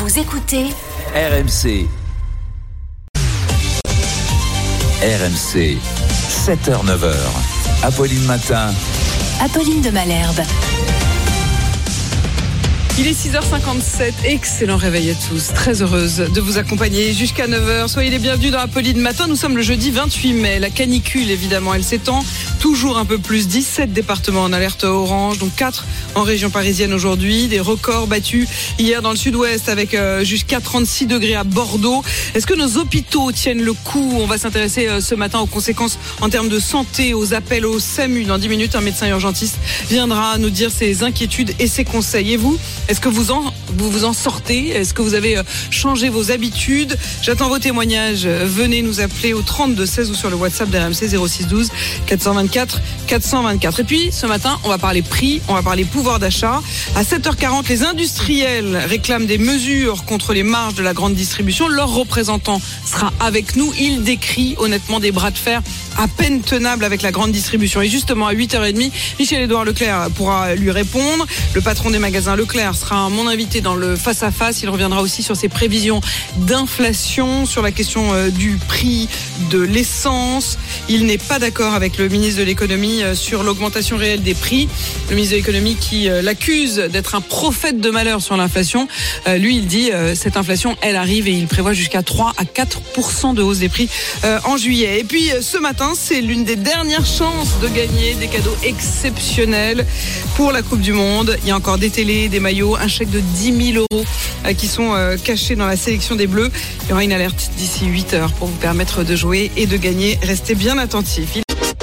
Vous écoutez RMC. RMC, 7h-9h. Apolline Matin. Apolline de Malherbe. Il est 6h57, excellent réveil à tous, très heureuse de vous accompagner jusqu'à 9h. Soyez les bienvenus dans Apolline Matin, nous sommes le jeudi 28 mai, la canicule évidemment, elle s'étend toujours un peu plus, 17 départements en alerte orange, donc 4 en région parisienne aujourd'hui, des records battus hier dans le sud-ouest avec jusqu'à 36 degrés à Bordeaux. Est-ce que nos hôpitaux tiennent le coup? On va s'intéresser ce matin aux conséquences en termes de santé, aux appels au SAMU. Dans 10 minutes, un médecin urgentiste viendra nous dire ses inquiétudes et ses conseils. Et vous, est-ce que vous en sortez? Est-ce que vous avez changé vos habitudes? J'attends vos témoignages. Venez nous appeler au 32 16 ou sur le WhatsApp d'RMC 06 12 424 424. Et puis, ce matin, on va parler prix, on va parler pouvoir d'achat. À 7h40, les industriels réclament des mesures contre les marges de la grande distribution. Leur représentant sera avec nous. Il décrit honnêtement des bras de fer à peine tenables avec la grande distribution. Et justement, à 8h30, Michel-Édouard Leclerc pourra lui répondre. Le patron des magasins Leclerc sera mon invité dans le face-à-face. Il reviendra aussi sur ses prévisions d'inflation, sur la question du prix de l'essence. Il n'est pas d'accord avec le ministre de l'économie sur l'augmentation réelle des prix. Le ministre de l'économie qui l'accuse d'être un prophète de malheur sur l'inflation. Lui, il dit cette inflation, elle arrive et il prévoit jusqu'à 3 à 4% de hausse des prix en juillet. Et puis ce matin, c'est l'une des dernières chances de gagner des cadeaux exceptionnels pour la Coupe du Monde. Il y a encore des télés, des maillots, un chèque de 10 000 euros qui sont cachés dans la sélection des Bleus. Il y aura une alerte d'ici 8h pour vous permettre de jouer et de gagner. Restez bien attentifs.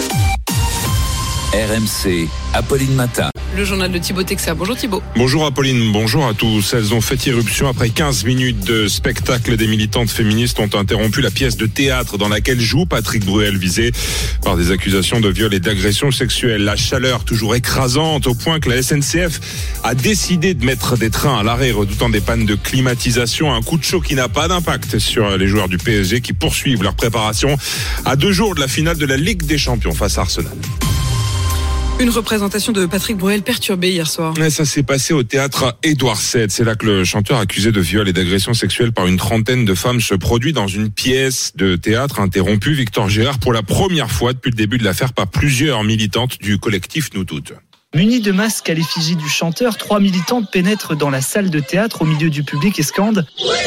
RMC, Apolline Matin. Le journal de Thibaut Texer. Bonjour Thibaut. Bonjour Apolline, bonjour à tous. Elles ont fait irruption après 15 minutes de spectacle. Des militantes féministes ont interrompu la pièce de théâtre dans laquelle joue Patrick Bruel, visé par des accusations de viol et d'agression sexuelle. La chaleur toujours écrasante au point que la SNCF a décidé de mettre des trains à l'arrêt, redoutant des pannes de climatisation. Un coup de chaud qui n'a pas d'impact sur les joueurs du PSG qui poursuivent leur préparation à 2 jours de la finale de la Ligue des Champions face à Arsenal. Une représentation de Patrick Bruel perturbée hier soir. Ça s'est passé au théâtre Édouard VII. C'est là que le chanteur accusé de viol et d'agression sexuelle par une trentaine de femmes se produit dans une pièce de théâtre interrompue. Victor Gérard, pour la première fois depuis le début de l'affaire, par plusieurs militantes du collectif Nous Toutes. Munies de masques à l'effigie du chanteur, 3 militantes pénètrent dans la salle de théâtre au milieu du public et scandent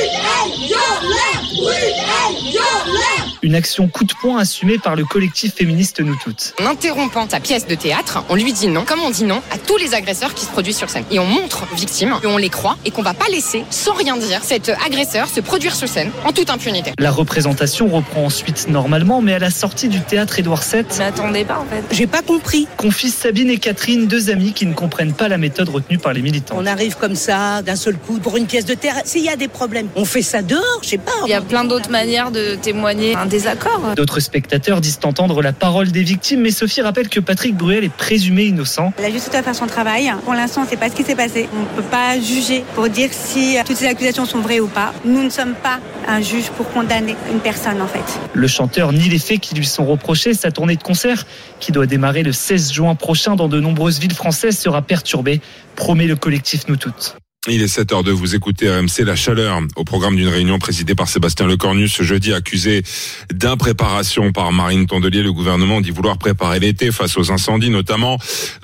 une action coup de poing assumée par le collectif féministe Nous Toutes. En interrompant sa pièce de théâtre, on lui dit non, comme on dit non à tous les agresseurs qui se produisent sur scène. Et on montre aux victimes qu'on les croit et qu'on va pas laisser, sans rien dire, cet agresseur se produire sur scène en toute impunité. La représentation reprend ensuite normalement, mais à la sortie du théâtre Édouard VII... Je m'attendais pas en fait. J'ai pas compris. Confient Sabine et Catherine, 2 amies qui ne comprennent pas la méthode retenue par les militants. On arrive comme ça, d'un seul coup, pour une pièce de théâtre. S'il y a des problèmes, on fait ça dehors, je sais pas. Il y a plein d'autres manières de témoigner un désaccord. D'autres spectateurs disent entendre la parole des victimes, mais Sophie rappelle que Patrick Bruel est présumé innocent. La justice doit faire son travail. Pour l'instant, on ne sait pas ce qui s'est passé. On ne peut pas juger pour dire si toutes ces accusations sont vraies ou pas. Nous ne sommes pas un juge pour condamner une personne, en fait. Le chanteur nie les faits qui lui sont reprochés. Sa tournée de concert, qui doit démarrer le 16 juin prochain dans de nombreuses villes françaises, sera perturbée, promet le collectif Nous Toutes. Il est 7h02, vous écoutez RMC. La chaleur au programme d'une réunion présidée par Sébastien Lecornu ce jeudi, accusé d'impréparation par Marine Tondelier. Le gouvernement dit vouloir préparer l'été face aux incendies, notamment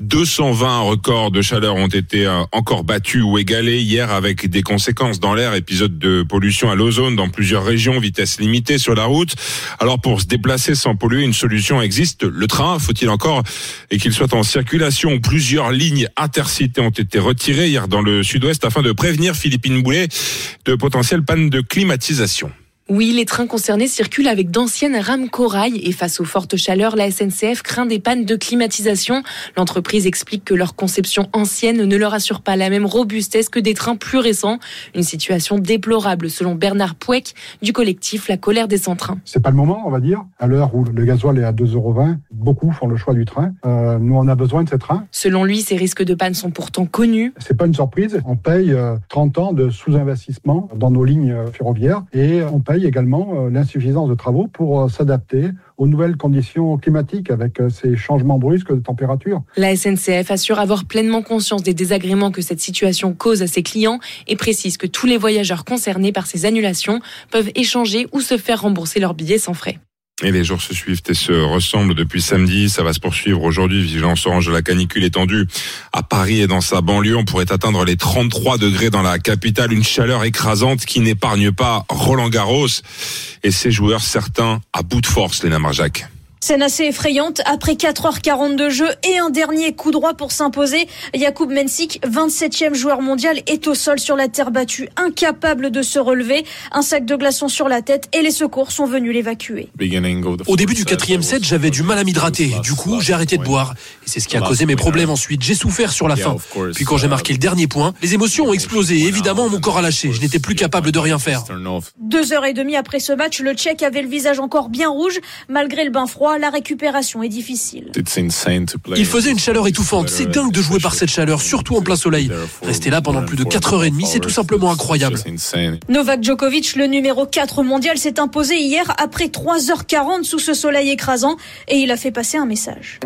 220 records de chaleur ont été encore battus ou égalés hier avec des conséquences dans l'air. Épisode de pollution à l'ozone dans plusieurs régions, vitesse limitée sur la route. Alors pour se déplacer sans polluer, une solution existe. Le train, faut-il encore et qu'il soit en circulation. Plusieurs lignes intercités ont été retirées hier dans le sud-ouest afin de prévenir, Philippine Boulet, de potentielles pannes de climatisation. Oui, les trains concernés circulent avec d'anciennes rames corail et face aux fortes chaleurs, la SNCF craint des pannes de climatisation. L'entreprise explique que leur conception ancienne ne leur assure pas la même robustesse que des trains plus récents. Une situation déplorable selon Bernard Pouec du collectif La Colère des Sans-Trains. C'est pas le moment, on va dire. À l'heure où le gasoil est à 2,20 €, beaucoup font le choix du train. Nous, on a besoin de ces trains. Selon lui, ces risques de panne sont pourtant connus. C'est pas une surprise. On paye 30 ans de sous-investissement dans nos lignes ferroviaires et on paye surveille également l'insuffisance de travaux pour s'adapter aux nouvelles conditions climatiques avec ces changements brusques de température. La SNCF assure avoir pleinement conscience des désagréments que cette situation cause à ses clients et précise que tous les voyageurs concernés par ces annulations peuvent échanger ou se faire rembourser leurs billets sans frais. Et les jours se suivent et se ressemblent depuis samedi. Ça va se poursuivre aujourd'hui. Vigilance orange de la canicule étendue à Paris et dans sa banlieue. On pourrait atteindre les 33 degrés dans la capitale. Une chaleur écrasante qui n'épargne pas Roland-Garros et ses joueurs, certains à bout de force, Léna Marjac. Scène assez effrayante après 4h40 de jeu et un dernier coup droit pour s'imposer. Jakub Mensik, 27e joueur mondial, est au sol sur la terre battue, incapable de se relever. Un sac de glaçons sur la tête et les secours sont venus l'évacuer. Au début du 4e set, j'avais du mal à m'hydrater. Du coup, j'ai arrêté de boire. Et c'est ce qui a causé mes problèmes ensuite. J'ai souffert sur la fin. Puis quand j'ai marqué le dernier point, les émotions ont explosé. Évidemment, mon corps a lâché. Je n'étais plus capable de rien faire. 2h30 après ce match, le Tchèque avait le visage encore bien rouge. Malgré le bain froid, la récupération est difficile. Il faisait une chaleur étouffante. C'est dingue de jouer par cette chaleur, surtout en plein soleil. Rester là pendant plus de 4h30, c'est tout simplement incroyable. Novak Djokovic, le numéro 4 mondial, s'est imposé hier après 3h40 sous ce soleil écrasant et il a fait passer un message.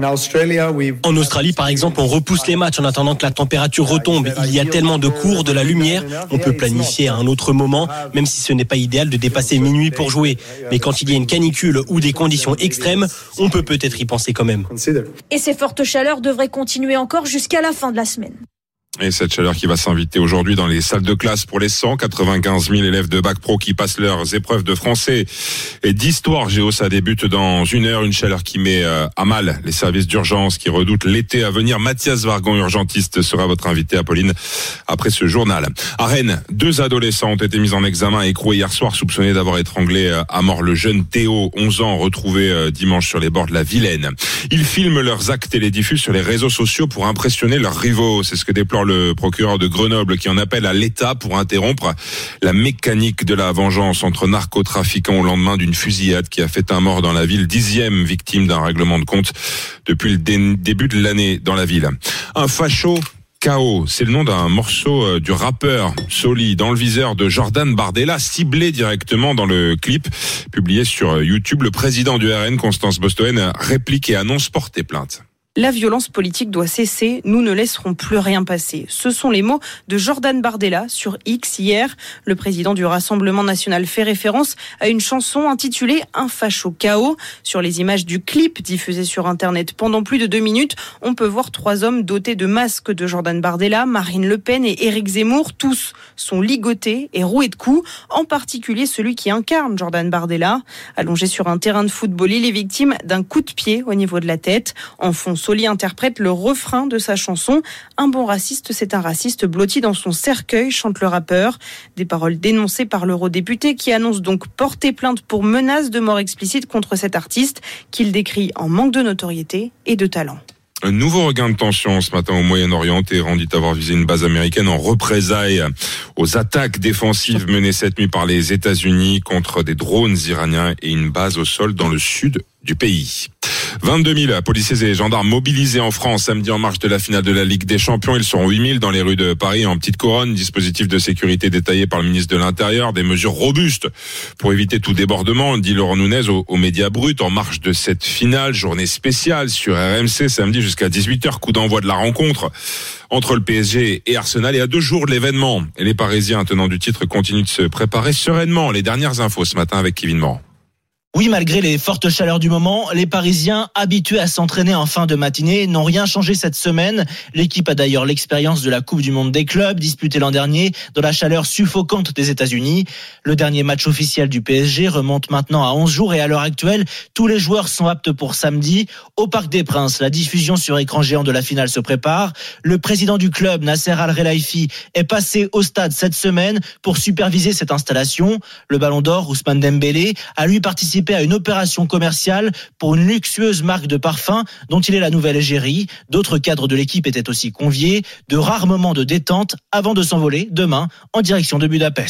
En Australie, par exemple, on repousse les matchs en attendant que la température retombe. Il y a tellement de cours, de la lumière, on peut planifier à un autre moment, même si ce n'est pas idéal de dépasser minuit pour jouer. Mais quand il y a une canicule ou des conditions extrêmes, on peut peut-être y penser quand même. Et ces fortes chaleurs devraient continuer encore jusqu'à la fin de la semaine. Et cette chaleur qui va s'inviter aujourd'hui dans les salles de classe pour les 195 000 élèves de Bac Pro qui passent leurs épreuves de français et d'histoire géo. Ça débute dans 1 heure. Une chaleur qui met à mal les services d'urgence qui redoutent l'été à venir. Mathias Vargon, urgentiste, sera votre invité, Apolline, après ce journal. À Rennes, 2 adolescents ont été mis en examen et écroués hier soir, soupçonnés d'avoir étranglé à mort le jeune Théo, 11 ans, retrouvé dimanche sur les bords de la Vilaine. Ils filment leurs actes et les diffusent sur les réseaux sociaux pour impressionner leurs rivaux. C'est ce que déplore le procureur de Grenoble qui en appelle à l'État pour interrompre la mécanique de la vengeance entre narcotrafiquants au lendemain d'une fusillade qui a fait un mort dans la ville, 10e victime d'un règlement de compte depuis le début de l'année dans la ville. Un facho KO, c'est le nom d'un morceau du rappeur Soli dans le viseur de Jordan Bardella, ciblé directement dans le clip publié sur YouTube. Le président du RN, Constance Bostoen, réplique et annonce porter plainte. La violence politique doit cesser, nous ne laisserons plus rien passer. Ce sont les mots de Jordan Bardella sur X hier. Le président du Rassemblement national fait référence à une chanson intitulée « Un facho KO ». Sur les images du clip diffusé sur Internet pendant plus de 2 minutes, on peut voir 3 hommes dotés de masques de Jordan Bardella, Marine Le Pen et Éric Zemmour. Tous sont ligotés et roués de coups, en particulier celui qui incarne Jordan Bardella. Allongé sur un terrain de football, il est victime d'un coup de pied au niveau de la tête. En fond, Soli interprète le refrain de sa chanson. Un bon raciste, c'est un raciste blotti dans son cercueil, chante le rappeur. Des paroles dénoncées par l'eurodéputé qui annonce donc porter plainte pour menace de mort explicite contre cet artiste qu'il décrit en manque de notoriété et de talent. Un nouveau regain de tension ce matin au Moyen-Orient. Téhéran dit avoir visé une base américaine en représailles aux attaques défensives menées cette nuit par les États-Unis contre des drones iraniens et une base au sol dans le sud du pays. 22 000 policiers et gendarmes mobilisés en France samedi en marge de la finale de la Ligue des Champions. Ils seront 8 000 dans les rues de Paris en petite couronne. Dispositif de sécurité détaillé par le ministre de l'Intérieur. Des mesures robustes pour éviter tout débordement, dit Laurent Nunez aux médias bruts en marge de cette finale. Journée spéciale sur RMC samedi jusqu'à 18h. Coup d'envoi de la rencontre entre le PSG et Arsenal. Et à 2 jours de l'événement, et les Parisiens tenants du titre continuent de se préparer sereinement. Les dernières infos ce matin avec Kevin Morand. Oui, malgré les fortes chaleurs du moment, les Parisiens, habitués à s'entraîner en fin de matinée, n'ont rien changé cette semaine. L'équipe a d'ailleurs l'expérience de la Coupe du Monde des clubs, disputée l'an dernier, dans la chaleur suffocante des États-Unis. Le dernier match officiel du PSG remonte maintenant à 11 jours et à l'heure actuelle, tous les joueurs sont aptes pour samedi. Au Parc des Princes, la diffusion sur écran géant de la finale se prépare. Le président du club, Nasser Al-Khelaifi, est passé au stade cette semaine pour superviser cette installation. Le Ballon d'Or, Ousmane Dembélé, a lui participé à une opération commerciale pour une luxueuse marque de parfum dont il est la nouvelle égérie. D'autres cadres de l'équipe étaient aussi conviés. De rares moments de détente avant de s'envoler demain en direction de Budapest.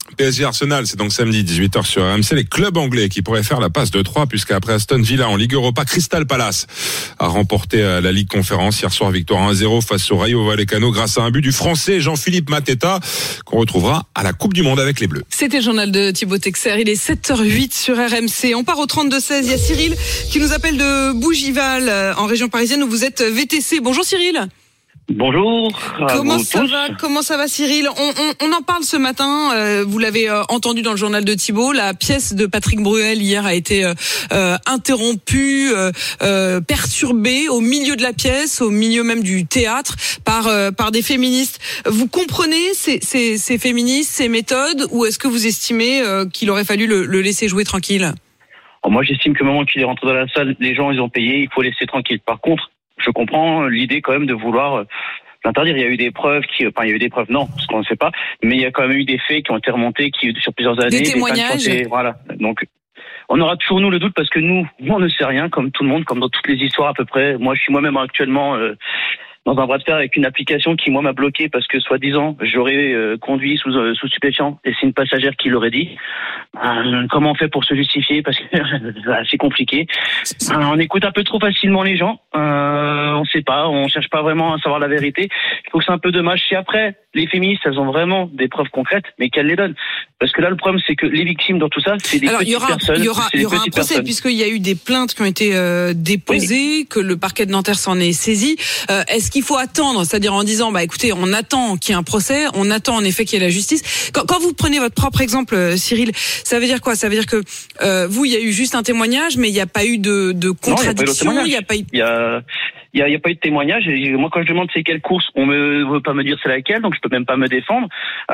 PSG Arsenal, c'est donc samedi 18h sur RMC. Les clubs anglais qui pourraient faire la passe de 3 puisqu'après Aston Villa en Ligue Europa, Crystal Palace a remporté la Ligue Conférence hier soir, victoire 1-0 face au Rayo Vallecano grâce à un but du Français Jean-Philippe Mateta qu'on retrouvera à la Coupe du Monde avec les Bleus. C'était le journal de Thibaut Texer, il est 7h08 sur RMC. On part au 32-16, il y a Cyril qui nous appelle de Bougival en région parisienne où vous êtes VTC. Bonjour Cyril. Bonjour. Comment ça va Cyril? On en parle ce matin, vous l'avez entendu dans le journal de Thibaut, la pièce de Patrick Bruel hier a été interrompue, perturbée au milieu de la pièce, au milieu même du théâtre par des féministes. Vous comprenez ces féministes, ces méthodes, ou est-ce que vous estimez qu'il aurait fallu le laisser jouer tranquille? Moi j'estime que le moment qu'il est rentré dans la salle, les gens ils ont payé, il faut laisser tranquille. Par contre, je comprends l'idée quand même de vouloir l'interdire. Il y a eu des preuves non, parce qu'on ne sait pas, mais il y a quand même eu des faits qui ont été remontés sur plusieurs années. Des témoignages. Voilà. Donc, on aura toujours nous le doute parce que nous, on ne sait rien, comme tout le monde, comme dans toutes les histoires à peu près. Moi, je suis moi-même actuellement dans un bras de fer avec une application qui, moi, m'a bloqué parce que, soi-disant, j'aurais conduit sous stupéfiant et c'est une passagère qui l'aurait dit. Comment on fait pour se justifier? Parce que c'est compliqué. On écoute un peu trop facilement les gens. On sait pas, on cherche pas vraiment à savoir la vérité. Je trouve que c'est un peu dommage. Si après, les féministes, elles ont vraiment des preuves concrètes, mais qu'elles les donnent. Parce que là, le problème, c'est que les victimes dans tout ça, c'est des petites personnes. Il y aura un procès, puisqu'il y a eu des plaintes qui ont été déposées, que le parquet de Nanterre s'en est saisi. Est-ce qu'il faut attendre, c'est-à-dire en disant, écoutez, on attend qu'il y ait un procès, on attend en effet qu'il y ait la justice. Quand vous prenez votre propre exemple, Cyril, ça veut dire quoi? Ça veut dire que vous, il y a eu juste un témoignage, mais il n'y a pas eu de contradiction. Il n'y a pas eu de témoignage. Et moi, quand je demande c'est quelle course, on veut pas me dire c'est laquelle, donc je peux même pas me défendre.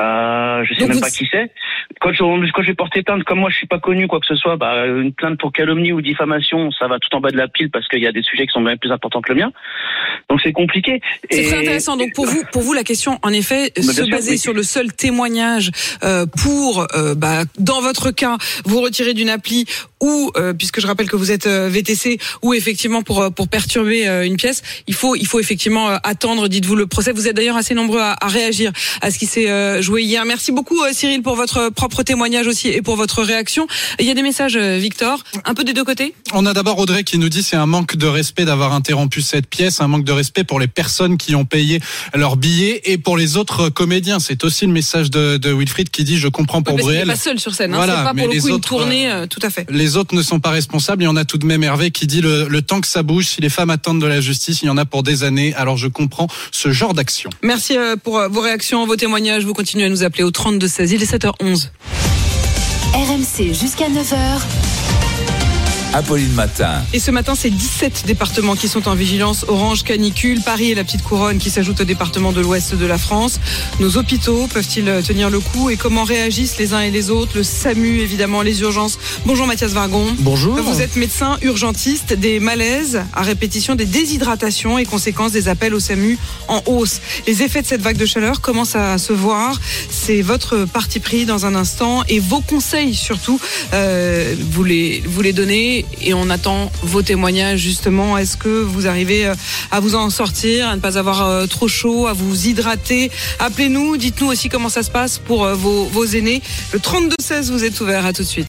Je sais même pas qui c'est. Quand je vais porter plainte, comme moi je suis pas connu quoi que ce soit, une plainte pour calomnie ou diffamation, ça va tout en bas de la pile parce qu'il y a des sujets qui sont bien plus importants que le mien. Donc c'est compliqué. C'est très intéressant. Donc pour vous la question, en effet, se baser sur le seul témoignage pour, dans votre cas, vous retirer d'une appli ou puisque je rappelle que vous êtes VTC, ou effectivement pour perturber une pièce, il faut effectivement attendre, dites-vous, le procès. Vous êtes d'ailleurs assez nombreux à réagir à ce qui s'est joué hier. Merci beaucoup Cyril pour votre propre témoignage aussi et pour votre réaction. Il y a des messages, Victor, un peu des deux côtés. On a d'abord Audrey qui nous dit c'est un manque de respect d'avoir interrompu cette pièce, un manque de respect pour les personnes qui ont payé leur billet et pour les autres comédiens. C'est aussi le message de Wilfried qui dit je comprends pour Bruel. Il n'est pas seul sur scène, voilà, c'est pas pour le coup une tournée, tout à fait. Les autres ne sont pas responsables. Il y en a tout de même Hervé qui dit le temps que ça bouge, si les femmes attendent de la justice, il y en a pour des années. Alors je comprends ce genre d'action. Merci pour vos réactions, vos témoignages. Vous continuez à nous appeler au 32-16. Il est 7h11. RMC jusqu'à 9h. Apolline Matin. Et ce matin, c'est 17 départements qui sont en vigilance orange canicule. Paris et la petite couronne qui s'ajoutent au département de l'ouest de la France. Nos hôpitaux peuvent-ils tenir le coup et comment réagissent les uns et les autres? Le SAMU, évidemment, les urgences. Bonjour Mathias Vargon. Bonjour. Vous êtes médecin urgentiste. Des malaises à répétition, des déshydratations et conséquences des appels au SAMU en hausse. Les effets de cette vague de chaleur commencent à se voir. C'est votre parti pris dans un instant et vos conseils surtout. Vous les donnez. Et on attend vos témoignages justement. Est-ce que vous arrivez à vous en sortir, à ne pas avoir trop chaud, à vous hydrater? Appelez-nous, dites-nous aussi comment ça se passe pour vos aînés. Le 32-16, vous êtes ouvert. À tout de suite.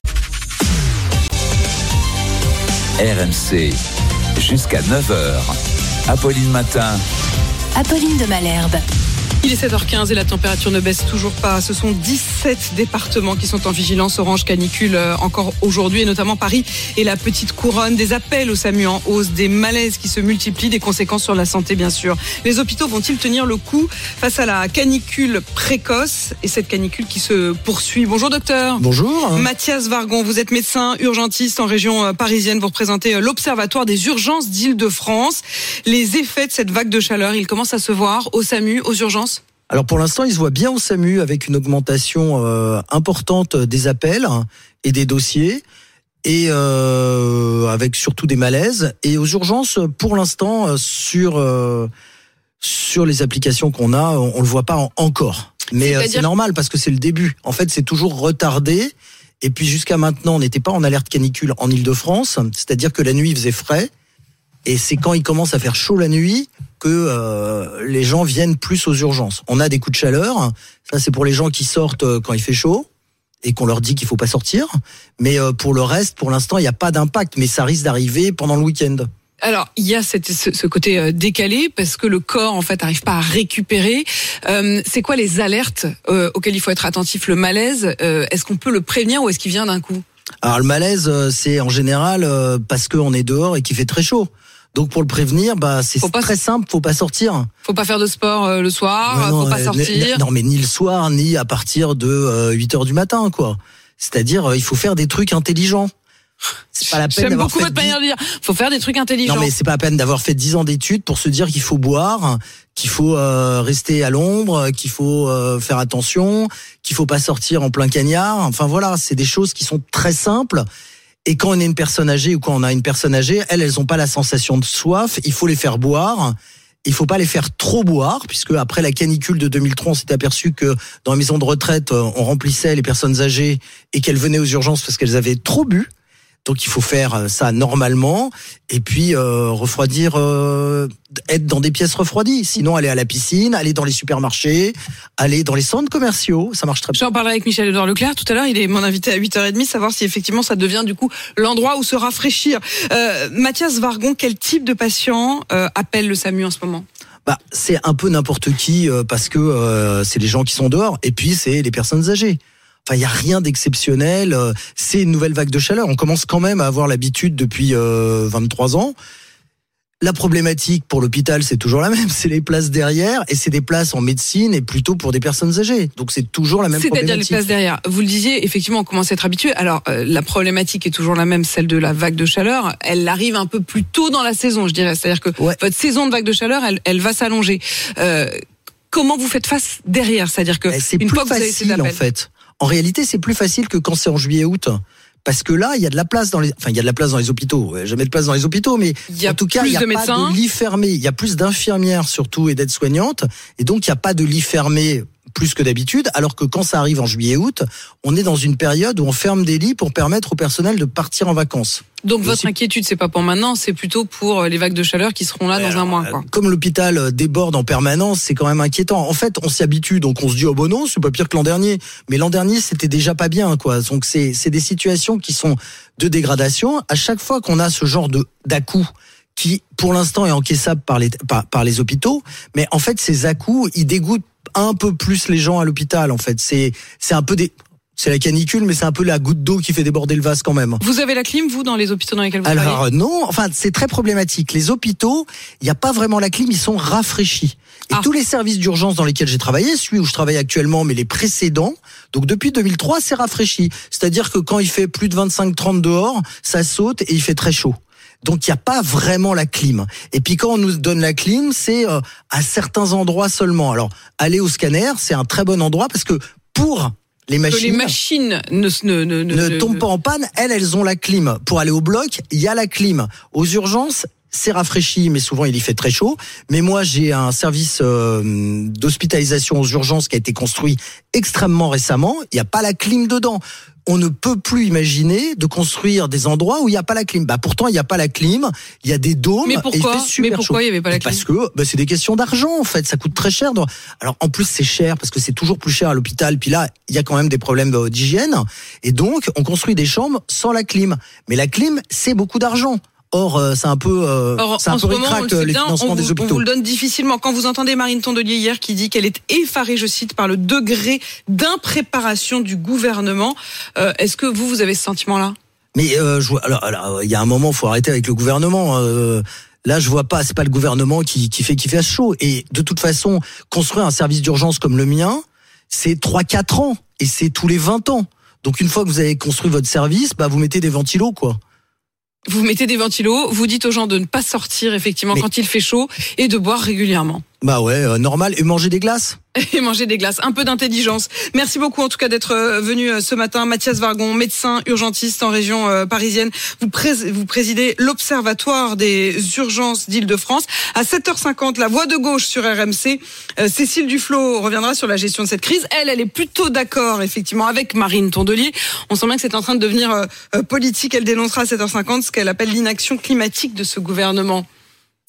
RMC, jusqu'à 9h. Apolline Matin. Apolline de Malherbe. Il est 7h15 et la température ne baisse toujours pas. Ce sont 17 départements qui sont en vigilance orange canicule encore aujourd'hui, et notamment Paris et la petite couronne. Des appels au SAMU en hausse, des malaises qui se multiplient, des conséquences sur la santé bien sûr. Les hôpitaux vont-ils tenir le coup face à la canicule précoce et cette canicule qui se poursuit? Bonjour docteur. Bonjour. Mathias Vargon, vous êtes médecin urgentiste en région parisienne. Vous représentez l'Observatoire des urgences d'Île-de-France. Les effets de cette vague de chaleur, ils commencent à se voir au SAMU, aux urgences? Alors pour l'instant, il se voit bien au SAMU avec une augmentation importante des appels et des dossiers et avec surtout des malaises. Et aux urgences, pour l'instant, sur les applications qu'on a, on le voit pas encore. Mais c'est normal parce que c'est le début. En fait, c'est toujours retardé. Et puis jusqu'à maintenant, on n'était pas en alerte canicule en Île-de-France. C'est-à-dire que la nuit, il faisait frais. Et c'est quand il commence à faire chaud la nuit que les gens viennent plus aux urgences. On a des coups de chaleur, ça c'est pour les gens qui sortent quand il fait chaud. et qu'on leur dit qu'il faut pas sortir. Mais pour le reste, pour l'instant, il n'y a pas d'impact. Mais ça risque d'arriver pendant le week-end. Alors, il y a ce côté décalé parce que le corps, en fait, n'arrive pas à récupérer. C'est quoi les alertes auxquelles il faut être attentif? Le malaise, est-ce qu'on peut le prévenir ou est-ce qu'il vient d'un coup? Alors, le malaise, c'est en général parce qu'on est dehors et qu'il fait très chaud. Donc, pour le prévenir, c'est très simple, faut pas sortir. Faut pas faire de sport le soir, faut pas sortir. Non, mais ni le soir, ni à partir de 8h du matin, quoi. C'est-à-dire, il faut faire des trucs intelligents. C'est pas la peine. J'aime beaucoup votre manière de dire. Faut faire des trucs intelligents. Non, mais c'est pas la peine d'avoir fait 10 ans d'études pour se dire qu'il faut boire, qu'il faut rester à l'ombre, qu'il faut faire attention, qu'il faut pas sortir en plein cagnard. Enfin voilà, c'est des choses qui sont très simples. Et quand on est une personne âgée ou quand on a une personne âgée, elles ont pas la sensation de soif. Il faut les faire boire. Il faut pas les faire trop boire, puisque après la canicule de 2003, on s'est aperçu que dans les maisons de retraite, on remplissait les personnes âgées et qu'elles venaient aux urgences parce qu'elles avaient trop bu. Donc il faut faire ça normalement et puis refroidir, être dans des pièces refroidies. Sinon aller à la piscine, aller dans les supermarchés, aller dans les centres commerciaux, ça marche très bien. J'en parlerai avec Michel-Édouard Leclerc tout à l'heure, il est mon invité à 8h30, savoir si effectivement ça devient du coup l'endroit où se rafraîchir. Mathias Vargon, quel type de patient appelle le SAMU en ce moment? C'est un peu n'importe qui parce que c'est les gens qui sont dehors et puis c'est les personnes âgées. Enfin, il n'y a rien d'exceptionnel. C'est une nouvelle vague de chaleur. On commence quand même à avoir l'habitude depuis 23 ans. La problématique pour l'hôpital, c'est toujours la même. C'est les places derrière et c'est des places en médecine et plutôt pour des personnes âgées. Donc c'est toujours la même problématique. C'est-à-dire les places derrière. Vous le disiez, effectivement, on commence à être habitué. Alors, la problématique est toujours la même, celle de la vague de chaleur. Elle arrive un peu plus tôt dans la saison, je dirais. C'est-à-dire que votre saison de vague de chaleur, elle va s'allonger. Comment vous faites face derrière? C'est-à-dire que c'est une fois que vous avez ces appels, en fait. En réalité, c'est plus facile que quand c'est en juillet-août. Parce que là, il y a de la place dans les hôpitaux. Jamais de place dans les hôpitaux, mais en tout cas, il n'y a pas de lit fermé. Il y a plus d'infirmières surtout et d'aides-soignantes. Et donc, il n'y a pas de lit fermé plus que d'habitude. Alors que quand ça arrive en juillet-août, on est dans une période où on ferme des lits pour permettre au personnel de partir en vacances. Donc votre inquiétude, c'est pas pour maintenant, c'est plutôt pour les vagues de chaleur qui seront là dans un mois, quoi. Comme l'hôpital déborde en permanence, c'est quand même inquiétant. En fait, on s'y habitue, donc on se dit oh bon non, c'est pas pire que l'an dernier. Mais l'an dernier, c'était déjà pas bien, quoi. Donc c'est des situations qui sont de dégradation. À chaque fois qu'on a ce genre d'à-coups qui, pour l'instant, est encaissable par les hôpitaux, mais en fait, ces à-coups, ils dégoûtent un peu plus les gens à l'hôpital. En fait, c'est un peu c'est la canicule, mais c'est un peu la goutte d'eau qui fait déborder le vase quand même. Vous avez la clim, vous, dans les hôpitaux dans lesquels vous travaillez? Alors non, enfin c'est très problématique. Les hôpitaux, il n'y a pas vraiment la clim, ils sont rafraîchis. Et tous les services d'urgence dans lesquels j'ai travaillé, celui où je travaille actuellement, mais les précédents, donc depuis 2003, c'est rafraîchi. C'est-à-dire que quand il fait plus de 25-30 dehors, ça saute et il fait très chaud. Donc il n'y a pas vraiment la clim. Et puis quand on nous donne la clim, c'est à certains endroits seulement. Alors aller au scanner, c'est un très bon endroit parce que pour les machines ne tombent pas en panne, elles ont la clim. Pour aller au bloc, il y a la clim. Aux urgences, c'est rafraîchi, mais souvent il y fait très chaud. Mais moi, j'ai un service d'hospitalisation aux urgences qui a été construit extrêmement récemment. Il n'y a pas la clim dedans. On ne peut plus imaginer de construire des endroits où il n'y a pas la clim. Pourtant, il n'y a pas la clim, il y a des dômes. Mais pourquoi, et il fait super pourquoi il n'y avait pas la clim? Parce que c'est des questions d'argent, en fait. Ça coûte très cher. Alors, en plus, c'est cher parce que c'est toujours plus cher à l'hôpital. Puis là, il y a quand même des problèmes d'hygiène. Et donc, on construit des chambres sans la clim. Mais la clim, c'est beaucoup d'argent. Or, c'est un peu ric-rac, les financements des hôpitaux. On vous le donne difficilement. Quand vous entendez Marine Tondelier hier qui dit qu'elle est effarée, je cite, par le degré d'impréparation du gouvernement, est-ce que vous avez ce sentiment-là? Mais alors, il y a un moment, il faut arrêter avec le gouvernement. Là, je vois pas, c'est pas le gouvernement qui fait qu'il fasse chaud. Et de toute façon, construire un service d'urgence comme le mien, c'est 3-4 ans. Et c'est tous les 20 ans. Donc, une fois que vous avez construit votre service, vous mettez des ventilos, quoi. Vous mettez des ventilos, vous dites aux gens de ne pas sortir effectivement quand il fait chaud et de boire régulièrement. Normal. Et manger des glaces. Et manger des glaces. Un peu d'intelligence. Merci beaucoup en tout cas d'être venu ce matin. Mathias Vargon, médecin urgentiste en région parisienne. Vous présidez l'Observatoire des urgences d'Île-de-France. À 7h50, la voix de gauche sur RMC. Cécile Duflot reviendra sur la gestion de cette crise. Elle est plutôt d'accord effectivement avec Marine Tondelier. On sent bien que c'est en train de devenir politique. Elle dénoncera à 7h50 ce qu'elle appelle l'inaction climatique de ce gouvernement.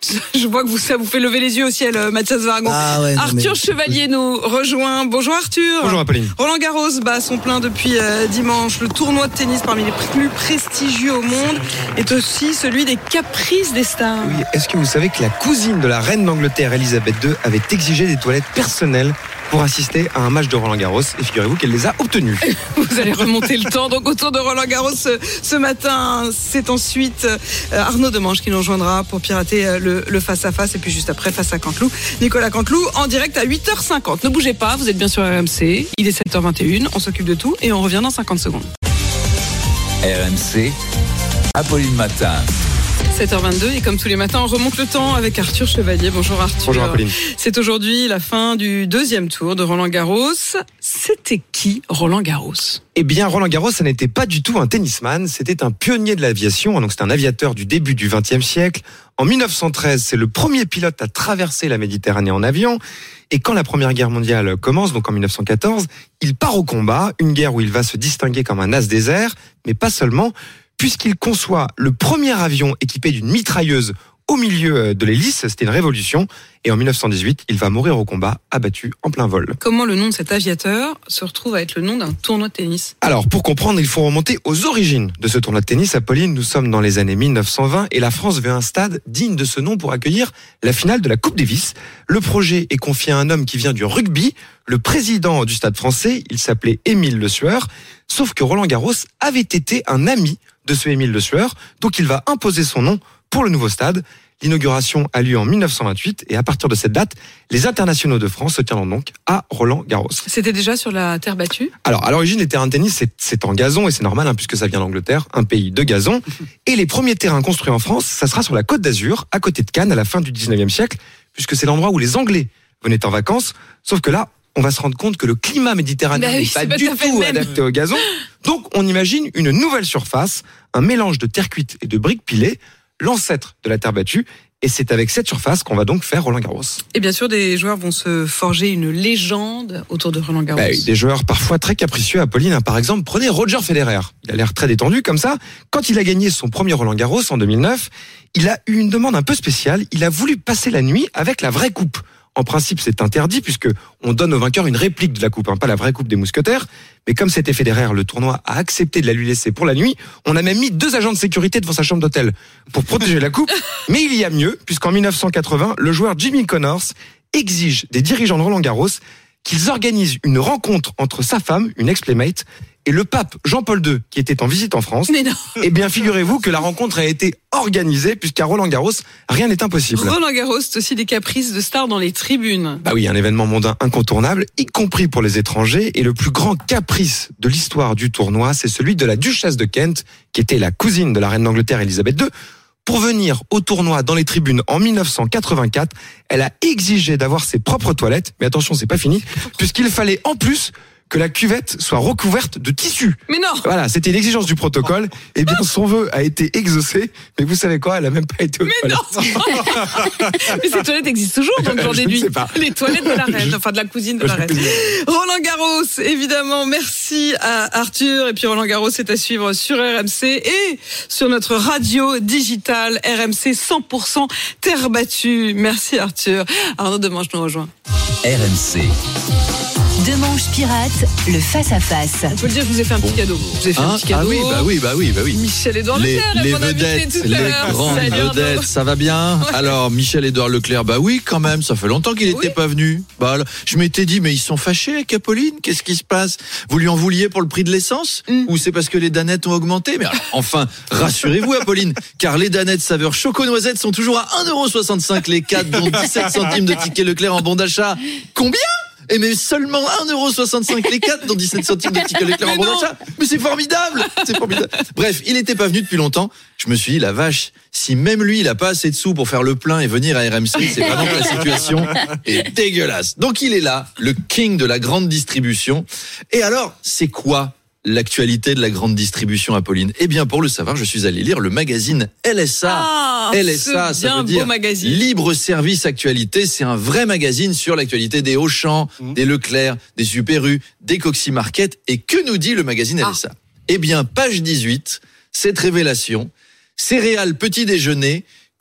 Je vois que ça vous fait lever les yeux au ciel, Mathias Vargon. Arthur Chevalier nous rejoint. Bonjour Arthur. Bonjour Apolline. Roland Garros bat son plein depuis dimanche. Le tournoi de tennis parmi les plus prestigieux au monde est aussi celui des caprices des stars. Oui, est-ce que vous savez que la cousine de la reine d'Angleterre, Elisabeth II, avait exigé des toilettes personnelles pour assister à un match de Roland Garros, et figurez-vous qu'elle les a obtenus. Vous allez remonter le temps. Donc autour de Roland Garros ce matin, c'est ensuite Arnaud Demange qui nous rejoindra pour pirater le face-à-face, et puis juste après face à Canteloup, Nicolas Canteloup en direct à 8h50. Ne bougez pas, vous êtes bien sur RMC, il est 7h21, on s'occupe de tout et on revient dans 50 secondes. RMC, Apolline Matin. 7h22 et comme tous les matins, on remonte le temps avec Arthur Chevalier. Bonjour Arthur. Bonjour Apolline. C'est aujourd'hui la fin du deuxième tour de Roland Garros. C'était qui Roland Garros ? Eh bien, Roland Garros, ça n'était pas du tout un tennisman, c'était un pionnier de l'aviation, donc c'est un aviateur du début du XXe siècle. En 1913, c'est le premier pilote à traverser la Méditerranée en avion. Et quand la Première Guerre mondiale commence, donc en 1914, il part au combat, une guerre où il va se distinguer comme un as des airs, mais pas seulement, puisqu'il conçoit le premier avion équipé d'une mitrailleuse au milieu de l'hélice. C'était une révolution. Et en 1918, il va mourir au combat, abattu en plein vol. Comment le nom de cet aviateur se retrouve à être le nom d'un tournoi de tennis ? Alors, pour comprendre, il faut remonter aux origines de ce tournoi de tennis. Apolline, nous sommes dans les années 1920 et la France veut un stade digne de ce nom pour accueillir la finale de la Coupe Davis. Le projet est confié à un homme qui vient du rugby, le président du stade français. Il s'appelait Émile Le Sueur. Sauf que Roland Garros avait été un ami de ce Émile Le Sueur, donc il va imposer son nom pour le nouveau stade. L'inauguration a lieu en 1928 et à partir de cette date, les internationaux de France se tiendront donc à Roland Garros. C'était déjà sur la terre battue ? Alors, à l'origine, les terrains de tennis, c'est en gazon et c'est normal puisque ça vient d'Angleterre, un pays de gazon. Et les premiers terrains construits en France, ça sera sur la Côte d'Azur, à côté de Cannes, à la fin du 19e siècle, puisque c'est l'endroit où les Anglais venaient en vacances. Sauf que là, on va se rendre compte que le climat méditerranéen n'est pas du tout adapté au gazon. Donc, on imagine une nouvelle surface, un mélange de terre cuite et de briques pilées, l'ancêtre de la terre battue. Et c'est avec cette surface qu'on va donc faire Roland Garros. Et bien sûr, des joueurs vont se forger une légende autour de Roland Garros. Des joueurs parfois très capricieux, Apolline. Par exemple, prenez Roger Federer. Il a l'air très détendu comme ça. Quand il a gagné son premier Roland Garros en 2009, il a eu une demande un peu spéciale. Il a voulu passer la nuit avec la vraie coupe. En principe, c'est interdit puisque on donne au vainqueur une réplique de la coupe, pas la vraie coupe des mousquetaires. Mais comme c'était Federer, le tournoi a accepté de la lui laisser pour la nuit. On a même mis 2 agents de sécurité devant sa chambre d'hôtel pour protéger la coupe. Mais il y a mieux, puisqu'en 1980, le joueur Jimmy Connors exige des dirigeants de Roland Garros qu'ils organisent une rencontre entre sa femme, une ex-playmate, et le pape Jean-Paul II, qui était en visite en France. Mais non. Eh bien, figurez-vous que la rencontre a été organisée, puisqu'à Roland Garros, rien n'est impossible. Roland Garros, c'est aussi des caprices de stars dans les tribunes. Oui, un événement mondain incontournable, y compris pour les étrangers. Et le plus grand caprice de l'histoire du tournoi, c'est celui de la duchesse de Kent, qui était la cousine de la reine d'Angleterre, Elisabeth II. Pour venir au tournoi dans les tribunes en 1984, elle a exigé d'avoir ses propres toilettes. Mais attention, c'est pas fini, puisqu'il fallait en plus que la cuvette soit recouverte de tissu. Mais non. Voilà, c'était une exigence du protocole. Eh bien, son vœu a été exaucé. Mais vous savez quoi, elle a même pas été aux toilettes. Non. Mais ces toilettes existent toujours, donc j'en déduis. Les toilettes de la reine, enfin de la cousine de la reine. Roland Garros, évidemment, merci à Arthur. Et puis Roland Garros, c'est à suivre sur RMC et sur notre radio digitale RMC 100% terre battue. Merci Arthur. Arnaud Demange nous rejoint. RMC. Demange pirate, le face-à-face. On peut le dire, je vous ai fait un petit cadeau. Je vous ai fait un petit cadeau. Ah oui. Michel-Édouard Leclerc, les vedettes, les grandes vedettes, ça va bien. Ouais. Alors, Michel-Édouard Leclerc, quand même, ça fait longtemps qu'il n'était pas venu. Je m'étais dit, mais ils sont fâchés avec Apolline, qu'est-ce qui se passe ? Vous lui en vouliez pour le prix de l'essence ? Ou c'est parce que les danettes ont augmenté ? Mais alors, enfin, rassurez-vous Apolline, car les danettes saveur choco-noisette sont toujours à 1,65€ les 4, dont 17 centimes de tickets Leclerc en bon d'achat. Combien ? Et mais seulement 1,65€ les 4, dont 17 centimes de tickets Leclerc en bon d'achat. Mais c'est formidable! C'est formidable. Bref, il n'était pas venu depuis longtemps. Je me suis dit, la vache, si même lui, il a pas assez de sous pour faire le plein et venir à RMC, c'est vraiment que la situation est dégueulasse. Donc il est là, le king de la grande distribution. Et alors, c'est quoi l'actualité de la grande distribution, Apolline? Eh bien, pour le savoir, je suis allé lire le magazine LSA. LSA, ça veut dire Libre Service Actualité. C'est un vrai magazine sur l'actualité des Auchan, des Leclerc, des Super U, des Coxy Market. Et que nous dit le magazine LSA? Eh bien, page 18, cette révélation. Céréales petit déjeuner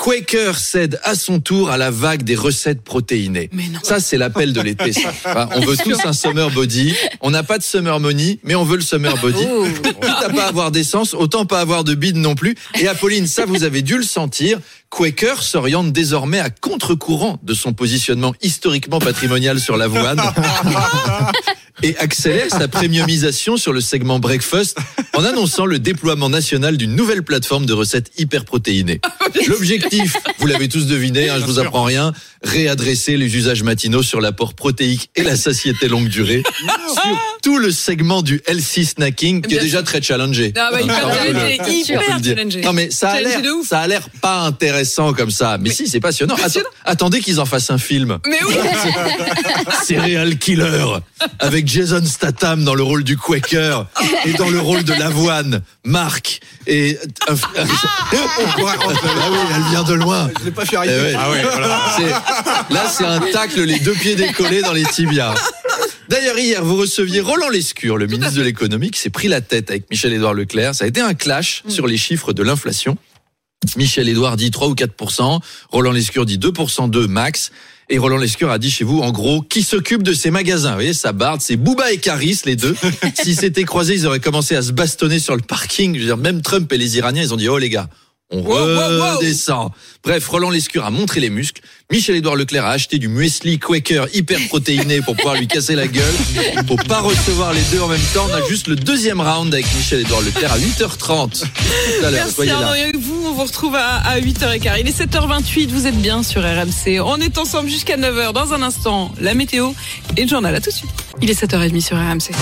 Quaker cède à son tour à la vague des recettes protéinées. Ça, c'est l'appel de l'été. Enfin, on veut tous un summer body. On n'a pas de summer money, mais on veut le summer body. Quitte à pas avoir d'essence, autant pas avoir de bide non plus. Et Apolline, ça, vous avez dû le sentir. Quaker s'oriente désormais à contre-courant de son positionnement historiquement patrimonial sur l'avoine et accélère sa premiumisation sur le segment breakfast en annonçant le déploiement national d'une nouvelle plateforme de recettes hyper protéinées. L'objectif, vous l'avez tous deviné, je vous apprends rien, réadresser les usages matinaux sur l'apport protéique et la satiété longue durée sur tout le segment du healthy snacking qui est déjà très challengé. Hyper challengé. Non mais ça a l'air pas intéressant comme ça, mais si, c'est passionnant. Attendez qu'ils en fassent un film. Mais oui. Serial Killer avec Jason Statham dans le rôle du Quaker et dans le rôle de l'avoine, Marc et ah oui, elle vient de loin. Je l'ai pas fait arriver. Là, c'est un tacle, les deux pieds décollés dans les tibias. D'ailleurs, hier, vous receviez Roland Lescure, le ministre de l'économie, qui s'est pris la tête avec Michel-Édouard Leclerc. Ça a été un clash sur les chiffres de l'inflation. Michel-Édouard dit 3 ou 4%, Roland Lescure dit 2% max. Et Roland Lescure a dit chez vous, en gros, qui s'occupe de ces magasins? Vous voyez, ça barde, c'est Booba et Caris, les deux. S'ils s'étaient croisés, ils auraient commencé à se bastonner sur le parking. Je veux dire, même Trump et les Iraniens, ils ont dit, oh les gars, on redescend. Bref, Roland Lescure a montré les muscles. Michel-Édouard Leclerc a acheté du muesli Quaker hyper protéiné pour pouvoir lui casser la gueule. Pour pas recevoir les deux en même temps, on a juste le deuxième round avec Michel-Édouard Leclerc à 8h30. Merci Arnaud, et vous, on vous retrouve à 8h15. Il est 7h28, vous êtes bien sur RMC. On est ensemble jusqu'à 9h. Dans un instant, la météo et le journal. À tout de suite. Il est 7h30 sur RMC.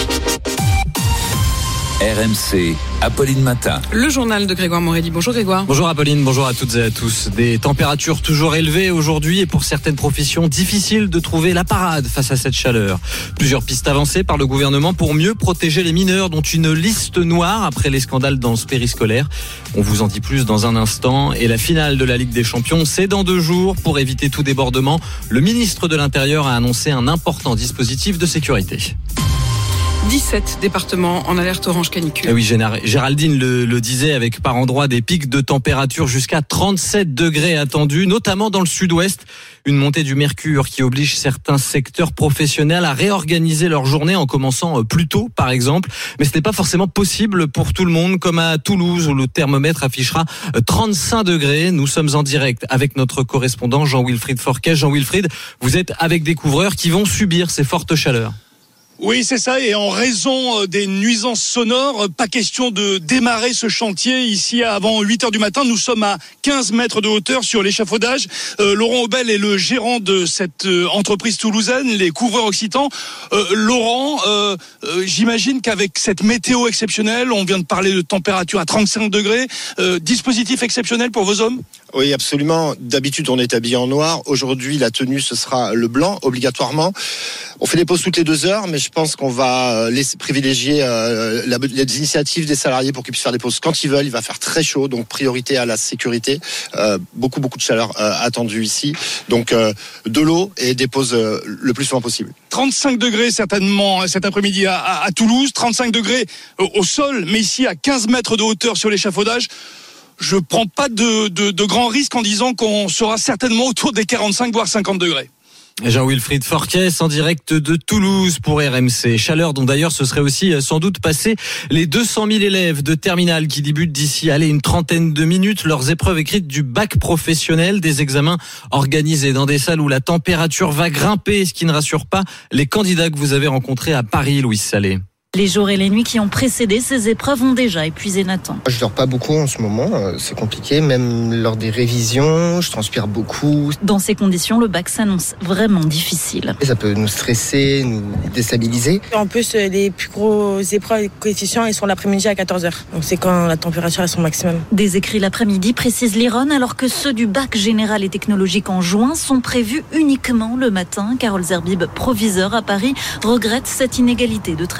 RMC, Apolline Matin. Le journal de Grégoire Morelli. Bonjour Grégoire. Bonjour Apolline, bonjour à toutes et à tous. Des températures toujours élevées aujourd'hui et pour certaines professions, difficile de trouver la parade face à cette chaleur. Plusieurs pistes avancées par le gouvernement pour mieux protéger les mineurs, dont une liste noire après les scandales dans ce périscolaire. On vous en dit plus dans un instant. Et la finale de la Ligue des Champions, c'est dans 2 jours. Pour éviter tout débordement, le ministre de l'Intérieur a annoncé un important dispositif de sécurité. 17 départements en alerte orange canicule. Et oui, Géraldine le disait, avec par endroits des pics de température jusqu'à 37 degrés attendus, notamment dans le sud-ouest. Une montée du mercure qui oblige certains secteurs professionnels à réorganiser leur journée en commençant plus tôt, par exemple. Mais ce n'est pas forcément possible pour tout le monde, comme à Toulouse où le thermomètre affichera 35 degrés. Nous sommes en direct avec notre correspondant Jean-Wilfried Forquet. Jean-Wilfried, vous êtes avec des couvreurs qui vont subir ces fortes chaleurs. Oui, c'est ça. Et en raison des nuisances sonores, pas question de démarrer ce chantier ici avant 8h du matin. Nous sommes à 15 mètres de hauteur sur l'échafaudage. Laurent Aubel est le gérant de cette entreprise toulousaine, les couvreurs occitans. Laurent, j'imagine qu'avec cette météo exceptionnelle, on vient de parler de température à 35 degrés, dispositif exceptionnel pour vos hommes ? Oui, absolument. D'habitude, on est habillé en noir. Aujourd'hui, la tenue, ce sera le blanc, obligatoirement. On fait des pauses toutes les 2 heures, mais je pense qu'on va privilégier les initiatives des salariés pour qu'ils puissent faire des pauses quand ils veulent. Il va faire très chaud, donc priorité à la sécurité. Beaucoup de chaleur attendue ici. Donc, de l'eau et des pauses le plus souvent possible. 35 degrés certainement cet après-midi à Toulouse, 35 degrés au sol, mais ici à 15 mètres de hauteur sur l'échafaudage. Je prends pas de grands risques en disant qu'on sera certainement autour des 45 voire 50 degrés. Jean-Wilfried Forquet en direct de Toulouse pour RMC. Chaleur dont d'ailleurs ce serait aussi sans doute passé les 200 000 élèves de terminale qui débutent d'ici une trentaine de minutes leurs épreuves écrites du bac professionnel, des examens organisés dans des salles où la température va grimper, ce qui ne rassure pas les candidats que vous avez rencontrés à Paris, Louise Salé. Les jours et les nuits qui ont précédé ces épreuves ont déjà épuisé Nathan. Je dors pas beaucoup en ce moment, c'est compliqué, même lors des révisions, je transpire beaucoup. Dans ces conditions, le bac s'annonce vraiment difficile. Ça peut nous stresser, nous déstabiliser. En plus, les plus grosses épreuves et coefficients, ils sont l'après-midi à 14h. Donc c'est quand la température est son maximum. Des écrits l'après-midi, précise l'Iron, alors que ceux du bac général et technologique en juin sont prévus uniquement le matin. Carole Zerbib, proviseur à Paris, regrette cette inégalité de traitement. Les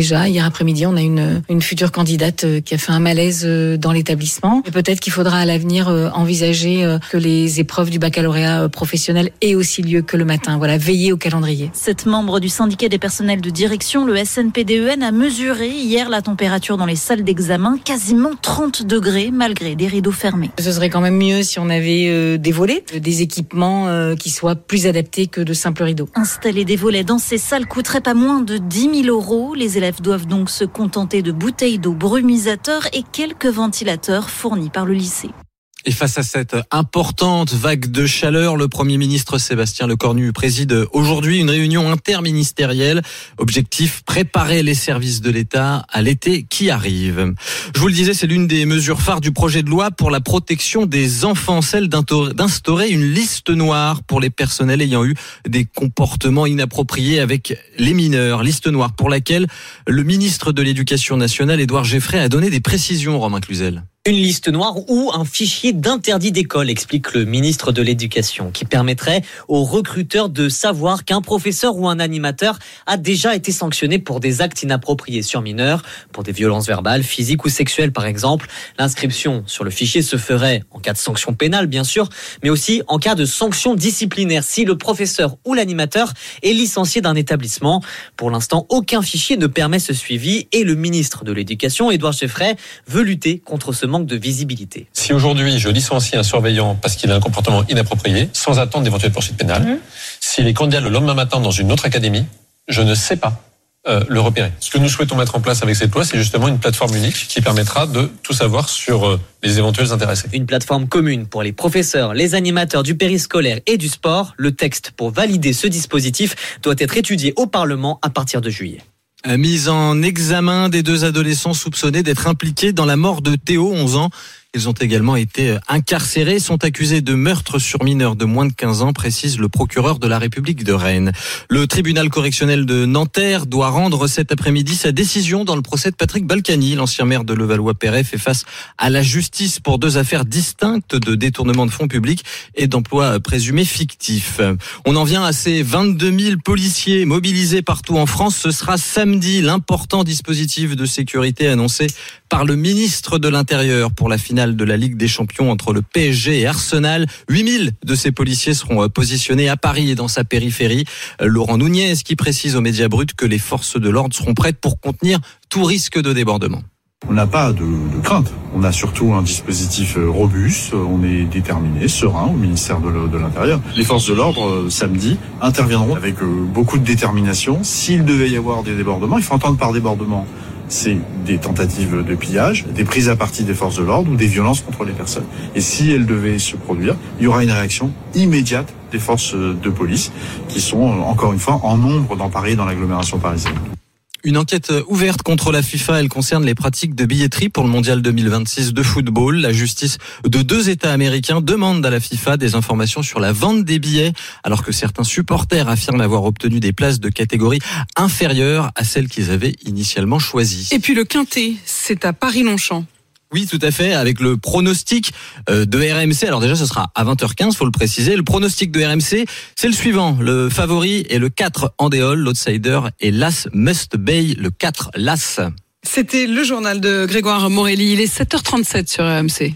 déjà. Hier après-midi, on a une future candidate qui a fait un malaise dans l'établissement. Et peut-être qu'il faudra à l'avenir envisager que les épreuves du baccalauréat professionnel aient aussi lieu que le matin. Voilà, veiller au calendrier. 7 membres du syndicat des personnels de direction, le SNPDEN, a mesuré hier la température dans les salles d'examen, quasiment 30 degrés malgré des rideaux fermés. Ce serait quand même mieux si on avait des volets, des équipements qui soient plus adaptés que de simples rideaux. Installer des volets dans ces salles coûterait pas moins de 10 000 €. Les élèves doivent donc se contenter de bouteilles d'eau, brumisateurs et quelques ventilateurs fournis par le lycée. Et face à cette importante vague de chaleur, le Premier ministre Sébastien Lecornu préside aujourd'hui une réunion interministérielle. Objectif, préparer les services de l'État à l'été qui arrive. Je vous le disais, c'est l'une des mesures phares du projet de loi pour la protection des enfants, celle d'instaurer une liste noire pour les personnels ayant eu des comportements inappropriés avec les mineurs. Liste noire pour laquelle le ministre de l'Éducation nationale, Édouard Geffray, a donné des précisions, Romain Cluzel. Une liste noire ou un fichier d'interdit d'école, explique le ministre de l'Éducation, qui permettrait aux recruteurs de savoir qu'un professeur ou un animateur a déjà été sanctionné pour des actes inappropriés sur mineurs, pour des violences verbales, physiques ou sexuelles par exemple. L'inscription sur le fichier se ferait en cas de sanction pénale bien sûr, mais aussi en cas de sanction disciplinaire si le professeur ou l'animateur est licencié d'un établissement. Pour l'instant, aucun fichier ne permet ce suivi et le ministre de l'Éducation, Édouard Geffray, veut lutter contre ce manque de visibilité. Si aujourd'hui je licencie un surveillant parce qu'il a un comportement inapproprié, sans attendre d'éventuelles poursuites pénales, s'il est candidat le lendemain matin dans une autre académie, je ne sais pas le repérer. Ce que nous souhaitons mettre en place avec cette loi, c'est justement une plateforme unique qui permettra de tout savoir sur les éventuels intéressés. Une plateforme commune pour les professeurs, les animateurs du périscolaire et du sport. Le texte pour valider ce dispositif doit être étudié au Parlement à partir de juillet. Mise en examen des 2 adolescents soupçonnés d'être impliqués dans la mort de Théo, 11 ans. Ils ont également été incarcérés, sont accusés de meurtre sur mineurs de moins de 15 ans, précise le procureur de la République de Rennes. Le tribunal correctionnel de Nanterre doit rendre cet après-midi sa décision dans le procès de Patrick Balkany. L'ancien maire de Levallois-Perret fait face à la justice pour 2 affaires distinctes de détournement de fonds publics et d'emplois présumés fictifs. On en vient à ces 22 000 policiers mobilisés partout en France. Ce sera samedi l'important dispositif de sécurité annoncé par le ministre de l'Intérieur pour la finale de la Ligue des Champions entre le PSG et Arsenal. 8000 de ces policiers seront positionnés à Paris et dans sa périphérie. Laurent Nunez qui précise aux médias bruts que les forces de l'ordre seront prêtes pour contenir tout risque de débordement. On n'a pas de crainte. On a surtout un dispositif robuste. On est déterminé, serein au ministère de l'Intérieur. Les forces de l'ordre, samedi, interviendront avec beaucoup de détermination. S'il devait y avoir des débordements, il faut entendre par débordement, c'est des tentatives de pillage, des prises à partie des forces de l'ordre ou des violences contre les personnes. Et si elles devaient se produire, il y aura une réaction immédiate des forces de police qui sont, encore une fois, en nombre dans Paris et dans l'agglomération parisienne. Une enquête ouverte contre la FIFA, elle concerne les pratiques de billetterie pour le mondial 2026 de football. La justice de 2 États américains demande à la FIFA des informations sur la vente des billets, alors que certains supporters affirment avoir obtenu des places de catégorie inférieure à celles qu'ils avaient initialement choisies. Et puis le Quintet, c'est à Paris-Longchamp. Oui, tout à fait, avec le pronostic de RMC. Alors déjà, ce sera à 20h15, faut le préciser. Le pronostic de RMC, c'est le suivant. Le favori est le 4 Andéol, l'outsider est l'As Must Bay, le 4 l'As. C'était le journal de Grégoire Morelli. Il est 7h37 sur RMC.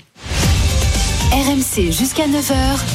RMC jusqu'à 9h.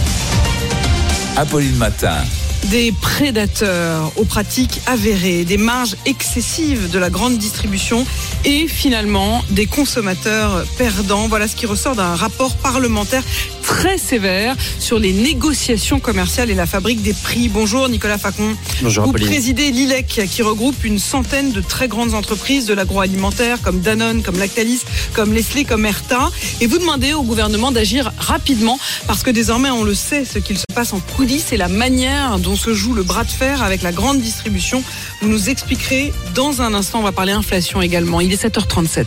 Apolline Matin. Des prédateurs aux pratiques avérées, des marges excessives de la grande distribution et finalement des consommateurs perdants. Voilà ce qui ressort d'un rapport parlementaire très sévère sur les négociations commerciales et la fabrique des prix. Bonjour Nicolas Facon. Bonjour Apolline. Vous présidez l'ILEC qui regroupe une centaine de très grandes entreprises de l'agroalimentaire comme Danone, comme Lactalis, comme Nestlé, comme Erta. Et vous demandez au gouvernement d'agir rapidement parce que désormais on le sait, ce qu'il se passe en coulisses et la manière dont se joue le bras de fer avec la grande distribution. Vous nous expliquerez dans un instant. On va parler inflation également. Il est 7h37.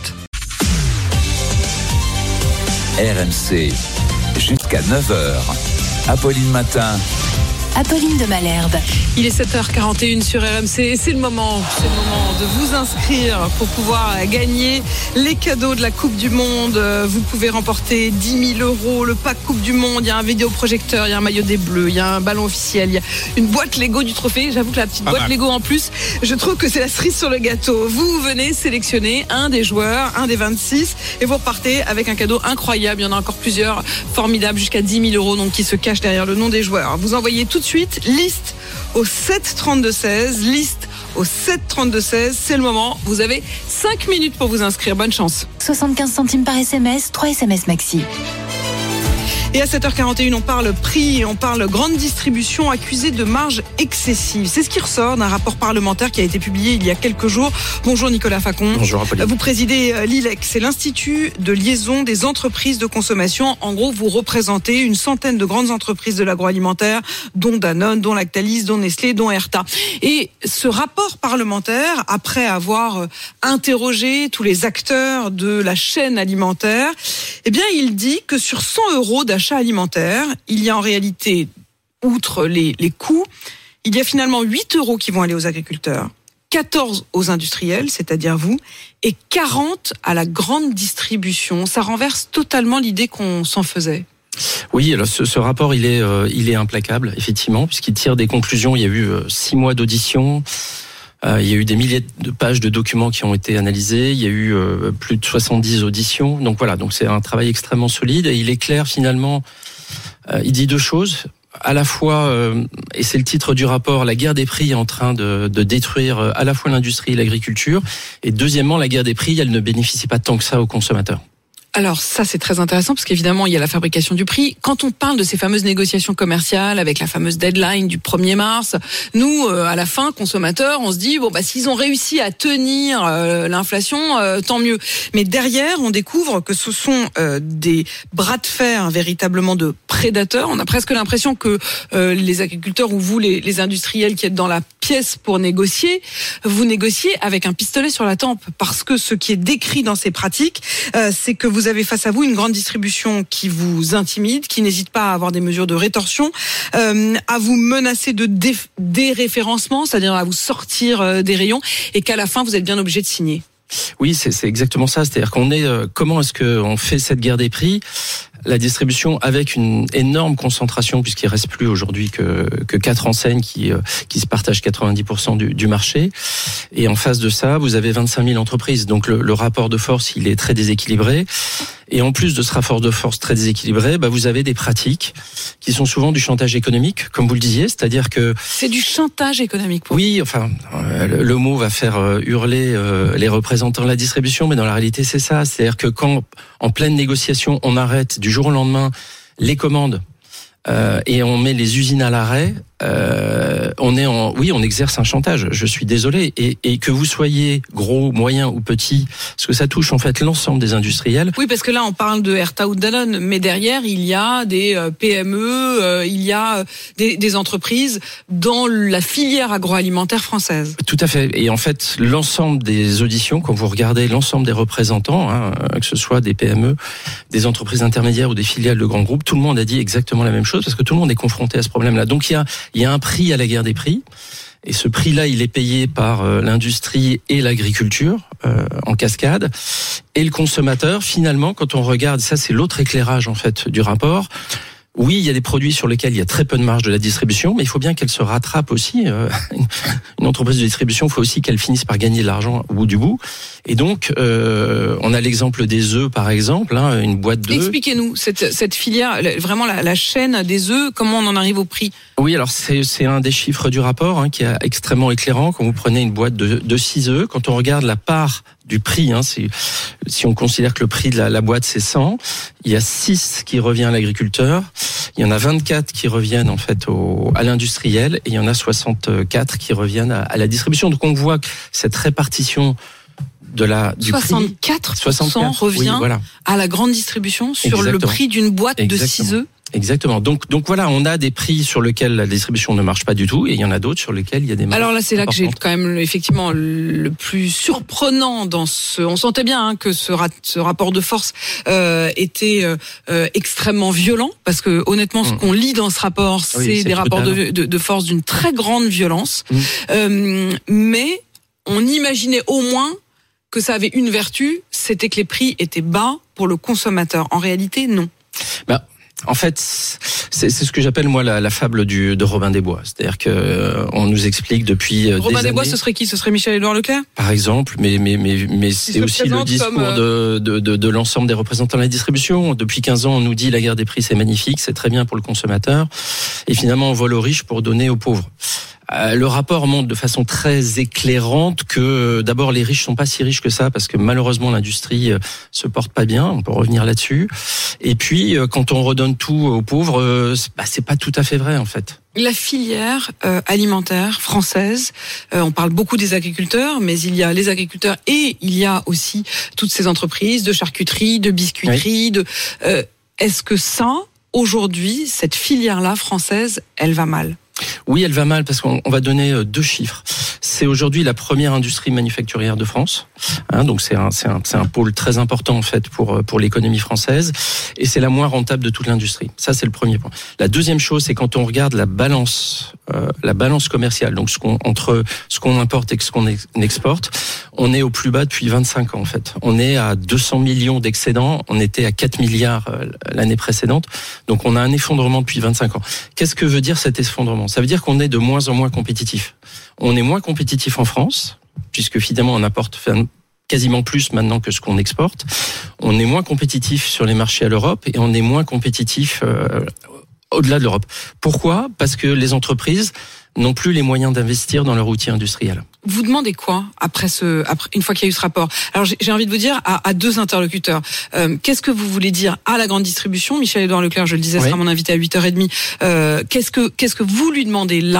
RMC jusqu'à 9h. Apolline Matin. Apolline de Malherbe. Il est 7h41 sur RMC et c'est le moment de vous inscrire pour pouvoir gagner les cadeaux de la Coupe du Monde. Vous pouvez remporter 10 000 €, le pack Coupe du Monde, il y a un vidéoprojecteur, il y a un maillot des Bleus, il y a un ballon officiel, il y a une boîte Lego du trophée. J'avoue que la petite boîte Lego en plus, je trouve que c'est la cerise sur le gâteau. Vous venez sélectionner un des joueurs, un des 26 et vous repartez avec un cadeau incroyable. Il y en a encore plusieurs formidables, jusqu'à 10 000 €, donc qui se cachent derrière le nom des joueurs. Vous envoyez tout de suite liste au 7 32 16, liste au 7 32 16, c'est le moment. Vous avez 5 minutes pour vous inscrire. Bonne chance. 75 centimes par SMS, 3 SMS maxi. Et à 7h41, on parle prix, on parle grande distribution accusée de marge excessive. C'est ce qui ressort d'un rapport parlementaire qui a été publié il y a quelques jours. Bonjour Nicolas Facon. Bonjour Apolline. Vous présidez l'ILEC, c'est l'Institut de liaison des entreprises de consommation. En gros, vous représentez une centaine de grandes entreprises de l'agroalimentaire, dont Danone, dont Lactalis, dont Nestlé, dont Herta. Et ce rapport parlementaire, après avoir interrogé tous les acteurs de la chaîne alimentaire, eh bien, il dit que sur 100 € d'achat alimentaire, il y a en réalité, outre les coûts, il y a finalement 8 € qui vont aller aux agriculteurs, 14 aux industriels, c'est-à-dire vous, et 40 à la grande distribution. Ça renverse totalement l'idée qu'on s'en faisait. Oui, alors ce rapport, il est implacable, effectivement, puisqu'il tire des conclusions. Il y a eu 6 mois d'audition. Il y a eu des milliers de pages de documents qui ont été analysés. Il y a eu plus de 70 auditions. Donc voilà, donc c'est un travail extrêmement solide. Et il est clair finalement. Il dit deux choses. À la fois, et c'est le titre du rapport, la guerre des prix est en train de détruire à la fois l'industrie et l'agriculture. Et deuxièmement, la guerre des prix, elle ne bénéficie pas tant que ça aux consommateurs. Alors ça, c'est très intéressant parce qu'évidemment, il y a la fabrication du prix. Quand on parle de ces fameuses négociations commerciales avec la fameuse deadline du 1er mars, nous, à la fin, consommateurs, on se dit, bon, bah, s'ils ont réussi à tenir l'inflation, tant mieux. Mais derrière, on découvre que ce sont des bras de fer véritablement de prédateurs. On a presque l'impression que les agriculteurs ou vous, les industriels qui êtes dans la pièce pour négocier, vous négociez avec un pistolet sur la tempe. Parce que ce qui est décrit dans ces pratiques, c'est que vous avez face à vous une grande distribution qui vous intimide, qui n'hésite pas à avoir des mesures de rétorsion, à vous menacer de déréférencement, c'est-à-dire à vous sortir des rayons, et qu'à la fin, vous êtes bien obligé de signer. Oui, c'est exactement ça. C'est-à-dire qu'on est, comment est-ce qu'on fait cette guerre des prix? La distribution avec une énorme concentration, puisqu'il reste plus aujourd'hui que 4 enseignes qui se partagent 90% du marché. Et en face de ça, vous avez 25 000 entreprises. Donc le rapport de force, il est très déséquilibré. Et en plus de ce rapport de force très déséquilibré, vous avez des pratiques qui sont souvent du chantage économique, comme vous le disiez, c'est-à-dire que... C'est du chantage économique. Oui, enfin, le mot va faire hurler les représentants de la distribution, mais dans la réalité, c'est ça. C'est-à-dire que quand, en pleine négociation, on arrête du jour au lendemain les commandes et on met les usines à l'arrêt, on exerce un chantage. Je suis désolé. Et que vous soyez gros, moyen ou petit, parce que ça touche en fait l'ensemble des industriels. Oui, parce que là, on parle de Herta ou de Danone, mais derrière, il y a des PME, il y a des entreprises dans la filière agroalimentaire française. Tout à fait. Et en fait, l'ensemble des auditions, quand vous regardez l'ensemble des représentants, que ce soit des PME, des entreprises intermédiaires ou des filiales de grands groupes, tout le monde a dit exactement la même chose, parce que tout le monde est confronté à ce problème-là. Donc il y a un prix à la guerre des prix, et ce prix-là, il est payé par l'industrie et l'agriculture en cascade, et le consommateur, finalement, quand on regarde, ça c'est l'autre éclairage en fait du rapport. Oui, il y a des produits sur lesquels il y a très peu de marge de la distribution, mais il faut bien qu'elle se rattrape aussi. Une entreprise de distribution, il faut aussi qu'elle finisse par gagner de l'argent au bout du bout. Et donc, on a l'exemple des œufs, par exemple, une boîte d'œufs. Expliquez-nous cette filière, vraiment la chaîne des œufs, comment on en arrive au prix? Oui, alors c'est un des chiffres du rapport qui est extrêmement éclairant. Quand vous prenez une boîte de 6 œufs, quand on regarde la part du prix, si on considère que le prix de la boîte c'est 100, il y a 6 qui revient à l'agriculteur, il y en a 24 qui reviennent en fait à l'industriel, et il y en a 64 qui reviennent à la distribution. Donc on voit que cette répartition du 64% prix, revient à la grande distribution sur le prix d'une boîte de 6 œufs. Exactement. Donc voilà, on a des prix sur lesquels la distribution ne marche pas du tout, et il y en a d'autres sur lesquels il y a des marges. Alors là, c'est là que j'ai importantes. quand même effectivement le plus surprenant dans ce. On sentait bien que ce rapport de force était extrêmement violent, parce que honnêtement, ce qu'on lit dans ce rapport, c'est des rapports de force d'une très grande violence. Mais on imaginait au moins que ça avait une vertu, c'était que les prix étaient bas pour le consommateur. En réalité, non. En fait, c'est ce que j'appelle moi la fable de Robin des Bois. C'est-à-dire que on nous explique depuis des années. Robin des Bois, ce serait qui ? Ce serait Michel-Édouard Leclerc ? Par exemple, mais c'est aussi le discours de l'ensemble des représentants de la distribution. Depuis 15 ans, on nous dit la guerre des prix, c'est magnifique, c'est très bien pour le consommateur, et finalement on vole aux riches pour donner aux pauvres. Le rapport montre de façon très éclairante que d'abord les riches sont pas si riches que ça, parce que malheureusement l'industrie se porte pas bien, on peut revenir là-dessus. Et puis quand on redonne tout aux pauvres, c'est pas tout à fait vrai en fait. La filière alimentaire française, on parle beaucoup des agriculteurs, mais il y a les agriculteurs et il y a aussi toutes ces entreprises de charcuterie, de biscuiterie. Est-ce que ça, aujourd'hui, cette filière-là française, elle va mal ? Oui, elle va mal parce qu'on va donner 2 chiffres. C'est aujourd'hui la première industrie manufacturière de France, donc c'est un pôle très important en fait pour l'économie française, et c'est la moins rentable de toute l'industrie. Ça, c'est le premier point. La deuxième chose, c'est quand on regarde la balance commerciale, donc entre ce qu'on importe et ce qu'on exporte, on est au plus bas depuis 25 ans en fait. On est à 200 millions d'excédents, on était à 4 milliards l'année précédente, donc on a un effondrement depuis 25 ans. Qu'est-ce que veut dire cet effondrement ? Ça veut dire qu'on est de moins en moins compétitif. On est moins compétitif en France, puisque finalement on apporte quasiment plus maintenant que ce qu'on exporte. On est moins compétitif sur les marchés à l'Europe, et on est moins compétitif au-delà de l'Europe. Pourquoi ? Parce que les entreprises n'ont plus les moyens d'investir dans leur outil industriel. Vous demandez quoi après une fois qu'il y a eu ce rapport ? Alors j'ai envie de vous dire à 2 interlocuteurs. Qu'est-ce que vous voulez dire à la grande distribution ? Michel-Édouard Leclerc, je le disais, sera mon invité à 8h30. Qu'est-ce que vous lui demandez là ?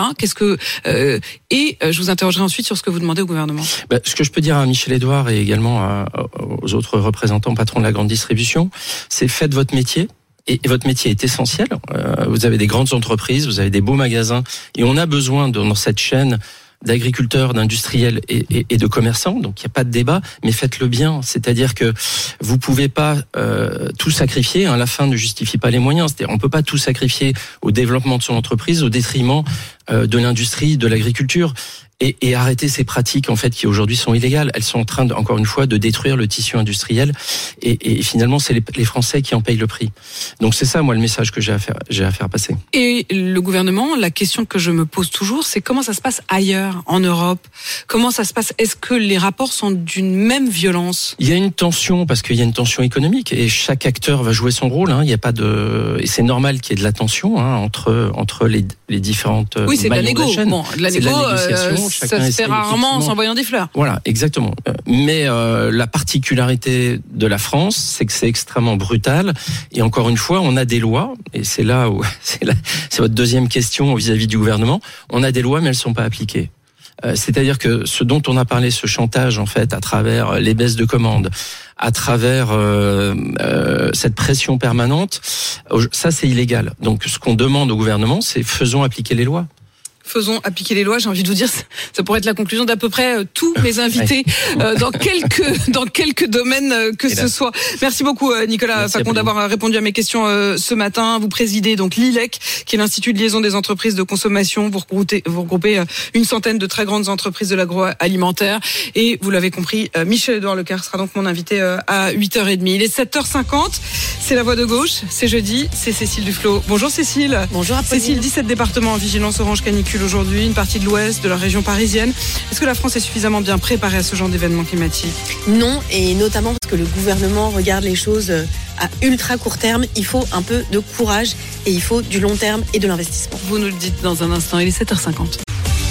Et je vous interrogerai ensuite sur ce que vous demandez au gouvernement. Ce que je peux dire à Michel-Édouard et également aux autres représentants patrons de la grande distribution, c'est faites votre métier. Et votre métier est essentiel. Vous avez des grandes entreprises, vous avez des beaux magasins, et on a besoin dans cette chaîne d'agriculteurs, d'industriels et de commerçants. Donc il n'y a pas de débat, mais faites-le bien. C'est-à-dire que vous pouvez pas tout sacrifier. La fin ne justifie pas les moyens. C'est-à-dire on peut pas tout sacrifier au développement de son entreprise au détriment de l'industrie, de l'agriculture. Et arrêter ces pratiques en fait qui aujourd'hui sont illégales. Elles sont en train encore une fois de détruire le tissu industriel, et finalement c'est les Français qui en payent le prix. Donc c'est ça moi le message que j'ai à faire passer. Et le gouvernement, la question que je me pose toujours, c'est comment ça se passe ailleurs en Europe ? Comment ça se passe ? Est-ce que les rapports sont d'une même violence ? Il y a une tension parce qu'il y a une tension économique, et chaque acteur va jouer son rôle. Il y a pas et c'est normal qu'il y ait de la tension entre les différentes. Oui, c'est de la négo. Bon, de la négociation. Ça se fait rarement en s'envoyant des fleurs. Voilà, exactement. Mais la particularité de la France, c'est que c'est extrêmement brutal. Et encore une fois, on a des lois, et c'est là où c'est votre deuxième question vis-à-vis du gouvernement. On a des lois, mais elles sont pas appliquées. C'est-à-dire que ce dont on a parlé, ce chantage en fait, à travers les baisses de commandes, à travers cette pression permanente, ça c'est illégal. Donc ce qu'on demande au gouvernement, c'est faisons appliquer les lois. Faisons appliquer les lois. J'ai envie de vous dire, ça pourrait être la conclusion d'à peu près tous mes invités dans quelques domaines que ce soit. Merci beaucoup Nicolas Facon d'avoir répondu à mes questions ce matin. Vous présidez donc l'ILEC, qui est l'Institut de liaison des entreprises de consommation. Vous regroupez une centaine de très grandes entreprises de l'agroalimentaire. Et vous l'avez compris, Michel-Édouard Leclerc sera donc mon invité à 8h30. Il est 7h50. C'est la voix de gauche. C'est jeudi. C'est Cécile Duflot. Bonjour Cécile. Bonjour Apolline. Cécile, 17 départements en vigilance orange canicule aujourd'hui, une partie de l'ouest, de la région parisienne. Est-ce que la France est suffisamment bien préparée à ce genre d'événement climatique ? Non, et notamment parce que le gouvernement regarde les choses à ultra court terme. Il faut un peu de courage et il faut du long terme et de l'investissement. Vous nous le dites dans un instant, il est 7h50.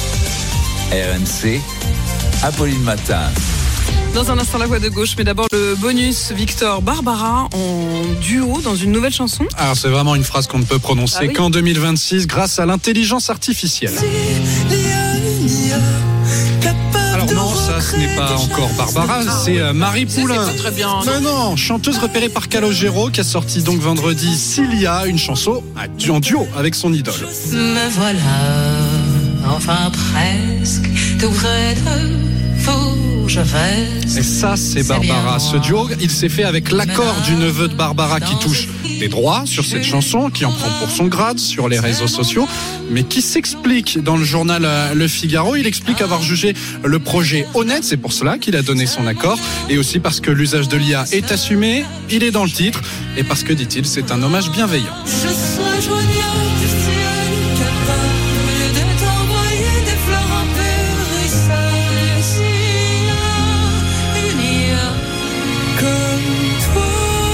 RMC, Apolline Matin. Dans un instant, la voix de gauche, mais d'abord le bonus Victor Barbara en duo dans une nouvelle chanson. Alors c'est vraiment une phrase qu'on ne peut prononcer qu'en 2026 grâce à l'intelligence artificielle. Alors non, Ça, ce n'est pas encore Barbara, c'est Marie Poulain. C'est très bien. Mais non, chanteuse repérée par Calogero qui a sorti donc vendredi Cilia, une chanson en duo avec son idole. Me voilà, enfin presque, tout près de vous, je reste. Et ça, c'est Barbara. Ce duo, il s'est fait avec l'accord du neveu de Barbara qui touche des droits sur cette chanson, qui en prend pour son grade sur les réseaux sociaux, mais qui s'explique dans le journal Le Figaro. Il explique avoir jugé le projet honnête, c'est pour cela qu'il a donné son accord, et aussi parce que l'usage de l'IA est assumé, il est dans le titre, et parce que, dit-il, c'est un hommage bienveillant. Je sois joignable du ciel, capable de t'envoyer des fleurs impérissables. S'il y a une IA comme toi.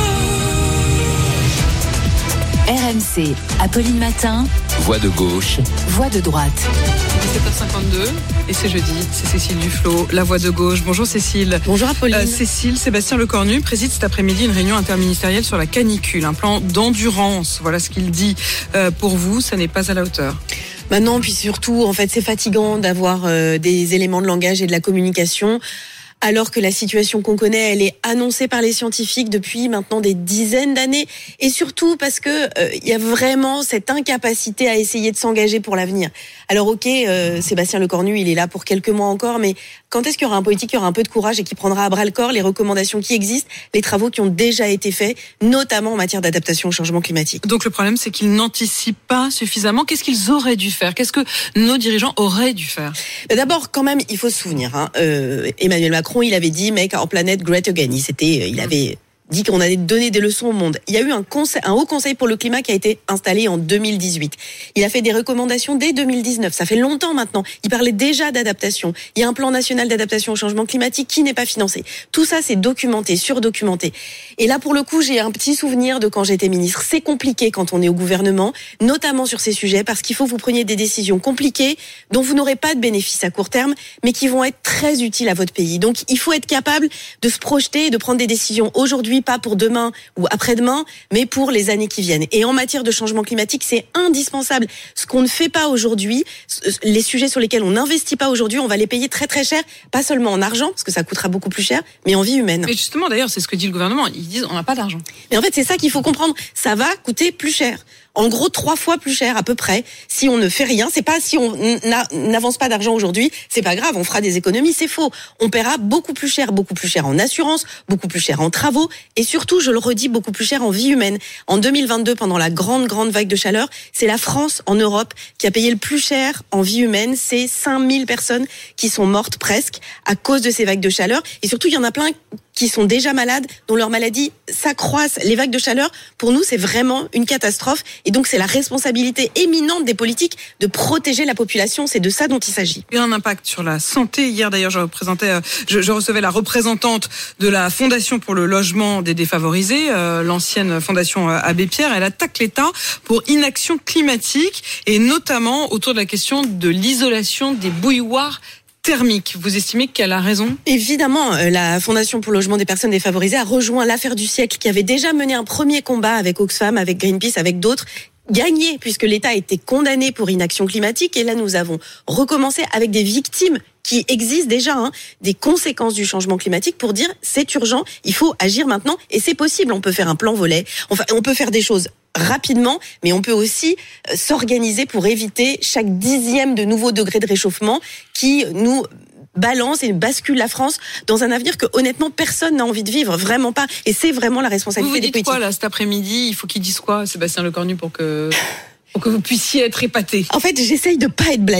RMC, Apolline Matin, Voix de gauche. voix de droite. 17h52 et c'est jeudi, c'est Cécile Duflot, la voix de gauche. Bonjour Cécile. Bonjour Apolline. Cécile, Sébastien Lecornu préside cet après-midi une réunion interministérielle sur la canicule, un plan d'endurance. Voilà ce qu'il dit. Pour vous, ça n'est pas à la hauteur. Maintenant, puis surtout, en fait, c'est fatigant d'avoir des éléments de langage et de la communication. Alors que la situation qu'on connaît, elle est annoncée par les scientifiques depuis maintenant des dizaines d'années, et surtout parce que il y a vraiment cette incapacité à essayer de s'engager pour l'avenir. Alors ok, Sébastien Lecornu, il est là pour quelques mois encore, mais quand est-ce qu'il y aura un politique qui aura un peu de courage et qui prendra à bras le corps les recommandations qui existent, les travaux qui ont déjà été faits, notamment en matière d'adaptation au changement climatique? Donc le problème, c'est qu'ils n'anticipent pas suffisamment. Qu'est-ce qu'ils auraient dû faire? Qu'est-ce que nos dirigeants auraient dû faire? D'abord, quand même, il faut se souvenir, Emmanuel Macron, il avait dit Make our planet great again. Il avait dit qu'on allait donner des leçons au monde. Il y a eu un haut conseil pour le climat qui a été installé en 2018. Il a fait des recommandations dès 2019. Ça fait longtemps maintenant. Il parlait déjà d'adaptation. Il y a un plan national d'adaptation au changement climatique qui n'est pas financé. Tout ça, c'est documenté, surdocumenté. Et là, pour le coup, j'ai un petit souvenir de quand j'étais ministre. C'est compliqué quand on est au gouvernement, notamment sur ces sujets, parce qu'il faut que vous preniez des décisions compliquées dont vous n'aurez pas de bénéfices à court terme, mais qui vont être très utiles à votre pays. Donc, il faut être capable de se projeter et de prendre des décisions aujourd'hui, pas pour demain ou après-demain, mais pour les années qui viennent. Et en matière de changement climatique, c'est indispensable. Ce qu'on ne fait pas aujourd'hui, les sujets sur lesquels on n'investit pas aujourd'hui, on va les payer très très cher, pas seulement en argent, parce que ça coûtera beaucoup plus cher, mais en vie humaine. Mais justement, d'ailleurs, c'est ce que dit le gouvernement. Ils disent on n'a pas d'argent. Mais en fait, c'est ça qu'il faut comprendre. Ça va coûter plus cher. En gros, 3 fois plus cher à peu près. Si on ne fait rien, c'est pas si on n'avance pas d'argent aujourd'hui, c'est pas grave, on fera des économies, c'est faux. On paiera beaucoup plus cher en assurance, beaucoup plus cher en travaux, et surtout, je le redis, beaucoup plus cher en vie humaine. En 2022, pendant la grande vague de chaleur, c'est la France en Europe qui a payé le plus cher en vie humaine. C'est 5000 personnes qui sont mortes presque à cause de ces vagues de chaleur. Et surtout, il y en a plein qui sont déjà malades, dont leur maladie s'accroissent. Les vagues de chaleur, pour nous, c'est vraiment une catastrophe. Et donc, c'est la responsabilité éminente des politiques de protéger la population. C'est de ça dont il s'agit. Il y a un impact sur la santé. Hier, d'ailleurs, je recevais la représentante de la Fondation pour le logement des défavorisés, l'ancienne Fondation Abbé Pierre. Elle attaque l'État pour inaction climatique et notamment autour de la question de l'isolation des bouilloires thermique. Vous estimez qu'elle a raison? Évidemment, la Fondation pour le logement des personnes défavorisées a rejoint l'affaire du siècle qui avait déjà mené un premier combat avec Oxfam, avec Greenpeace, avec d'autres, gagné puisque l'État a été condamné pour inaction climatique et là nous avons recommencé avec des victimes qui existent déjà, des conséquences du changement climatique pour dire c'est urgent, il faut agir maintenant et c'est possible. On peut faire un plan volet, enfin on peut faire des choses rapidement, mais on peut aussi s'organiser pour éviter chaque 10e de nouveau degré de réchauffement qui nous balance et bascule la France dans un avenir que honnêtement personne n'a envie de vivre, vraiment pas. Et c'est vraiment la responsabilité des politiques. Vous dites quoi là cet après-midi? Il faut qu'ils disent quoi, Sébastien Lecornu, pour que vous puissiez être épaté? En fait, j'essaye de pas être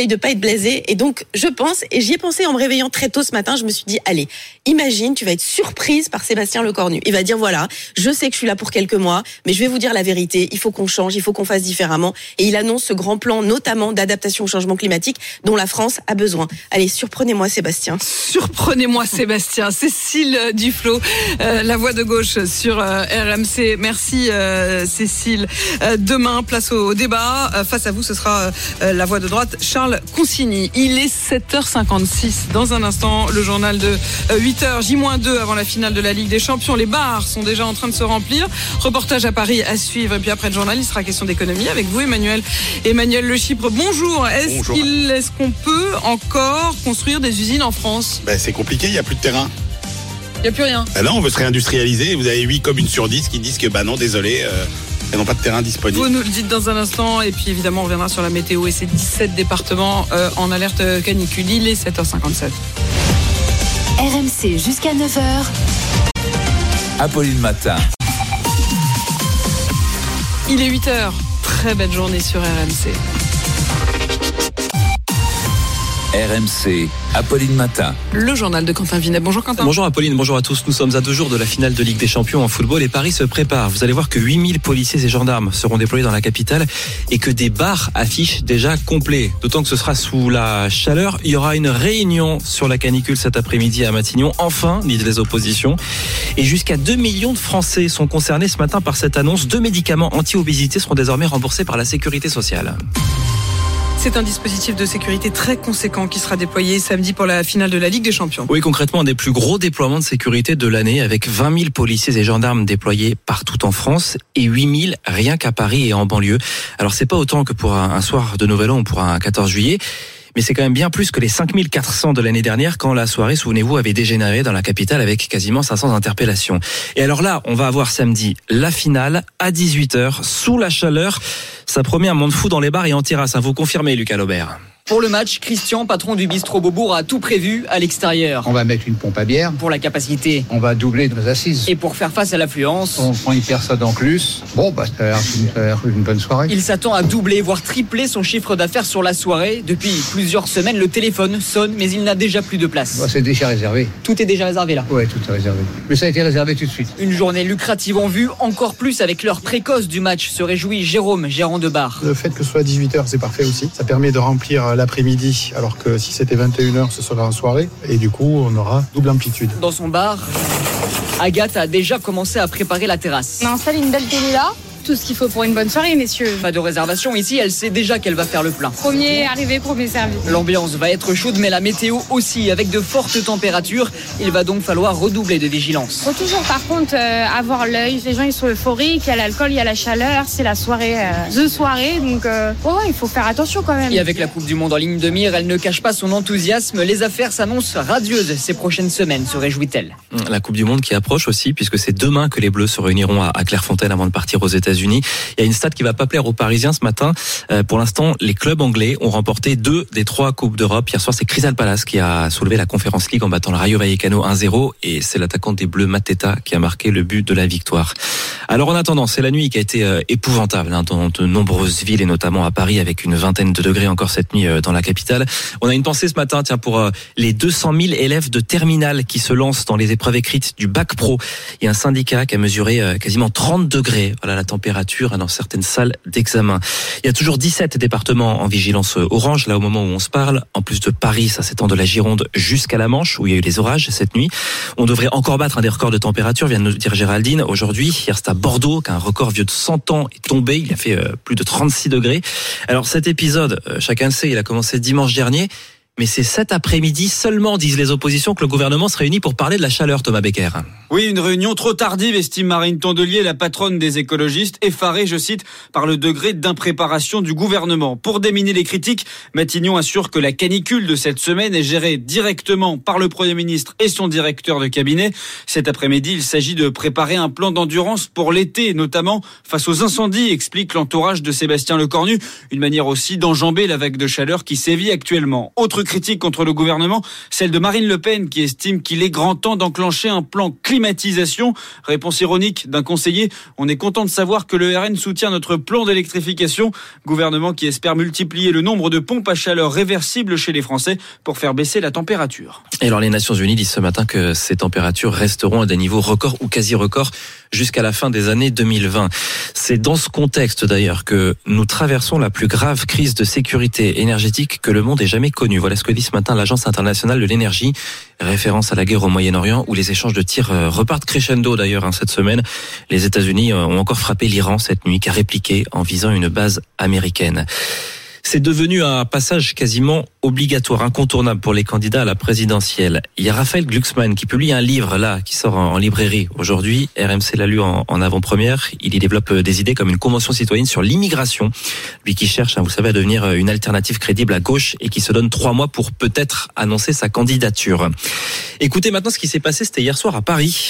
blasé. Et donc, je pense, et j'y ai pensé en me réveillant très tôt ce matin, je me suis dit, allez, imagine, tu vas être surprise par Sébastien Lecornu. Il va dire, voilà, je sais que je suis là pour quelques mois, mais je vais vous dire la vérité, il faut qu'on change, il faut qu'on fasse différemment. Et il annonce ce grand plan, notamment d'adaptation au changement climatique, dont la France a besoin. Allez, surprenez-moi, Sébastien. Surprenez-moi, Sébastien. Cécile Duflot, la voix de gauche sur RMC. Merci, Cécile. Demain, place au au débat. Face à vous, ce sera la voix de droite, Charles Consigny. Il est 7h56. Dans un instant, le journal de 8h, J-2 avant la finale de la Ligue des Champions. Les bars sont déjà en train de se remplir. Reportage à Paris à suivre. Et puis après le journal, il sera question d'économie avec vous, Emmanuel Le Chypre. Bonjour. Est-ce qu'on peut encore construire des usines en France ? C'est compliqué, il n'y a plus de terrain. Il n'y a plus rien. Non, on veut se réindustrialiser. Vous avez 8 communes sur 10 qui disent que non, désolé, elles n'ont pas de terrain disponible. Vous nous le dites dans un instant. Et puis évidemment, on reviendra sur la météo et ces 17 départements en alerte canicule. Il est 7h57. RMC jusqu'à 9h. Apolline Matin. Il est 8h. Très belle journée sur RMC. RMC, Apolline Matin. Le journal de Quentin Vinet. Bonjour Quentin. Bonjour Apolline, bonjour à tous. Nous sommes à 2 jours de la finale de Ligue des Champions en football et Paris se prépare. Vous allez voir que 8000 policiers et gendarmes seront déployés dans la capitale et que des bars affichent déjà complets. D'autant que ce sera sous la chaleur. Il y aura une réunion sur la canicule cet après-midi à Matignon. Enfin, disent les oppositions. Et jusqu'à 2 millions de Français sont concernés ce matin par cette annonce. 2 médicaments anti-obésité seront désormais remboursés par la Sécurité sociale. C'est un dispositif de sécurité très conséquent qui sera déployé samedi pour la finale de la Ligue des Champions. Oui, concrètement, un des plus gros déploiements de sécurité de l'année avec 20 000 policiers et gendarmes déployés partout en France et 8 000 rien qu'à Paris et en banlieue. Alors, c'est pas autant que pour un soir de Nouvel An ou pour un 14 juillet. Mais c'est quand même bien plus que les 5400 de l'année dernière quand la soirée, souvenez-vous, avait dégénéré dans la capitale avec quasiment 500 interpellations. Et alors là, on va avoir samedi la finale à 18h sous la chaleur. Ça promet un monde fou dans les bars et en terrasse. Vous confirmez, Lucas Laubert? Pour le match, Christian, patron du bistrot Beaubourg, a tout prévu à l'extérieur. On va mettre une pompe à bière. Pour la capacité. On va doubler nos assises. Et pour faire face à l'affluence. On prend une personne en plus. Bon, ça a l'air une bonne soirée. Il s'attend à doubler, voire tripler son chiffre d'affaires sur la soirée. Depuis plusieurs semaines, le téléphone sonne, mais il n'a déjà plus de place. C'est déjà réservé. Tout est déjà réservé là. Oui, tout est réservé. Mais ça a été réservé tout de suite. Une journée lucrative en vue, encore plus avec l'heure précoce du match, se réjouit Jérôme, gérant de bar. Le fait que ce soit à 18h, c'est parfait aussi. Ça permet de remplir l'après-midi. Alors que si c'était 21h, ce sera en soirée. Et du coup, on aura double amplitude. Dans son bar, Agathe a déjà commencé à préparer la terrasse. On installe une belle télé là. Tout ce qu'il faut pour une bonne soirée, messieurs. Pas de réservation ici, elle sait déjà qu'elle va faire le plein. Premier arrivé, premier servi. L'ambiance va être chaude, mais la météo aussi, avec de fortes températures. Il va donc falloir redoubler de vigilance. Faut toujours, par contre, avoir l'œil. Les gens, ils sont euphoriques. Il y a l'alcool, il y a la chaleur. C'est la soirée, the soirée. Donc, il faut faire attention quand même. Et avec la Coupe du Monde en ligne de mire, elle ne cache pas son enthousiasme. Les affaires s'annoncent radieuses ces prochaines semaines, se réjouit-elle. La Coupe du Monde qui approche aussi, puisque c'est demain que les Bleus se réuniront à Clairefontaine avant de partir aux États-Unis. Il y a une stat qui va pas plaire aux Parisiens ce matin. Pour l'instant, les clubs anglais ont remporté 2 des 3 Coupes d'Europe. Hier soir, c'est Crystal Palace qui a soulevé la Conference League en battant le Rayo Vallecano 1-0 et c'est l'attaquant des Bleus Mateta qui a marqué le but de la victoire. Alors en attendant, c'est la nuit qui a été épouvantable dans de nombreuses villes et notamment à Paris avec une vingtaine de degrés encore cette nuit dans la capitale. On a une pensée ce matin pour les 200 000 élèves de terminale qui se lancent dans les épreuves écrites du bac pro. Il y a un syndicat qui a mesuré quasiment 30 degrés. Voilà la température dans certaines salles d'examen. Il y a toujours 17 départements en vigilance orange, là au moment où on se parle. En plus de Paris, ça s'étend de la Gironde jusqu'à la Manche, où il y a eu les orages cette nuit. On devrait encore battre un des records de température, vient de nous dire Géraldine. Aujourd'hui, hier c'est à Bordeaux qu'un record vieux de 100 ans est tombé. Il a fait plus de 36 degrés. Alors cet épisode, chacun le sait, il a commencé dimanche dernier. Mais c'est cet après-midi seulement, disent les oppositions, que le gouvernement se réunit pour parler de la chaleur, Thomas Becker. Oui, une réunion trop tardive, estime Marine Tondelier, la patronne des écologistes, effarée, je cite, par le degré d'impréparation du gouvernement. Pour déminer les critiques, Matignon assure que la canicule de cette semaine est gérée directement par le Premier ministre et son directeur de cabinet. Cet après-midi, il s'agit de préparer un plan d'endurance pour l'été, notamment face aux incendies, explique l'entourage de Sébastien Lecornu. Une manière aussi d'enjamber la vague de chaleur qui sévit actuellement. Autre critique contre le gouvernement, celle de Marine Le Pen qui estime qu'il est grand temps d'enclencher un plan climatisation. Réponse ironique d'un conseiller, on est content de savoir que le RN soutient notre plan d'électrification. Gouvernement qui espère multiplier le nombre de pompes à chaleur réversibles chez les Français pour faire baisser la température. Et alors les Nations Unies disent ce matin que ces températures resteront à des niveaux records ou quasi records jusqu'à la fin des années 2020. C'est dans ce contexte d'ailleurs que nous traversons la plus grave crise de sécurité énergétique que le monde ait jamais connue. Voilà ce que dit ce matin l'Agence internationale de l'énergie, référence à la guerre au Moyen-Orient où les échanges de tirs repartent crescendo d'ailleurs cette semaine. Les États-Unis ont encore frappé l'Iran cette nuit qui a répliqué en visant une base américaine. C'est devenu un passage quasiment obligatoire, incontournable pour les candidats à la présidentielle. Il y a Raphaël Glucksmann qui publie un livre là, qui sort en librairie aujourd'hui. RMC l'a lu en avant-première. Il y développe des idées comme une convention citoyenne sur l'immigration. Lui qui cherche, vous savez, à devenir une alternative crédible à gauche et qui se donne 3 mois pour peut-être annoncer sa candidature. Écoutez maintenant ce qui s'est passé, c'était hier soir à Paris.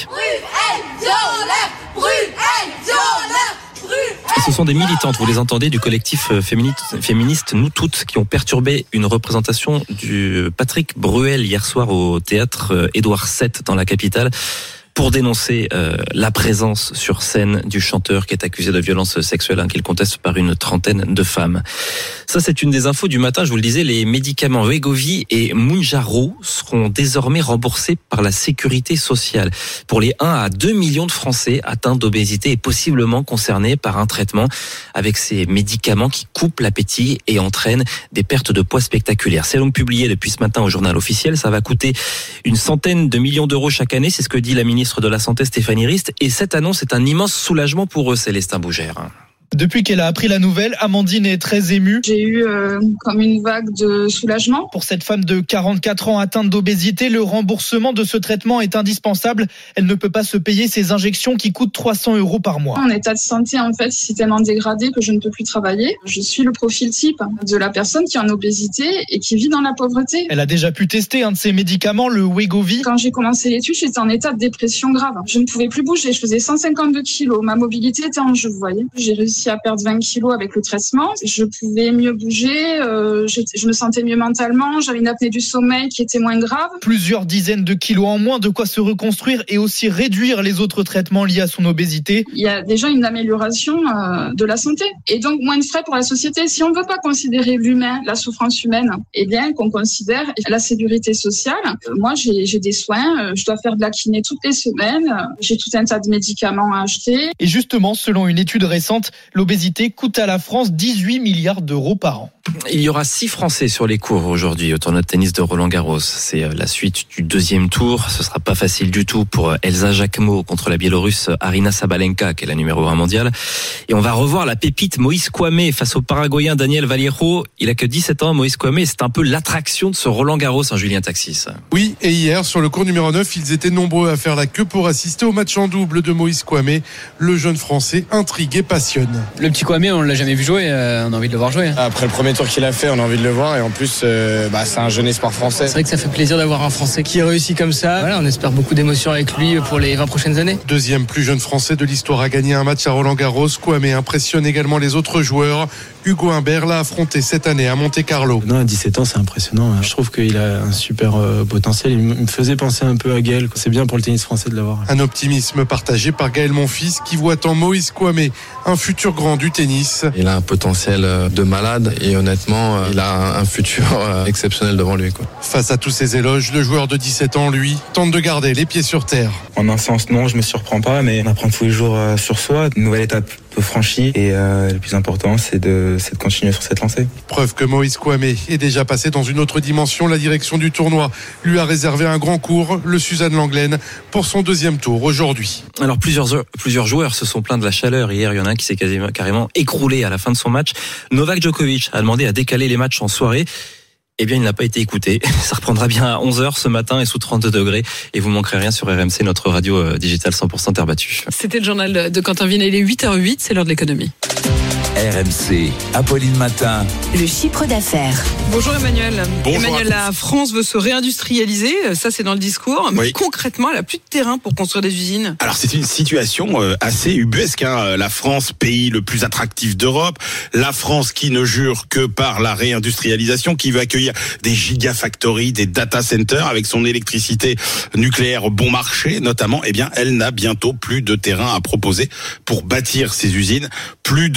Ce sont des militantes, vous les entendez, du collectif féministe Nous Toutes, qui ont perturbé une représentation du Patrick Bruel hier soir au théâtre Édouard VII dans la capitale, pour dénoncer la présence sur scène du chanteur qui est accusé de violence sexuelle, qu'il conteste par une trentaine de femmes. Ça, c'est une des infos du matin. Je vous le disais, les médicaments Wegovy et Mounjaro seront désormais remboursés par la sécurité sociale pour les 1 à 2 millions de Français atteints d'obésité et possiblement concernés par un traitement avec ces médicaments qui coupent l'appétit et entraînent des pertes de poids spectaculaires. C'est donc publié depuis ce matin au journal officiel. Ça va coûter une centaine de millions d'euros chaque année. C'est ce que dit la ministre de la Santé Stéphanie Rist, et cette annonce est un immense soulagement pour eux, Célestin Bougère. Depuis qu'elle a appris la nouvelle, Amandine est très émue. J'ai eu comme une vague de soulagement. Pour cette femme de 44 ans atteinte d'obésité, le remboursement de ce traitement est indispensable. Elle ne peut pas se payer ces injections qui coûtent 300 € par mois. Mon état de santé, en fait, c'est tellement dégradé que je ne peux plus travailler. Je suis le profil type de la personne qui est en obésité et qui vit dans la pauvreté. Elle a déjà pu tester un de ses médicaments, le Wegovy. Quand j'ai commencé l'étude, j'étais en état de dépression grave. Je ne pouvais plus bouger. Je faisais 152 kilos. Ma mobilité était en jeu, vous voyez. J'ai réussi à perdre 20 kilos avec le traitement. Je pouvais mieux bouger, je me sentais mieux mentalement, j'avais une apnée du sommeil qui était moins grave. Plusieurs dizaines de kilos en moins, de quoi se reconstruire et aussi réduire les autres traitements liés à son obésité. Il y a déjà une amélioration de la santé et donc moins de frais pour la société. Si on ne veut pas considérer l'humain, la souffrance humaine, eh bien qu'on considère la sécurité sociale. Moi, j'ai des soins, je dois faire de la kiné toutes les semaines, j'ai tout un tas de médicaments à acheter. Et justement, selon une étude récente, l'obésité coûte à la France 18 milliards d'euros par an. Il y aura 6 Français sur les cours aujourd'hui au tournoi de tennis de Roland-Garros. C'est la suite du deuxième tour. Ce sera pas facile du tout pour Elsa Jacquemot contre la Biélorusse Aryna Sabalenka, qui est la numéro 1 mondiale. Et on va revoir la pépite Moïse Kouamé face au Paraguayen Daniel Vallejo. Il a que 17 ans, Moïse Kouamé. C'est un peu l'attraction de ce Roland-Garros, Julien Taxis. Oui, et hier, sur le cours numéro 9, ils étaient nombreux à faire la queue pour assister au match en double de Moïse Kouamé. Le jeune Français intrigue et passionne. Le petit Kouamé, on l'a jamais vu jouer, on a envie de le voir jouer. Après le premier tour qu'il a fait, on a envie de le voir et en plus c'est un jeune espoir français. C'est vrai que ça fait plaisir d'avoir un Français qui réussit comme ça. Voilà, on espère beaucoup d'émotions avec lui pour les 20 prochaines années. Deuxième plus jeune Français de l'histoire à gagner un match à Roland-Garros, Kouamé impressionne également les autres joueurs. Hugo Humbert l'a affronté cette année à Monte-Carlo. Non, à 17 ans, c'est impressionnant. Je trouve qu'il a un super potentiel. Il me faisait penser un peu à Gaël. C'est bien pour le tennis français de l'avoir. Un optimisme partagé par Gaël Monfils qui voit en Moïse Kouamé un futur grand du tennis. Il a un potentiel de malade et honnêtement, il a un futur exceptionnel devant lui. Face à tous ces éloges, le joueur de 17 ans, lui, tente de garder les pieds sur terre. En un sens, non, je me surprends pas, mais on apprend tous les jours sur soi. Une nouvelle étape franchie et le plus important, c'est de continuer sur cette lancée. Preuve que Moïse Kouamé est déjà passé dans une autre dimension. La direction du tournoi lui a réservé un grand cours, le Suzanne Lenglen, pour son deuxième tour aujourd'hui. Alors plusieurs joueurs se sont plaints de la chaleur. Hier, il y en a un qui s'est carrément écroulé à la fin de son match. Novak Djokovic a demandé à décaler les matchs en soirée. Eh bien, il n'a pas été écouté. Ça reprendra bien à 11h ce matin et sous 32 degrés. Et vous manquerez rien sur RMC, notre radio digitale 100% terre battue. C'était le journal de Quentin Vinet. Il est 8h08, c'est l'heure de l'économie. RMC, Apolline Matin. Le chiffre d'affaires. Bonjour Emmanuel. Bonjour Emmanuel, la France veut se réindustrialiser, ça c'est dans le discours. Mais concrètement, elle n'a plus de terrain pour construire des usines. Alors c'est une situation assez ubuesque. La France, pays le plus attractif d'Europe. La France qui ne jure que par la réindustrialisation, qui veut accueillir des gigafactories, des data centers avec son électricité nucléaire bon marché notamment. Eh bien, elle n'a bientôt plus de terrain à proposer pour bâtir ces usines. Plus de 80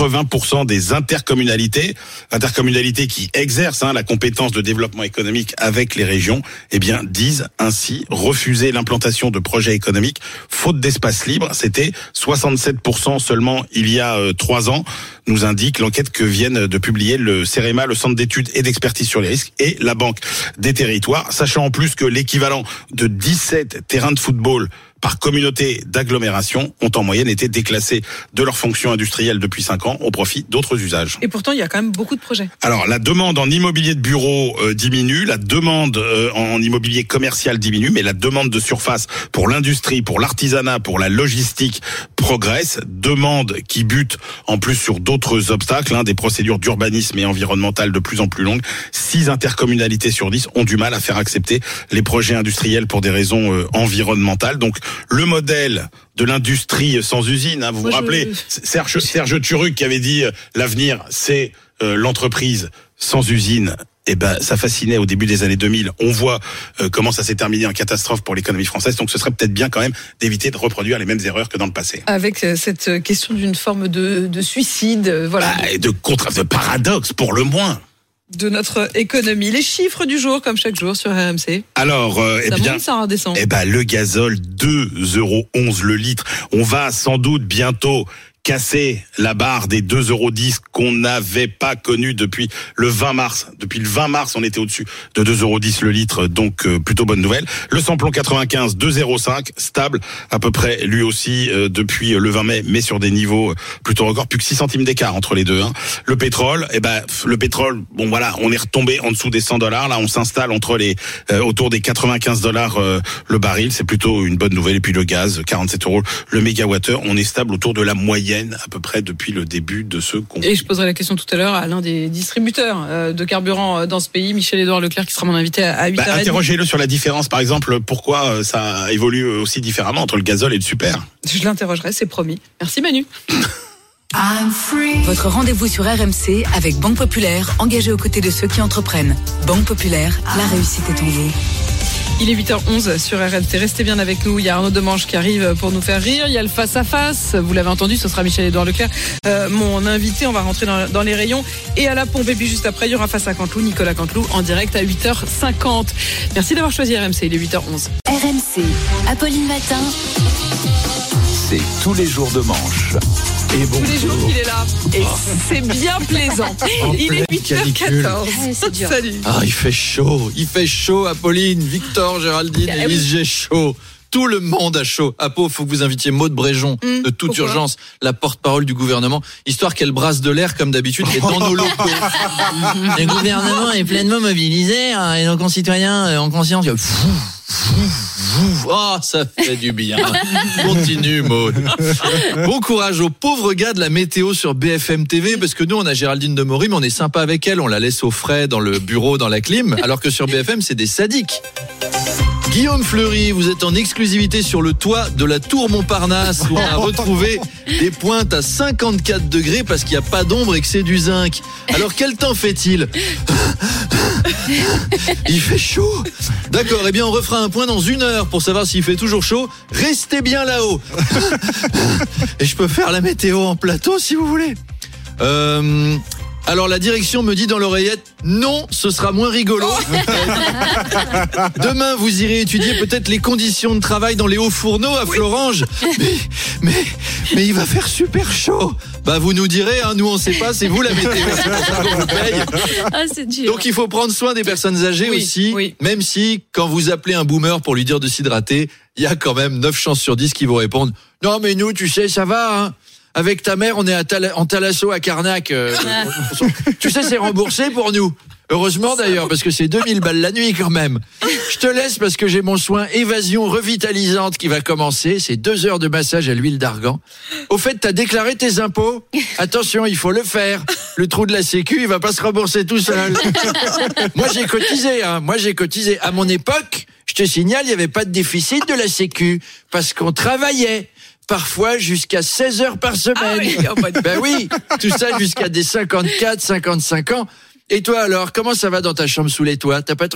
80% des intercommunalités qui exercent la compétence de développement économique avec les régions, disent ainsi refuser l'implantation de projets économiques faute d'espace libre. C'était 67% seulement il y a 3 ans, nous indique l'enquête que viennent de publier le CEREMA, le Centre d'études et d'expertise sur les risques, et la Banque des territoires, sachant en plus que l'équivalent de 17 terrains de football par communauté d'agglomération ont en moyenne été déclassés de leur fonction industrielle depuis 5 ans au profit d'autres usages. Et pourtant, il y a quand même beaucoup de projets. Alors, la demande en immobilier de bureau diminue, la demande en immobilier commercial diminue, mais la demande de surface pour l'industrie, pour l'artisanat, pour la logistique progresse. Demande qui bute en plus sur d'autres obstacles, des procédures d'urbanisme et environnementales de plus en plus longues. 6 intercommunalités sur 10 ont du mal à faire accepter les projets industriels pour des raisons environnementales. Donc, le modèle de l'industrie sans usine, vous vous rappelez Serge Turuc qui avait dit l'avenir c'est l'entreprise sans usine. Ça fascinait au début des années 2000. On voit comment ça s'est terminé en catastrophe pour l'économie française. Donc ce serait peut-être bien quand même d'éviter de reproduire les mêmes erreurs que dans le passé. Avec cette question d'une forme de suicide, et de paradoxe pour le moins. De notre économie. Les chiffres du jour, comme chaque jour sur RMC. Alors, ça monte, ça redescend. Le gazole, 2,11 € le litre. On va sans doute bientôt casser la barre des 2,10 € qu'on n'avait pas connu depuis le 20 mars. Depuis le 20 mars, on était au-dessus de 2,10 € le litre, donc plutôt bonne nouvelle. Le samplon 95, 2,05 €, stable à peu près lui aussi depuis le 20 mai, mais sur des niveaux plutôt records, plus que 6 centimes d'écart entre les deux. Le pétrole, on est retombé en dessous des $100. Là, on s'installe autour des 95 $ le baril. C'est plutôt une bonne nouvelle. Et puis le gaz, 47 € le mégawattheure. On est stable autour de la moyenne à peu près depuis le début de ce conflit. Et je poserai la question tout à l'heure à l'un des distributeurs de carburant dans ce pays, Michel-Édouard Leclerc, qui sera mon invité à 8h30. Interrogez-le sur la différence, par exemple, pourquoi ça évolue aussi différemment entre le gazole et le super. Je l'interrogerai, c'est promis. Merci Manu. Votre rendez-vous sur RMC avec Banque Populaire, engagée aux côtés de ceux qui entreprennent. Banque Populaire, la réussite est en vous. Il est 8h11 sur RMC. Restez bien avec nous. Il y a Arnaud Demange qui arrive pour nous faire rire. Il y a le face-à-face. Vous l'avez entendu, ce sera Michel-Édouard Leclerc, mon invité. On va rentrer dans les rayons. Et à la pompe. Et puis juste après, il y aura face à Canteloup, Nicolas Canteloup, en direct à 8h50. Merci d'avoir choisi RMC. Il est 8h11. RMC, Apolline Matin. C'est tous les jours de manche. Et tous les jours qu'il est là. Et c'est bien plaisant. Il est 8h14. Salut. Il fait chaud, Apolline, Victor, Géraldine, Élise, j'ai chaud. Tout le monde a chaud. Apo, faut que vous invitiez Maud Bréjon de toute urgence, la porte-parole du gouvernement, histoire qu'elle brasse de l'air comme d'habitude et dans nos locaux. Le gouvernement est pleinement mobilisé et nos concitoyens ont conscience que... ça fait du bien. Continue, Maud. Bon courage aux pauvres gars de la météo sur BFM TV, parce que nous, on a Géraldine Demory, mais on est sympa avec elle. On la laisse au frais dans le bureau, dans la clim, alors que sur BFM, c'est des sadiques. Guillaume Fleury, vous êtes en exclusivité sur le toit de la tour Montparnasse où on a retrouvé des pointes à 54 degrés parce qu'il n'y a pas d'ombre et que c'est du zinc. Alors quel temps fait-il ? Il fait chaud. D'accord, eh bien on refera un point dans 1 heure pour savoir s'il fait toujours chaud. Restez bien là-haut. Et je peux faire la météo en plateau si vous voulez. Alors la direction me dit dans l'oreillette, non, ce sera moins rigolo. Demain, vous irez étudier peut-être les conditions de travail dans les hauts fourneaux à Florange. Mais il va faire super chaud. Vous nous direz, nous on sait pas, c'est vous la météo, c'est pour ça qu'on vous paye. C'est dur. Donc il faut prendre soin des personnes âgées aussi, même si quand vous appelez un boomer pour lui dire de s'hydrater, il y a quand même 9 chances sur 10 qui vont répondre, non mais nous, tu sais, ça va, Avec ta mère, on est en Thalasso à Carnac. Tu sais, c'est remboursé pour nous. Heureusement d'ailleurs, parce que c'est 2000 balles la nuit quand même. Je te laisse parce que j'ai mon soin évasion revitalisante qui va commencer. C'est 2 heures de massage à l'huile d'argan. Au fait, t'as déclaré tes impôts ? Attention, il faut le faire. Le trou de la sécu, il va pas se rembourser tout seul. Moi, j'ai cotisé. À mon époque, je te signale, il y avait pas de déficit de la sécu. Parce qu'on travaillait. Parfois jusqu'à 16 heures par semaine. Oui, tout ça jusqu'à des 54, 55 ans. Et toi alors, comment ça va dans ta chambre sous les toits ? T'as pas trop chaud ?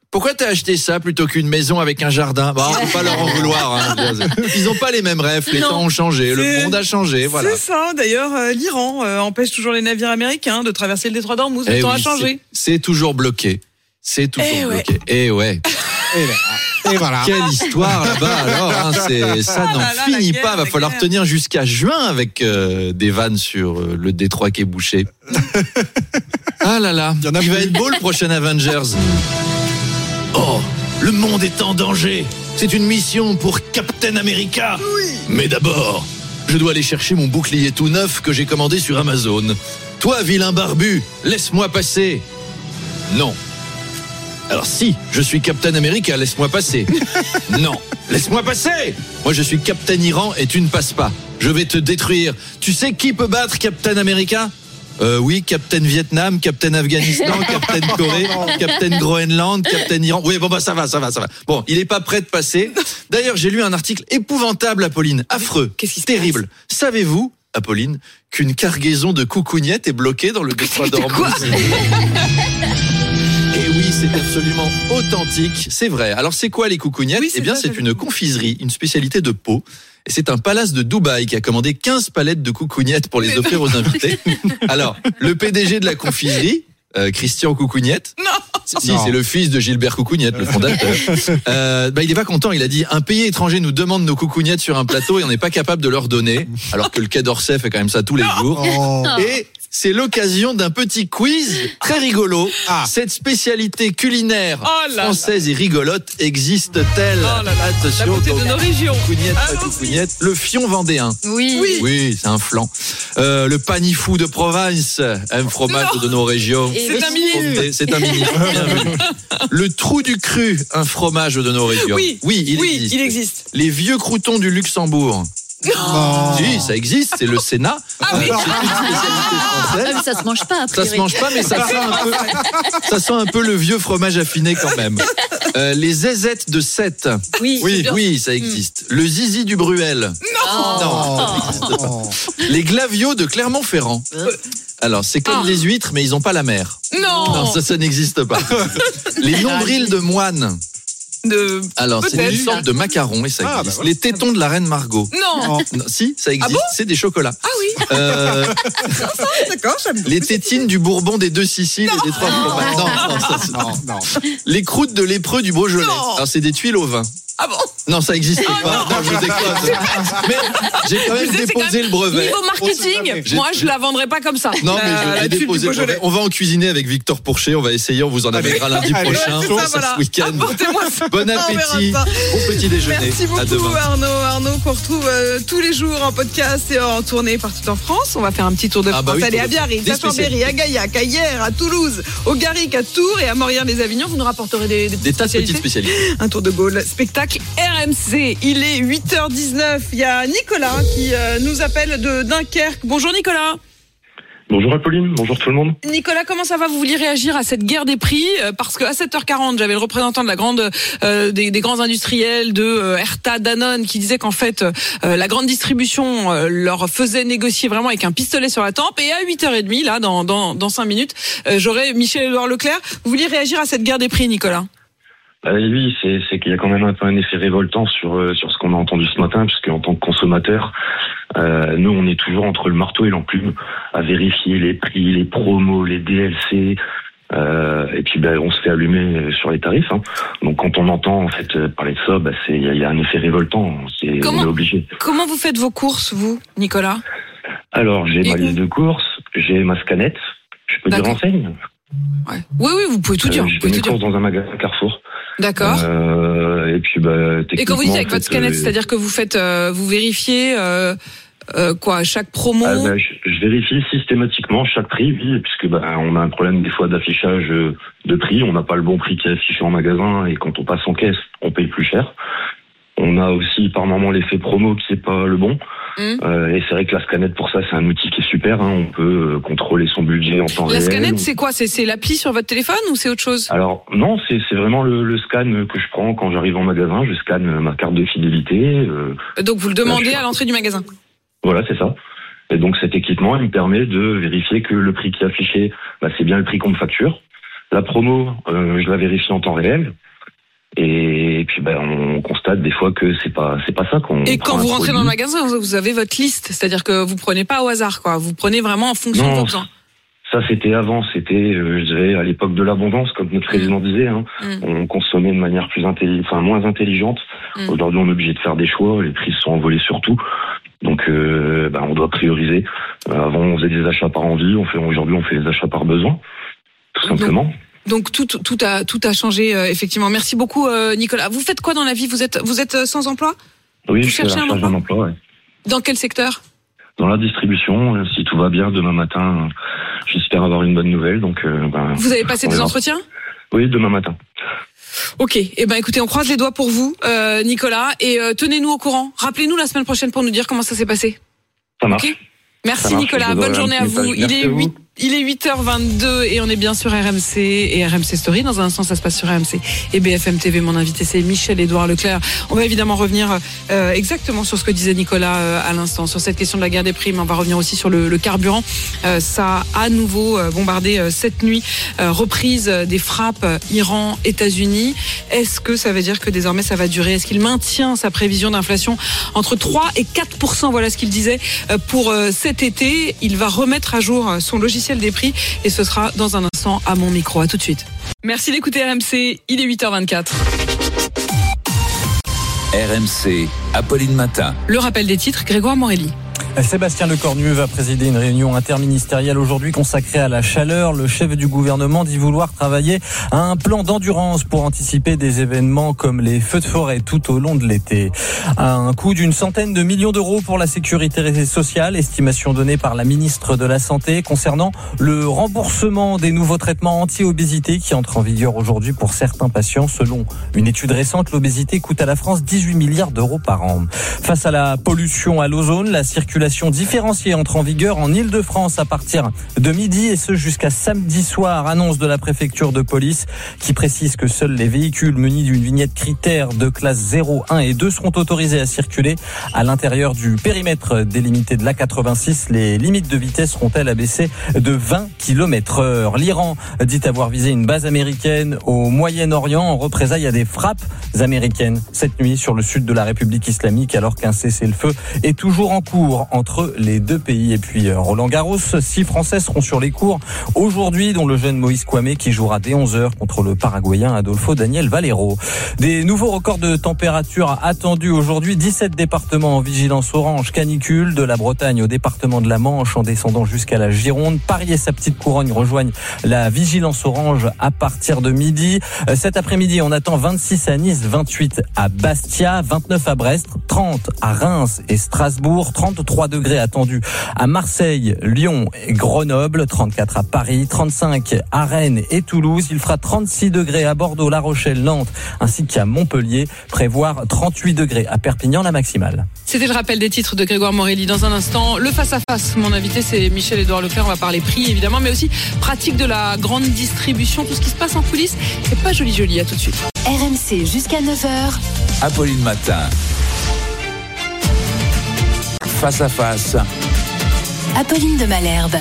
Pourquoi t'as acheté ça plutôt qu'une maison avec un jardin ? Bon, on peut pas leur en vouloir. Ils ont pas les mêmes rêves. Les temps ont changé, le monde a changé. Voilà. C'est ça. D'ailleurs, l'Iran empêche toujours les navires américains de traverser le détroit d'Ormuz. Le temps a changé. C'est toujours bloqué. C'est toujours bloqué. Et voilà. Quelle histoire là-bas alors. Ça n'en finit pas. Va falloir tenir jusqu'à juin avec des vannes sur le détroit qui est bouché. Ah là là. Il va être beau le prochain Avengers. Oh, le monde est en danger. C'est une mission pour Captain America. Oui. Mais d'abord, je dois aller chercher mon bouclier tout neuf que j'ai commandé sur Amazon. Toi, vilain barbu, laisse-moi passer. Non. Alors si, je suis Captain America, laisse-moi passer. Non, laisse-moi passer. Moi, je suis Captain Iran et tu ne passes pas. Je vais te détruire. Tu sais qui peut battre Captain America ? Oui, Captain Vietnam, Captain Afghanistan, Captain Corée, Captain Groenland, Captain Iran. Oui, bon, ça va. Bon, il est pas prêt de passer. D'ailleurs, j'ai lu un article épouvantable, Apolline. Affreux. Qu'est-ce qui se terrible. Savez-vous, Apolline, qu'une cargaison de coucougnettes est bloquée dans le détroit d'Ormuz ? Et oui, c'est absolument authentique, c'est vrai. Alors, c'est quoi les coucougnettes ? Eh bien, c'est une confiserie, une spécialité de Pau. Et c'est un palace de Dubaï qui a commandé 15 palettes de coucougnettes pour les offrir aux invités. Alors, le PDG de la confiserie, Christian Coucougnette. Non. C'est le fils de Gilbert Coucougnette, le fondateur. Il est pas content. Il a dit, un pays étranger nous demande nos coucougnettes sur un plateau et on n'est pas capable de leur donner. Alors que le Quai d'Orsay fait quand même ça tous les jours. Et c'est l'occasion d'un petit quiz très rigolo. Cette spécialité culinaire française et rigolote existe-t-elle ? Attention, la beauté de nos régions. Coucougnette, le fion vendéen. Oui, c'est un flan. Le panifou de Provence, un fromage de nos régions. C'est un mini. C'est un mini. Le trou du cru, un fromage de nos régions. Oui, il existe. Les vieux croûtons du Luxembourg. Non. Si, ça existe, c'est le Sénat. Ah oui. C'est une spécialité française. Ça se mange pas, a priori. Ça se mange pas, mais ça sent un peu le vieux fromage affiné quand même. Les zézettes de Sète. Oui, ça existe. Le zizi du Bruel. Non, ça n'existe pas. Les glaviots de Clermont-Ferrand. Alors, c'est comme les huîtres, mais ils n'ont pas la mer. Non, ça n'existe pas. Les nombrils de moine. Alors, c'est une sorte de macaron et ça existe. Les tétons de la reine Margot. Non. Si, ça existe. C'est des chocolats. Ah oui. D'accord, j'aime. Les tétines du Bourbon des deux Siciles et des trois fromages. Non. Les croûtes de lépreux du Beaujolais. Alors, c'est des tuiles au vin. Ah bon ? Non, ça n'existe pas. Non, je déconne. Mais j'ai quand même déposé le brevet. Niveau marketing, moi je la vendrai pas comme ça. Non, mais j'ai déposé le brevet. On va en cuisiner avec Victor Pourchet. On va essayer. On vous en amènera lundi prochain. Ce week-end. Bon appétit. Bon petit déjeuner. Merci beaucoup Arnaud qu'on retrouve tous les jours en podcast et en tournée partout en France. On va faire un petit tour de France. Allez à Biarritz, à Chambéry, à Gaillac, à Hyères, à Toulouse, au Garric, à Tours et à Maurienne-les-Avignon. Vous nous rapporterez des tas de petites spécialités. Un tour de Gaulle, spectacle RMC. Il est 8h19. Il y a Nicolas qui nous appelle de Dunkerque. Bonjour Nicolas. Bonjour Apolline, bonjour tout le monde. Nicolas, comment ça va ? Vous vouliez réagir à cette guerre des prix ? Parce qu'à 7h40, j'avais le représentant de la grande des grands industriels de Herta, Danone, qui disait qu'en fait la grande distribution leur faisait négocier vraiment avec un pistolet sur la tempe. Et à 8h30, là, dans 5 minutes, j'aurai Michel-Édouard Leclerc. Vous vouliez réagir à cette guerre des prix, Nicolas ? Oui, c'est qu'il y a quand même un peu un effet révoltant sur ce qu'on a entendu ce matin, puisque en tant que consommateur, nous on est toujours entre le marteau et l'enclume à vérifier les prix, les promos, les DLC, et puis on se fait allumer sur les tarifs. Donc quand on entend en fait parler de ça, il y a un effet révoltant, on est obligé. Comment vous faites vos courses, vous, Nicolas ? Alors j'ai ma liste de courses, j'ai ma scanette, je peux dire enseigne. Ouais. Oui, vous pouvez tout dire. Je fais mes courses dans un magasin Carrefour. D'accord. Et puis et quand vous dites avec votre scanette, c'est-à-dire que vous faites, vous vérifiez chaque promo. Je vérifie systématiquement chaque prix, oui, puisque on a un problème des fois d'affichage de prix. On n'a pas le bon prix qui est affiché en magasin et quand on passe en caisse, on paye plus cher. On a aussi par moment l'effet promo qui est pas le bon. Et c'est vrai que la scanette pour ça c'est un outil qui est super. On peut contrôler son budget en temps réel. La scanette c'est quoi ? C'est l'appli sur votre téléphone ou c'est autre chose ? Alors non, c'est vraiment le scan que je prends quand j'arrive en magasin. Je scanne ma carte de fidélité. Donc vous le demandez à l'entrée du magasin ? Voilà, c'est ça. Et donc cet équipement il me permet de vérifier que le prix qui est affiché, c'est bien le prix qu'on me facture. La promo, je la vérifie en temps réel. Et puis on constate des fois que c'est pas ça qu'on. Et quand vous rentrez dans le magasin, vous avez votre liste, c'est-à-dire que vous prenez pas au hasard, quoi. Vous prenez vraiment en fonction de vos besoins. Ça c'était avant, je dirais à l'époque de l'abondance, comme notre président disait. On consommait de manière moins intelligente. Aujourd'hui, on est obligé de faire des choix. Les prix se sont envolés sur tout. Donc, on doit prioriser. Avant, on faisait des achats par envie. Aujourd'hui, on fait des achats par besoin, tout simplement. Donc tout a changé effectivement. Merci beaucoup Nicolas. Vous faites quoi dans la vie ? Vous êtes sans emploi ? Oui, je cherche un emploi. Ouais. Dans quel secteur ? Dans la distribution. Si tout va bien, demain matin, j'espère avoir une bonne nouvelle. Donc, vous avez passé des entretiens ? Oui, demain matin. Ok. Écoutez, on croise les doigts pour vous, Nicolas, et tenez-nous au courant. Rappelez-nous la semaine prochaine pour nous dire comment ça s'est passé. Ça marche. Okay. Merci Nicolas. Bonne journée à vous. Il est 8h22 et on est bien sur RMC et RMC Story. Dans un instant, ça se passe sur RMC et BFM TV. Mon invité, c'est Michel-Édouard Leclerc. On va évidemment revenir exactement sur ce que disait Nicolas à l'instant, sur cette question de la guerre des prix. Mais on va revenir aussi sur le carburant. Ça a à nouveau bombardé cette nuit. Reprise des frappes Iran-États-Unis. Est-ce que ça veut dire que désormais ça va durer ? Est-ce qu'il maintient sa prévision d'inflation entre 3 et 4%? Voilà ce qu'il disait pour cet été. Il va remettre à jour son logiciel des prix et ce sera dans un instant à mon micro. À tout de suite. Merci d'écouter RMC, il est 8h24. RMC, Apolline Matin. Le rappel des titres, Grégoire Morelli. Sébastien Lecornu va présider une réunion interministérielle aujourd'hui consacrée à la chaleur. Le chef du gouvernement dit vouloir travailler à un plan d'endurance pour anticiper des événements comme les feux de forêt tout au long de l'été. Un coût d'une centaine de millions d'euros pour la sécurité sociale, estimation donnée par la ministre de la Santé concernant le remboursement des nouveaux traitements anti-obésité qui entrent en vigueur aujourd'hui pour certains patients. Selon une étude récente, l'obésité coûte à la France 18 milliards d'euros par an. Face à la pollution à l'ozone, la circulation différenciée entre en vigueur en Ile-de-France à partir de midi et ce jusqu'à samedi soir. Annonce de la préfecture de police qui précise que seuls les véhicules munis d'une vignette critère de classe 0, 1 et 2 seront autorisés à circuler à l'intérieur du périmètre délimité de l'A86. Les limites de vitesse seront-elles abaissées de 20 km/h. L'Iran dit avoir visé une base américaine au Moyen-Orient en représailles à des frappes américaines cette nuit sur le sud de la République islamique alors qu'un cessez-le-feu est toujours en cours entre les deux pays. Et puis Roland Garros, 6 Français seront sur les cours aujourd'hui, dont le jeune Moïse Kouamé qui jouera dès 11h contre le Paraguayen Adolfo Daniel Valero. Des nouveaux records de température attendus aujourd'hui. 17 départements en vigilance orange canicule, de la Bretagne au département de la Manche en descendant jusqu'à la Gironde. Paris et sa petite couronne rejoignent la vigilance orange à partir de midi. Cet après-midi, on attend 26 à Nice, 28 à Bastia, 29 à Brest, 30 à Reims et Strasbourg, 33 degrés attendus à Marseille, Lyon et Grenoble, 34 à Paris, 35 à Rennes et Toulouse. Il fera 36 degrés à Bordeaux, La Rochelle, Nantes ainsi qu'à Montpellier. Prévoir 38 degrés à Perpignan, la maximale. C'était le rappel des titres de Grégoire Morelli. Dans un instant, le face-à-face. Mon invité, c'est Michel-Édouard Leclerc. On va parler prix, évidemment, mais aussi pratique de la grande distribution. Tout ce qui se passe en coulisses, c'est pas joli. À tout de suite. RMC jusqu'à 9h. Apolline Matin. Face à face. Apolline de Malherbe.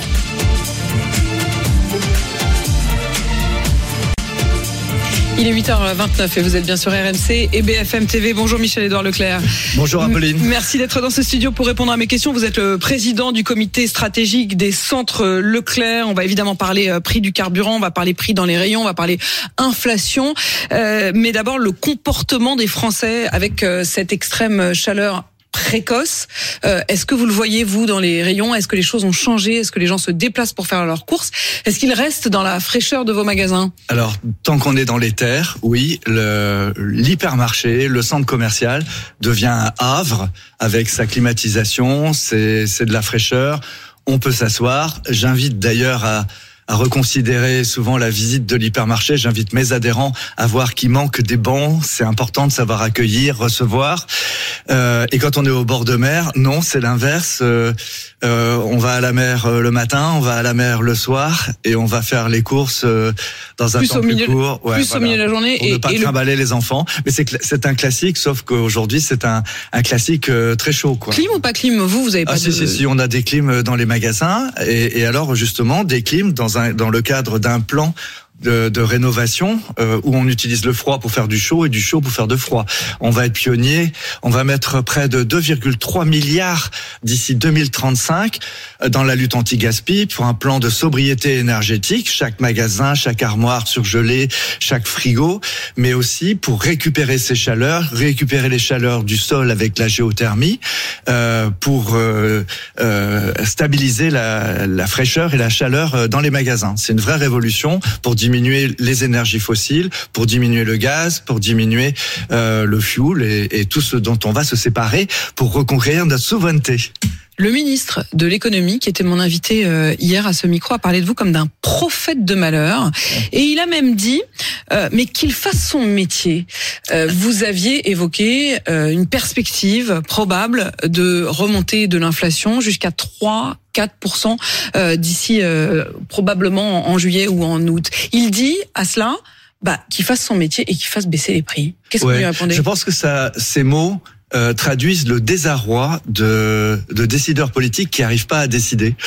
Il est 8h29 et vous êtes bien sur RMC et BFM TV. Bonjour Michel-Édouard Leclerc. Bonjour Apolline. Merci d'être dans ce studio pour répondre à mes questions. Vous êtes le président du comité stratégique des centres Leclerc. On va évidemment parler prix du carburant, on va parler prix dans les rayons, on va parler inflation. Mais d'abord le comportement des Français avec cette extrême chaleur précoce. Est-ce que vous le voyez, vous, dans les rayons? Est-ce que les choses ont changé? Est-ce que les gens se déplacent pour faire leurs courses? Est-ce qu'ils restent dans la fraîcheur de vos magasins? Alors, tant qu'on est dans les terres, oui, l'hypermarché, le centre commercial devient un havre avec sa climatisation, c'est de la fraîcheur. On peut s'asseoir. J'invite d'ailleurs à reconsidérer souvent la visite de l'hypermarché. J'invite mes adhérents à voir qu'il manque des bancs. C'est important de savoir accueillir, recevoir. Et quand on est au bord de mer, non, c'est l'inverse. On va à la mer le matin, on va à la mer le soir, et on va faire les courses dans un temps plus court. Ouais, plus voilà, au milieu de la journée. Pour ne pas trimballer les enfants. Mais c'est un classique, sauf qu'aujourd'hui, c'est un classique très chaud, quoi. Clim ou pas clim? Vous avez pas Si, on a des clims dans les magasins. Et alors, justement, des clims dans le cadre d'un plan de rénovation où on utilise le froid pour faire du chaud et du chaud pour faire de froid. On va être pionnier, on va mettre près de 2,3 milliards d'ici 2035 dans la lutte anti-gaspi pour un plan de sobriété énergétique, chaque magasin, chaque armoire surgelée, chaque frigo, mais aussi pour récupérer ces chaleurs, récupérer les chaleurs du sol avec la géothermie, pour stabiliser la fraîcheur et la chaleur dans les magasins. C'est une vraie révolution pour diminuer les énergies fossiles, pour diminuer le gaz, pour diminuer le fuel et tout ce dont on va se séparer pour reconquérir notre souveraineté. Le ministre de l'économie, qui était mon invité hier à ce micro, a parlé de vous comme d'un prophète de malheur. Et il a même dit, mais qu'il fasse son métier. Vous aviez évoqué une perspective probable de remontée de l'inflation jusqu'à 3-4% d'ici probablement en juillet ou en août. Il dit à cela qu'il fasse son métier et qu'il fasse baisser les prix. Qu'est-ce que vous lui répondez ? Je pense que ces mots traduisent le désarroi de décideurs politiques qui n'arrivent pas à décider.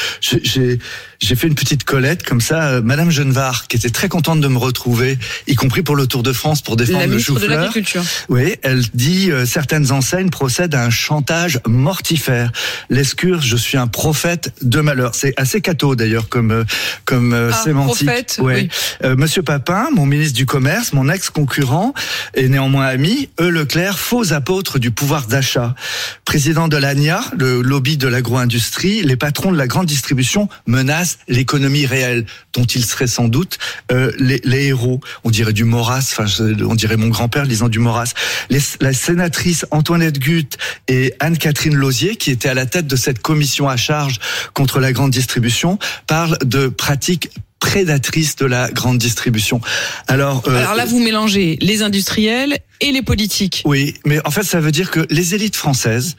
J'ai fait une petite collette comme ça. Madame Genevard, qui était très contente de me retrouver, y compris pour le Tour de France pour défendre le chou-fleur. La ministre de l'Agriculture. Oui, elle dit certaines enseignes procèdent à un chantage mortifère. Lescure, je suis un prophète de malheur. C'est assez catho d'ailleurs comme sémantique. Prophète, oui. Monsieur Papin, mon ministre du Commerce, mon ex-concurrent et néanmoins ami, Leclerc, faux apôtre du pouvoir d'achat. Président de l'ANIA, le lobby de l'agro-industrie, les patrons de la grande distribution menacent l'économie réelle, dont ils seraient sans doute les héros. On dirait du Maurras, on dirait mon grand-père lisant du Maurras. La sénatrice Antoinette Guth et Anne-Catherine Lausier, qui étaient à la tête de cette commission à charge contre la grande distribution, parlent de pratiques prédatrices de la grande distribution. Alors là, vous mélangez les industriels et les politiques. Oui, mais en fait, ça veut dire que les élites françaises,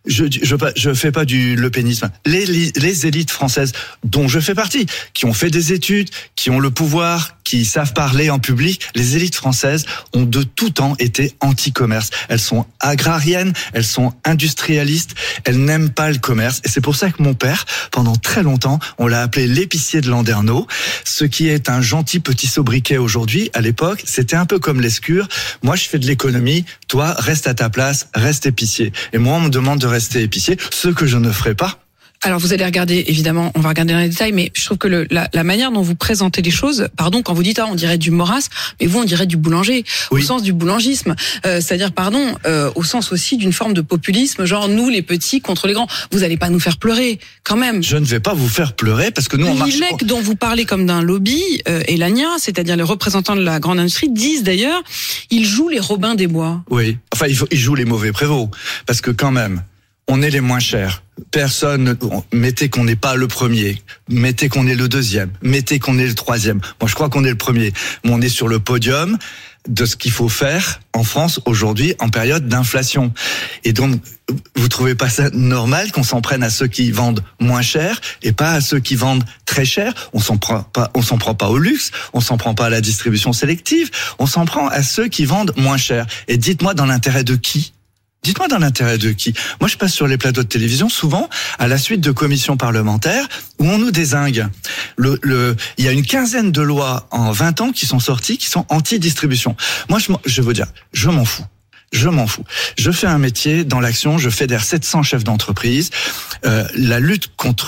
je fais pas du lepénisme, les élites françaises dont je fais partie, qui ont fait des études, qui ont le pouvoir, qui savent parler en public, les élites françaises ont de tout temps été anti-commerce. Elles sont agrariennes, elles sont industrialistes, elles n'aiment pas le commerce. Et c'est pour ça que mon père, pendant très longtemps, on l'a appelé l'épicier de Landerneau, ce qui est un gentil petit sobriquet aujourd'hui. À l'époque, c'était un peu comme Lescure. Moi, je fais de l'économie, toi, reste à ta place, reste épicier. Et moi, on me demande de rester épicier, ce que je ne ferai pas. Alors vous allez regarder, évidemment, on va regarder dans les détails, mais je trouve que la manière dont vous présentez les choses, pardon, quand vous dites on dirait du Maurras, mais vous on dirait du boulanger, oui. Au sens du boulangisme, c'est-à-dire au sens aussi d'une forme de populisme, genre nous les petits contre les grands. Vous allez pas nous faire pleurer, quand même. Je ne vais pas vous faire pleurer parce que nous on marche. L'ILEC dont vous parlez comme d'un lobby et l'ANIA, c'est-à-dire les représentants de la grande industrie, disent d'ailleurs, ils jouent les Robins des Bois. Oui, enfin ils jouent les mauvais prévôts parce que quand même. On est les moins chers. Personne, mettez qu'on n'est pas le premier, mettez qu'on est le deuxième, mettez qu'on est le troisième. Moi, je crois qu'on est le premier. Mais on est sur le podium de ce qu'il faut faire en France aujourd'hui en période d'inflation. Et donc, vous trouvez pas ça normal qu'on s'en prenne à ceux qui vendent moins cher et pas à ceux qui vendent très cher? On s'en prend pas au luxe, on s'en prend pas à la distribution sélective, on s'en prend à ceux qui vendent moins cher. Et dites-moi dans l'intérêt de qui? Dites-moi dans l'intérêt de qui? Moi, je passe sur les plateaux de télévision souvent à la suite de commissions parlementaires où on nous dézingue. Il y a une quinzaine de lois en 20 ans qui sont sorties, qui sont anti-distribution. Moi, je veux dire, je m'en fous. Je m'en fous. Je fais un métier dans l'action, je fédère 700 chefs d'entreprise. La lutte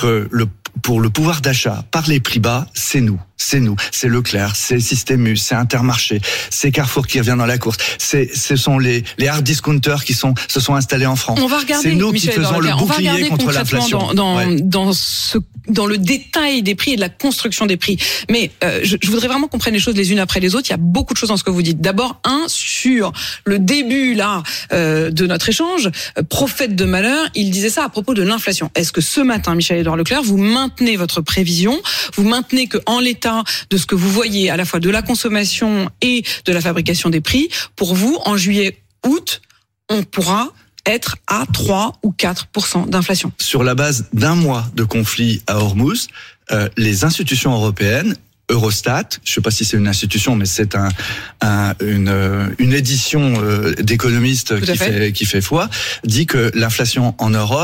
pour le pouvoir d'achat par les prix bas, c'est nous. C'est Leclerc, c'est Système U, c'est Intermarché, c'est Carrefour qui revient dans la course. Ce sont les hard discounters qui se sont installés en France. On va regarder, c'est nous Michel, qui faisons le bouclier contre l'inflation. Dans le détail des prix et de la construction des prix. Mais je voudrais vraiment qu'on prenne les choses les unes après les autres. Il y a beaucoup de choses dans ce que vous dites. D'abord, sur le début de notre échange, prophète de malheur, il disait ça à propos de l'inflation. Est-ce que ce matin, Michel-Édouard Leclerc, vous maintenez votre prévision? Vous maintenez que en l'état de ce que vous voyez à la fois de la consommation et de la fabrication des prix, pour vous, en juillet-août, on pourra être à 3 ou 4% d'inflation. Sur la base d'un mois de conflit à Hormuz, les institutions européennes, Eurostat, je ne sais pas si c'est une institution, mais c'est une édition d'économistes qui fait foi, dit que l'inflation en Europe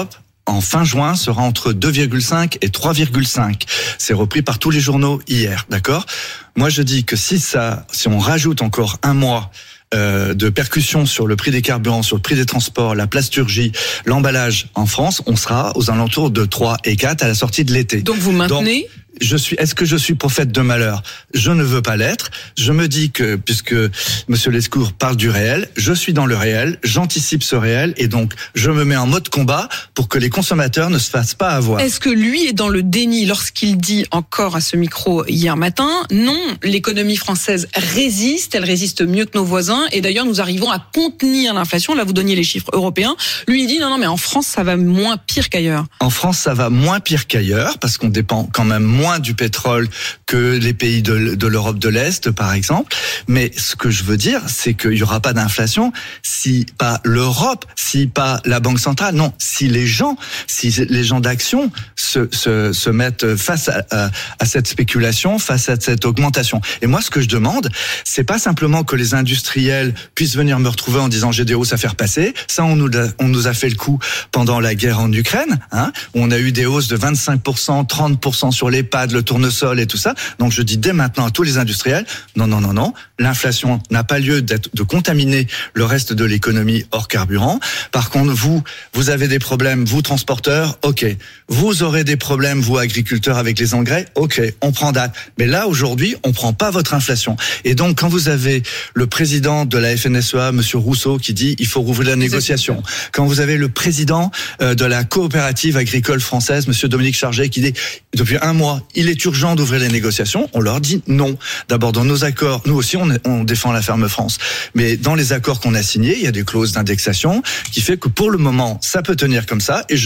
en fin juin sera entre 2,5 et 3,5. C'est repris par tous les journaux hier, d'accord ? Moi, je dis que si on rajoute encore un mois de percussion sur le prix des carburants, sur le prix des transports, la plasturgie, l'emballage en France, on sera aux alentours de 3 et 4 à la sortie de l'été. Donc vous maintenez ? Est-ce que je suis prophète de malheur ? Je ne veux pas l'être. Je me dis que, puisque Monsieur Lescourt parle du réel, je suis dans le réel, j'anticipe ce réel et donc je me mets en mode combat pour que les consommateurs ne se fassent pas avoir. Est-ce que lui est dans le déni lorsqu'il dit encore à ce micro hier matin, non, l'économie française résiste, elle résiste mieux que nos voisins et d'ailleurs nous arrivons à contenir l'inflation. Là, vous donniez les chiffres européens. Lui, il dit non, mais en France, ça va moins pire qu'ailleurs. En France, ça va moins pire qu'ailleurs parce qu'on dépend quand même moins du pétrole que les pays de l'Europe de l'Est, par exemple. Mais ce que je veux dire, c'est qu'il y aura pas d'inflation si pas l'Europe, si pas la Banque centrale. Non, si les gens d'Action se mettent face à cette spéculation, face à cette augmentation. Et moi, ce que je demande, c'est pas simplement que les industriels puissent venir me retrouver en disant j'ai des hausses à faire passer. Ça, on nous a fait le coup pendant la guerre en Ukraine, où on a eu des hausses de 25%, 30% sur les pâtes, le tournesol et tout ça. Donc je dis dès maintenant à tous les industriels, non, l'inflation n'a pas lieu de contaminer le reste de l'économie hors carburant. Par contre, vous avez des problèmes, vous transporteurs, ok. Vous aurez des problèmes, vous agriculteurs, avec les engrais, ok, on prend date. Mais là, aujourd'hui, on prend pas votre inflation. Et donc, quand vous avez le président de la FNSEA, Monsieur Rousseau, qui dit il faut rouvrir la négociation. Quand vous avez le président de la coopérative agricole française, Monsieur Dominique Charget, qui dit depuis un mois, il est urgent d'ouvrir les négociations, on leur dit non. D'abord, dans nos accords, nous aussi, on défend la ferme France. Mais dans les accords qu'on a signés, il y a des clauses d'indexation qui fait que pour le moment, ça peut tenir comme ça. Et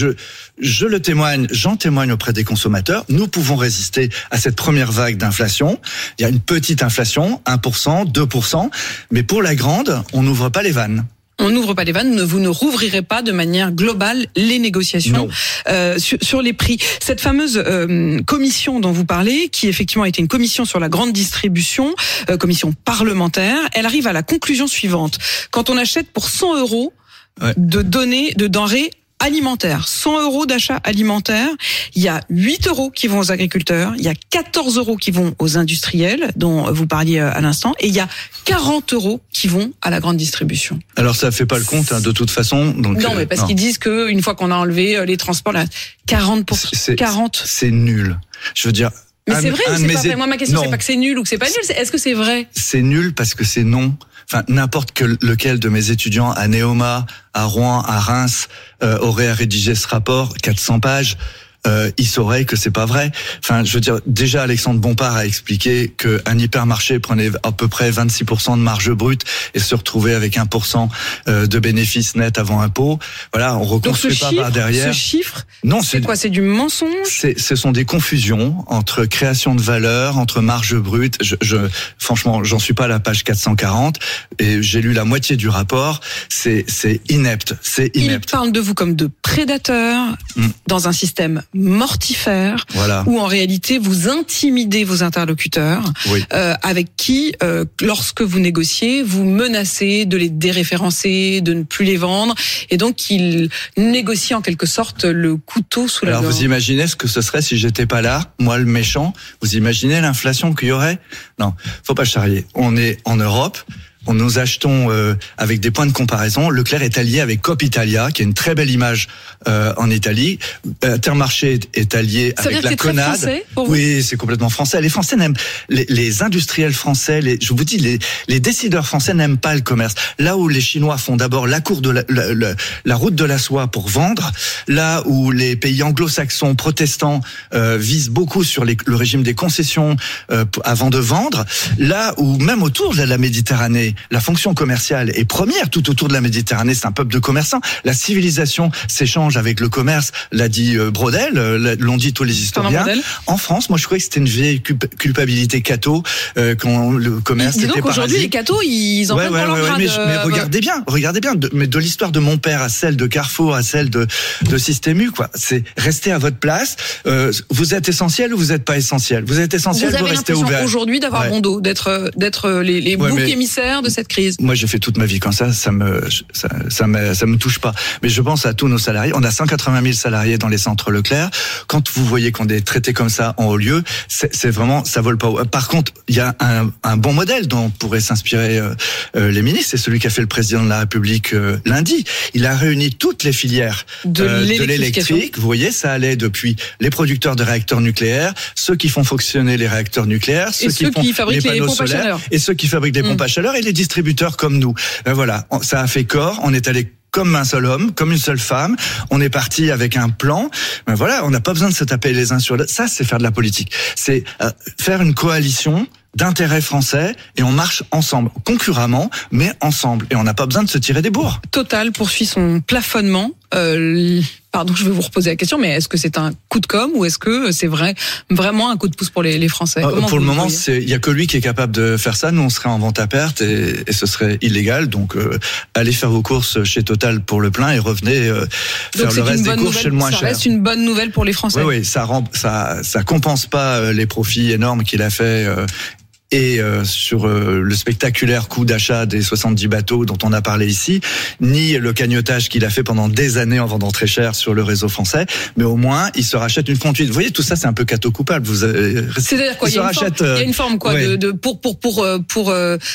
j'en témoigne auprès des consommateurs. Nous pouvons résister à cette première vague d'inflation. Il y a une petite inflation, 1%, 2%. Mais pour la grande, on n'ouvre pas les vannes. On n'ouvre pas les vannes, vous ne rouvrirez pas de manière globale les négociations sur les prix. Cette fameuse commission dont vous parlez, qui effectivement a été une commission sur la grande distribution, commission parlementaire, elle arrive à la conclusion suivante. Quand on achète pour 100 € de denrées alimentaire, 100 € d'achat alimentaire, il y a 8 € qui vont aux agriculteurs, il y a 14 € qui vont aux industriels, dont vous parliez à l'instant, et il y a 40 € qui vont à la grande distribution. Alors ça fait pas le compte, de toute façon. Donc, non, mais parce qu'ils disent que une fois qu'on a enlevé les transports, là, 40%. C'est nul. Je veux dire. Mais c'est vrai ou c'est pas vrai ? Moi, ma question, c'est pas que c'est nul ou que c'est pas nul. Est-ce que c'est vrai ? C'est nul parce que c'est non. Enfin, n'importe lequel de mes étudiants à Neoma, à Rouen, à Reims, aurait à rédiger ce rapport, 400 pages. Il saurait que c'est pas vrai. Enfin, je veux dire, déjà Alexandre Bompard a expliqué qu'un hypermarché prenait à peu près 26% de marge brute et se retrouvait avec 1% de bénéfice net avant impôt. Voilà, on reconstruit pas par derrière. Ce chiffre, non, c'est quoi ? C'est du mensonge ? Ce sont des confusions entre création de valeur, entre marge brute. Franchement, j'en suis pas à la page 440 et j'ai lu la moitié du rapport. C'est inepte. Il parle de vous comme de prédateurs dans un système mortifère, où en réalité vous intimidez vos interlocuteurs, avec qui, lorsque vous négociez, vous menacez de les déréférencer, de ne plus les vendre, et donc ils négocient en quelque sorte le couteau sous la gorge. Alors vous imaginez ce que ce serait si j'étais pas là, moi le méchant, vous imaginez l'inflation qu'il y aurait ? Non, faut pas charrier. On est en Europe. Nous achetons avec des points de comparaison. Leclerc est allié avec Coop Italia, qui est une très belle image en Italie. Intermarché est allié avec la Conad. C'est très français pour vous ? Oui, c'est complètement français. Les Français n'aiment les industriels français. Je vous dis, les décideurs français n'aiment pas le commerce. Là où les Chinois font d'abord la cour de la route de la soie pour vendre, là où les pays anglo-saxons protestants visent beaucoup sur le régime des concessions avant de vendre, là où même autour de la Méditerranée, la fonction commerciale est première tout autour de la Méditerranée, c'est un peuple de commerçants. La civilisation s'échange avec le commerce, l'a dit Brodel, l'ont dit tous les historiens. En France, moi je croyais que c'était une vieille culpabilité catho quand le commerce était parasite. Donc aujourd'hui les cathos, ils en prennent dans leur grade. Mais regardez bien, mais de l'histoire de mon père à celle de Carrefour, à celle de Système U, quoi. C'est rester à votre place. Vous êtes essentiel ou vous n'êtes pas essentiel ? Vous êtes essentiel, vous restez ouvert. Vous avez l'impression aujourd'hui d'avoir bon dos, d'être les boucs émissaires de cette crise. Moi, j'ai fait toute ma vie comme ça me touche pas. Mais je pense à tous nos salariés. On a 180 000 salariés dans les centres Leclerc. Quand vous voyez qu'on est traités comme ça en haut lieu, c'est vraiment, ça vole pas haut. Par contre, il y a un bon modèle dont pourraient s'inspirer les ministres. C'est celui qu'a fait le président de la République lundi. Il a réuni toutes les filières de l'électrique. Vous voyez, ça allait depuis les producteurs de réacteurs nucléaires, ceux qui font fonctionner les réacteurs nucléaires, ceux qui fabriquent les panneaux solaires, et ceux qui fabriquent des pompes à chaleur, et les distributeurs comme nous. Voilà, ça a fait corps. On est allé comme un seul homme, comme une seule femme. On est parti avec un plan. Ben voilà, on n'a pas besoin de se taper les uns sur les autres. Ça, c'est faire de la politique. C'est faire une coalition d'intérêts français, et on marche ensemble, concurremment, mais ensemble. Et on n'a pas besoin de se tirer des bourres. Total poursuit son plafonnement. Pardon, je vais vous reposer la question, mais est-ce que c'est un coup de com' ou est-ce que c'est vraiment un coup de pouce pour les Français? Pour le moment, il y a que lui qui est capable de faire ça. Nous, on serait en vente à perte et ce serait illégal. Donc, allez faire vos courses chez Total pour le plein et revenez faire le reste des courses chez le moins cher. Ça reste une bonne nouvelle pour les Français. Oui, ça compense pas les profits énormes qu'il a fait. Et sur le spectaculaire coût d'achat des 70 bateaux dont on a parlé ici, ni le cagnotage qu'il a fait pendant des années en vendant très cher sur le réseau français, mais au moins il se rachète une conduite. Vous voyez, tout ça c'est un peu cadeau coupable. C'est-à-dire quoi, il y a une forme quoi, ouais. pour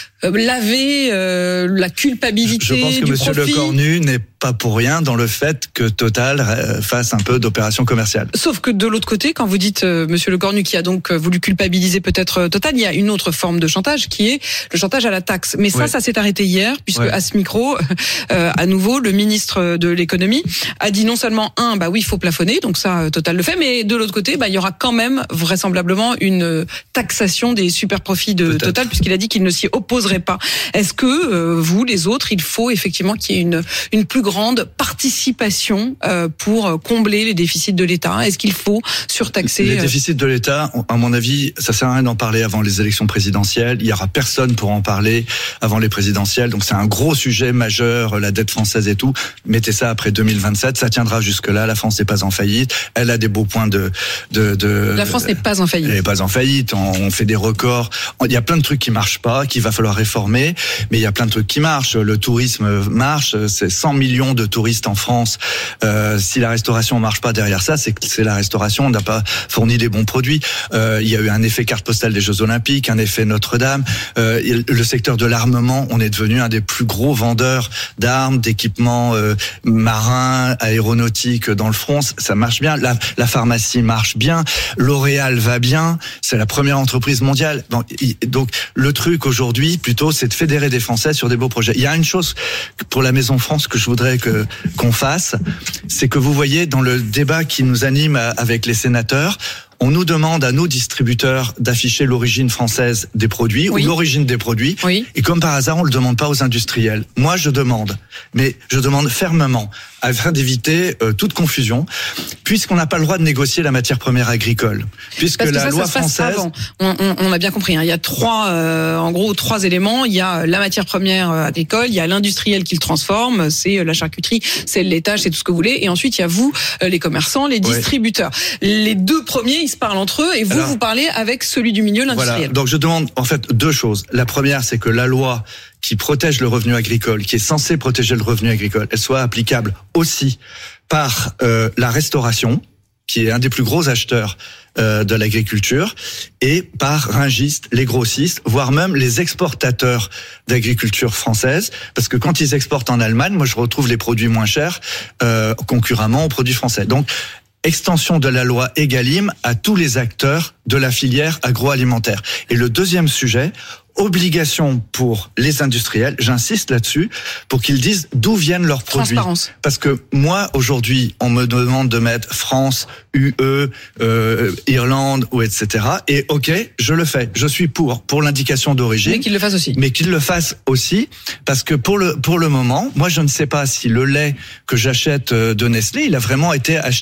laver la culpabilité. Je pense que du Monsieur profit. Lecornu n'est pas pour rien dans le fait que Total fasse un peu d'opération commerciale. Sauf que de l'autre côté, quand vous dites Monsieur Lecornu qui a donc voulu culpabiliser peut-être Total, il y a une autre forme de chantage qui est le chantage à la taxe. Mais ça s'est arrêté hier puisque à ce micro, à nouveau, le ministre de l'économie a dit non seulement il faut plafonner, donc ça Total le fait, mais de l'autre côté, il y aura quand même vraisemblablement une taxation des super profits de Total puisqu'il a dit qu'il ne s'y opposerait pas. Est-ce que vous, les autres, il faut effectivement qu'il y ait une plus grande participation pour combler les déficits de l'État? Est-ce qu'il faut surtaxer les déficits de l'État? À mon avis, ça sert à rien d'en parler avant les élections présidentielles. Il y aura personne pour en parler avant les présidentielles. Donc c'est un gros sujet majeur, la dette française et tout. Mettez ça après 2027, ça tiendra jusque-là. La France n'est pas en faillite. Elle a des beaux points de. La France n'est pas en faillite. Elle n'est pas en faillite. On fait des records. Il y a plein de trucs qui marchent pas, qu'il va falloir réformer. Mais il y a plein de trucs qui marchent. Le tourisme marche. C'est 100 millions de touristes en France. Si la restauration marche pas derrière ça, c'est que c'est la restauration. On n'a pas fourni les bons produits. Il y a eu un effet carte postale des Jeux Olympiques, un effet Notre-Dame. Le secteur de l'armement, on est devenu un des plus gros vendeurs d'armes, d'équipements marins, aéronautiques dans le front. Ça marche bien. La pharmacie marche bien. L'Oréal va bien. C'est la première entreprise mondiale. Donc le truc aujourd'hui, plutôt, c'est de fédérer des Français sur des beaux projets. Il y a une chose pour la Maison France que je voudrais qu'on fasse, c'est que vous voyez dans le débat qui nous anime avec les sénateurs, on nous demande à nos distributeurs d'afficher l'origine française des produits ou l'origine des produits. Oui. Et comme par hasard, on le demande pas aux industriels. Moi, je demande fermement, afin d'éviter toute confusion, puisqu'on n'a pas le droit de négocier la matière première agricole. Puisque la loi française... On a bien compris, il y a trois éléments. Il y a la matière première agricole, il y a l'industriel qui le transforme, c'est la charcuterie, c'est le laitage, c'est tout ce que vous voulez. Et ensuite, il y a vous, les commerçants, les distributeurs. Les deux premiers, ils se parlent entre eux et vous parlez avec celui du milieu, l'industriel. Voilà. Donc je demande en fait deux choses. La première, c'est que la loi qui protège le revenu agricole, qui est censée protéger le revenu agricole, elle soit applicable aussi par la restauration, qui est un des plus gros acheteurs de l'agriculture, et par Rungis, les grossistes, voire même les exportateurs d'agriculture française, parce que quand ils exportent en Allemagne, moi je retrouve les produits moins chers concurremment aux produits français. Donc extension de la loi Egalim à tous les acteurs de la filière agroalimentaire. Et le deuxième sujet, obligation pour les industriels, j'insiste là-dessus, pour qu'ils disent d'où viennent leurs produits. Transparence. Parce que moi, aujourd'hui, on me demande de mettre France, UE, Irlande, ou etc. Et ok, je le fais. Je suis pour l'indication d'origine. Mais qu'ils le fassent aussi. Mais qu'ils le fassent aussi, parce que pour le moment, moi, je ne sais pas si le lait que j'achète de Nestlé, il a vraiment été acheté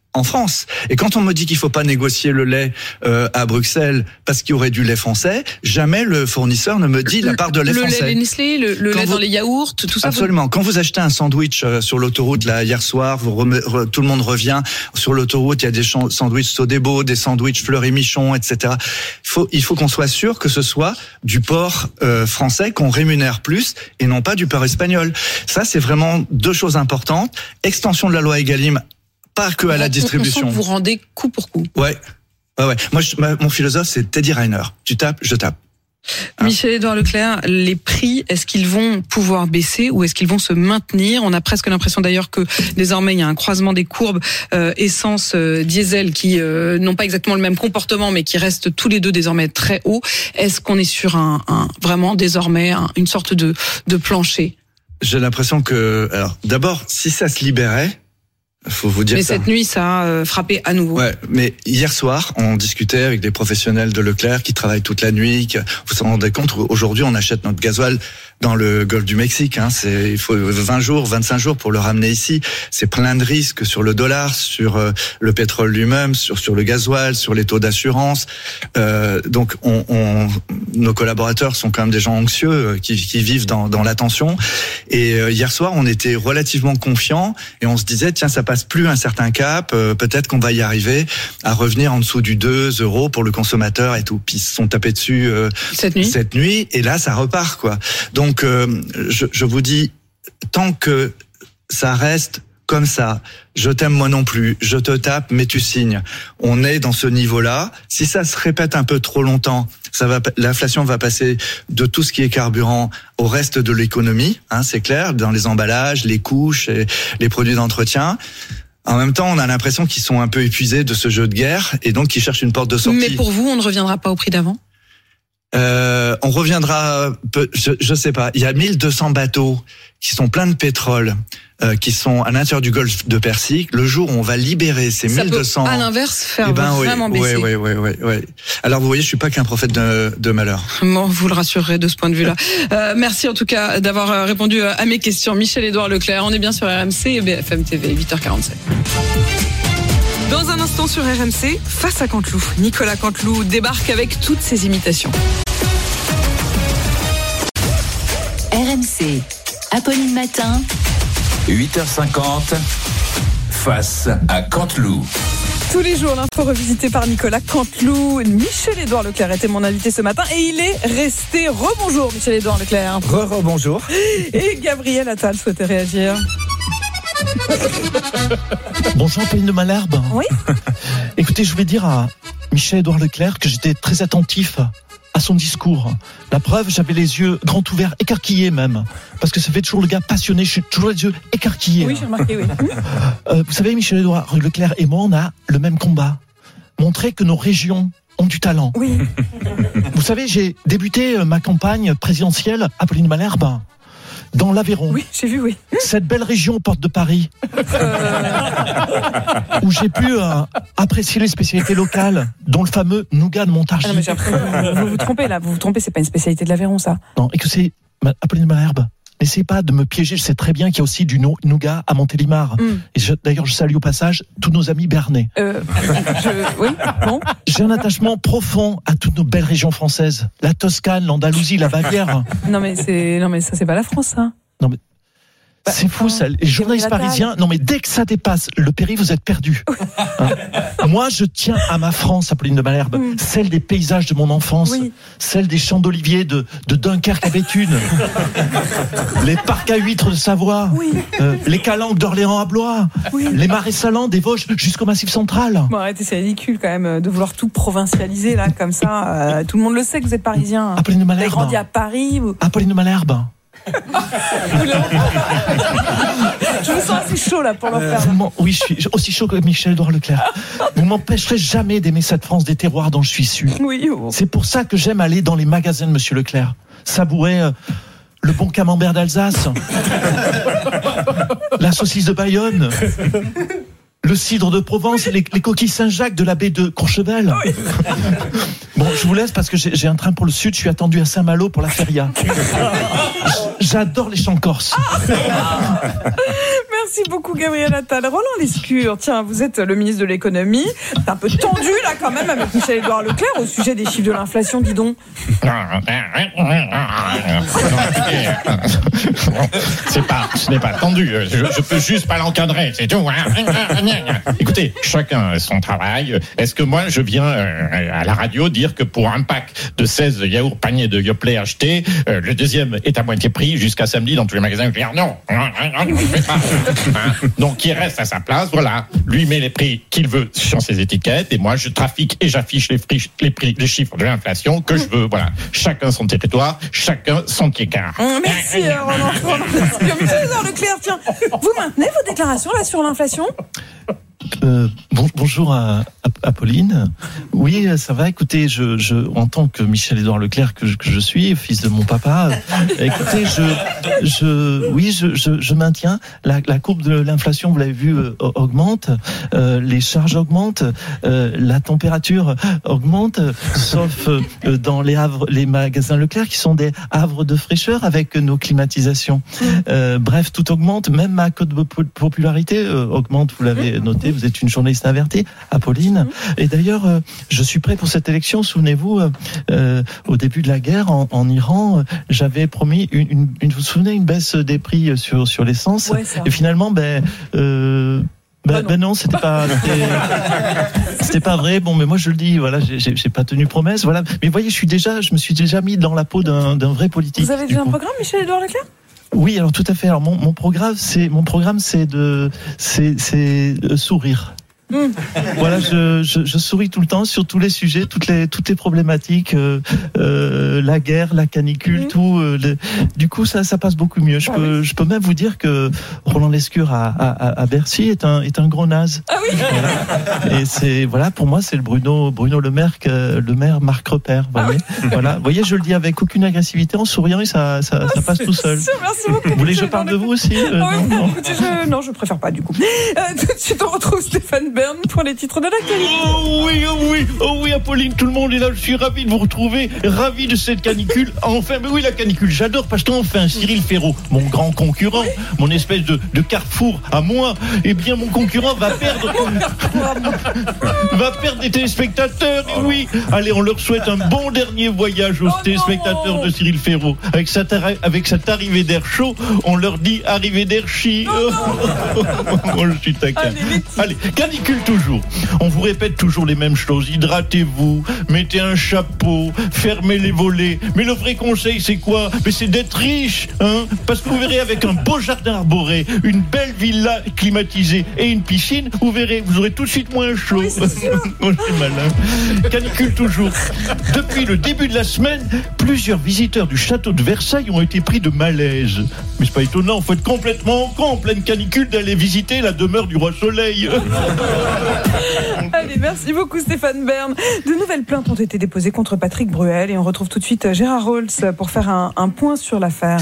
en France. Et quand on me dit qu'il faut pas négocier le lait à Bruxelles parce qu'il y aurait du lait français, jamais le fournisseur ne me dit la part de lait français. Le lait Nestlé, le lait dans les yaourts, tout ça. Absolument. Quand vous achetez un sandwich sur l'autoroute là hier soir, tout le monde revient sur l'autoroute. Il y a des sandwichs Sodebo, des sandwichs Fleury Michon, etc. Il faut qu'on soit sûr que ce soit du porc français qu'on rémunère plus et non pas du porc espagnol. Ça, c'est vraiment deux choses importantes. Extension de la loi Egalim. Pas que à la distribution. On sent que vous rendez coup pour coup. Ouais. Moi, mon philosophe, c'est Teddy Riner. Tu tapes, je tape. Michel-Édouard Leclerc, les prix, est-ce qu'ils vont pouvoir baisser ou est-ce qu'ils vont se maintenir? On a presque l'impression d'ailleurs que désormais il y a un croisement des courbes essence, diesel qui n'ont pas exactement le même comportement mais qui restent tous les deux désormais très hauts. Est-ce qu'on est sur vraiment désormais une sorte de plancher? J'ai l'impression que, alors d'abord, si ça se libérait, faut vous dire mais ça. Cette nuit, ça a frappé à nouveau. Ouais, mais hier soir, on discutait avec des professionnels de Leclerc qui travaillent toute la nuit. Vous vous rendez compte, aujourd'hui, on achète notre gasoil dans le golfe du Mexique. Il faut 20 jours, 25 jours pour le ramener ici. C'est plein de risques sur le dollar, sur le pétrole lui-même, sur le gasoil, sur les taux d'assurance. Donc, nos collaborateurs sont quand même des gens anxieux qui vivent dans l'attention. Et hier soir, on était relativement confiants et on se disait, tiens, ça passe plus un certain cap. Peut-être qu'on va y arriver à revenir en dessous du 2 € pour le consommateur et tout. Puis ils se sont tapés dessus cette nuit. Et là, ça repart, quoi. Donc, je vous dis, tant que ça reste comme ça, je t'aime moi non plus, je te tape, mais tu signes. On est dans ce niveau-là. Si ça se répète un peu trop longtemps, l'inflation va passer de tout ce qui est carburant au reste de l'économie, c'est clair, dans les emballages, les couches, et les produits d'entretien. En même temps, on a l'impression qu'ils sont un peu épuisés de ce jeu de guerre et donc qu'ils cherchent une porte de sortie. Mais pour vous, on ne reviendra pas au prix d'avant ? On reviendra, je sais pas. Il y a 1200 bateaux qui sont pleins de pétrole, qui sont à l'intérieur du golfe de Persique. Le jour où on va libérer ces 1200, à l'inverse, faire vraiment baisser. Oui. Alors vous voyez, je suis pas qu'un prophète de malheur. Bon, vous le rassurerez de ce point de vue-là. Merci en tout cas d'avoir répondu à mes questions, Michel-Édouard Leclerc. On est bien sur RMC et BFM TV, 8h47. Dans un instant sur RMC, face à Canteloup, Nicolas Canteloup débarque avec toutes ses imitations. RMC, Apolline Matin, 8h50, face à Canteloup. Tous les jours, l'info revisitée par Nicolas Canteloup. Michel-Édouard Leclerc était mon invité ce matin et il est resté. Rebonjour Michel-Édouard Leclerc. Rebonjour. Et Gabriel Attal souhaitait réagir. Bonjour Apolline de Malherbe. Oui. Écoutez, je voulais dire à Michel-Édouard Leclerc que j'étais très attentif à son discours. La preuve, j'avais les yeux grands ouverts, écarquillés même. Parce que ça fait toujours le gars passionné, je suis toujours les yeux écarquillés. Oui, j'ai remarqué, oui. Vous savez, Michel-Édouard Leclerc et moi, on a le même combat. Montrer que nos régions ont du talent. Oui. Vous savez, j'ai débuté ma campagne présidentielle, Apolline de Malherbe, dans l'Aveyron. Oui, j'ai vu, oui. Cette belle région aux portes de Paris. Où j'ai pu apprécier les spécialités locales, dont le fameux nougat de Montargis. Ah non, mais vous vous trompez là, vous vous trompez, c'est pas une spécialité de l'Aveyron ça. Non, et que c'est Apolline de Malherbe. N'essayez pas de me piéger, je sais très bien qu'il y a aussi du nougat à Montélimar. Et d'ailleurs, je salue au passage tous nos amis bernais. Oui, bon. J'ai un attachement profond à toutes nos belles régions françaises. La Toscane, l'Andalousie, la Bavière. Non mais ça c'est pas la France ça. Non mais c'est fou ça, les journalistes parisiens. Non mais dès que ça dépasse le péri, vous êtes perdus. Moi, je tiens à ma France, Apolline de Malherbe, celle des paysages de mon enfance, celle des champs d'oliviers de Dunkerque à Béthune, les parcs à huîtres de Savoie, les calanques d'Orléans à Blois, les marais salants des Vosges jusqu'au Massif central. Bon, arrêtez, c'est ridicule quand même de vouloir tout provincialiser là comme ça. Tout le monde le sait que vous êtes parisien. Apolline de Malherbe. Vous avez grandi à Paris. Apolline de Malherbe. Je me sens assez chaud là pour leur faire. Oui, je suis aussi chaud que Michel-Édouard Leclerc. Vous m'empêcherez jamais d'aimer cette France des terroirs dont je suis issu. Oui. C'est pour ça que j'aime aller dans les magasins de Monsieur Leclerc, savourer le bon camembert d'Alsace, la saucisse de Bayonne, le cidre de Provence et les coquilles Saint-Jacques de la baie de Courchevel. Bon, je vous laisse parce que j'ai un train pour le sud. Je suis attendu à Saint-Malo pour la feria. J'adore les chants corses. Merci Merci beaucoup Gabriel Attal. Roland Lescure, tiens, vous êtes le ministre de l'économie. C'est un peu tendu là quand même avec Michel-Édouard Leclerc au sujet des chiffres de l'inflation, dis donc. Ce n'est pas tendu. Je peux juste pas l'encadrer, c'est tout. Écoutez, chacun son travail. Est-ce que moi je viens à la radio dire que pour un pack de 16 yaourts paniers de Yoplait achetés, le deuxième est à moitié prix jusqu'à samedi dans tous les magasins? Je veux dire non. Donc il reste à sa place, voilà. Lui met les prix qu'il veut sur ses étiquettes et moi je trafique et j'affiche les chiffres de l'inflation que je veux. Voilà. Chacun son territoire, chacun son écart. Merci Roland Michel-Édouard Leclerc, tiens, vous maintenez vos déclarations là sur l'inflation? Bonjour à Pauline. Oui, ça va. Écoutez, en tant que Michel-Édouard Leclerc que je suis, fils de mon papa, écoutez, je maintiens la courbe de l'inflation. Vous l'avez vu, augmente. Les charges augmentent. La température augmente, sauf dans les magasins Leclerc qui sont des havres de fraîcheur avec nos climatisations. Bref, tout augmente. Même ma cote de popularité augmente. Vous l'avez noté. Vous êtes une journaliste avertie, Apolline. Et d'ailleurs, je suis prêt pour cette élection. Souvenez-vous, au début de la guerre en Iran, j'avais promis vous vous souvenez, une baisse des prix sur l'essence. Ouais, et finalement, non, c'était pas vrai. Bon, mais moi je le dis, voilà, j'ai pas tenu promesse, voilà. Mais voyez, je me suis déjà mis dans la peau d'un vrai politique. Vous avez déjà un programme, Michel-Édouard Leclerc? Oui, alors tout à fait. Alors mon programme, c'est de sourire. Voilà, je souris tout le temps sur tous les sujets, toutes les problématiques, la guerre, la canicule, tout. Du coup, ça passe beaucoup mieux. Je peux même vous dire que Roland Lescure à Bercy est un gros naze. Ah oui. Voilà. Et pour moi, c'est le Bruno Le Maire Marc Repère. Voilà. Vous voyez, je le dis avec aucune agressivité, en souriant, et ça passe tout seul. Merci beaucoup. Vous voulez que je parle de vous aussi? Non, je préfère pas du coup. Tout de suite, on retrouve Stéphane Bern pour les titres de l'actualité. Oh oui, Apolline, tout le monde est là. Je suis ravi de vous retrouver, ravi de cette canicule. Enfin, mais oui, la canicule, j'adore parce qu'enfin, Cyril Ferraud, mon grand concurrent, mon espèce de carrefour à moi, eh bien, mon concurrent va perdre des téléspectateurs. Et oui, allez, on leur souhaite un bon dernier voyage aux téléspectateurs de Cyril Ferraud. Avec cette arrivée d'air chaud, on leur dit arrivée d'air chi. Je suis taquin. Allez, canicule toujours. On vous répète toujours les mêmes choses. Hydratez-vous, mettez un chapeau, fermez les volets. Mais le vrai conseil, c'est quoi? Mais c'est d'être riche, hein? Parce que vous verrez, avec un beau jardin arboré, une belle villa climatisée et une piscine, vous verrez, vous aurez tout de suite moins chaud. Oui, c'est sûr. C'est malin. Canicule toujours. Depuis le début de la semaine, plusieurs visiteurs du château de Versailles ont été pris de malaise. Mais c'est pas étonnant, faut être complètement con en pleine canicule d'aller visiter la demeure du roi Soleil. Allez, merci beaucoup Stéphane Bern. De nouvelles plaintes ont été déposées contre Patrick Bruel et on retrouve tout de suite Gérard Rolls pour faire un point sur l'affaire.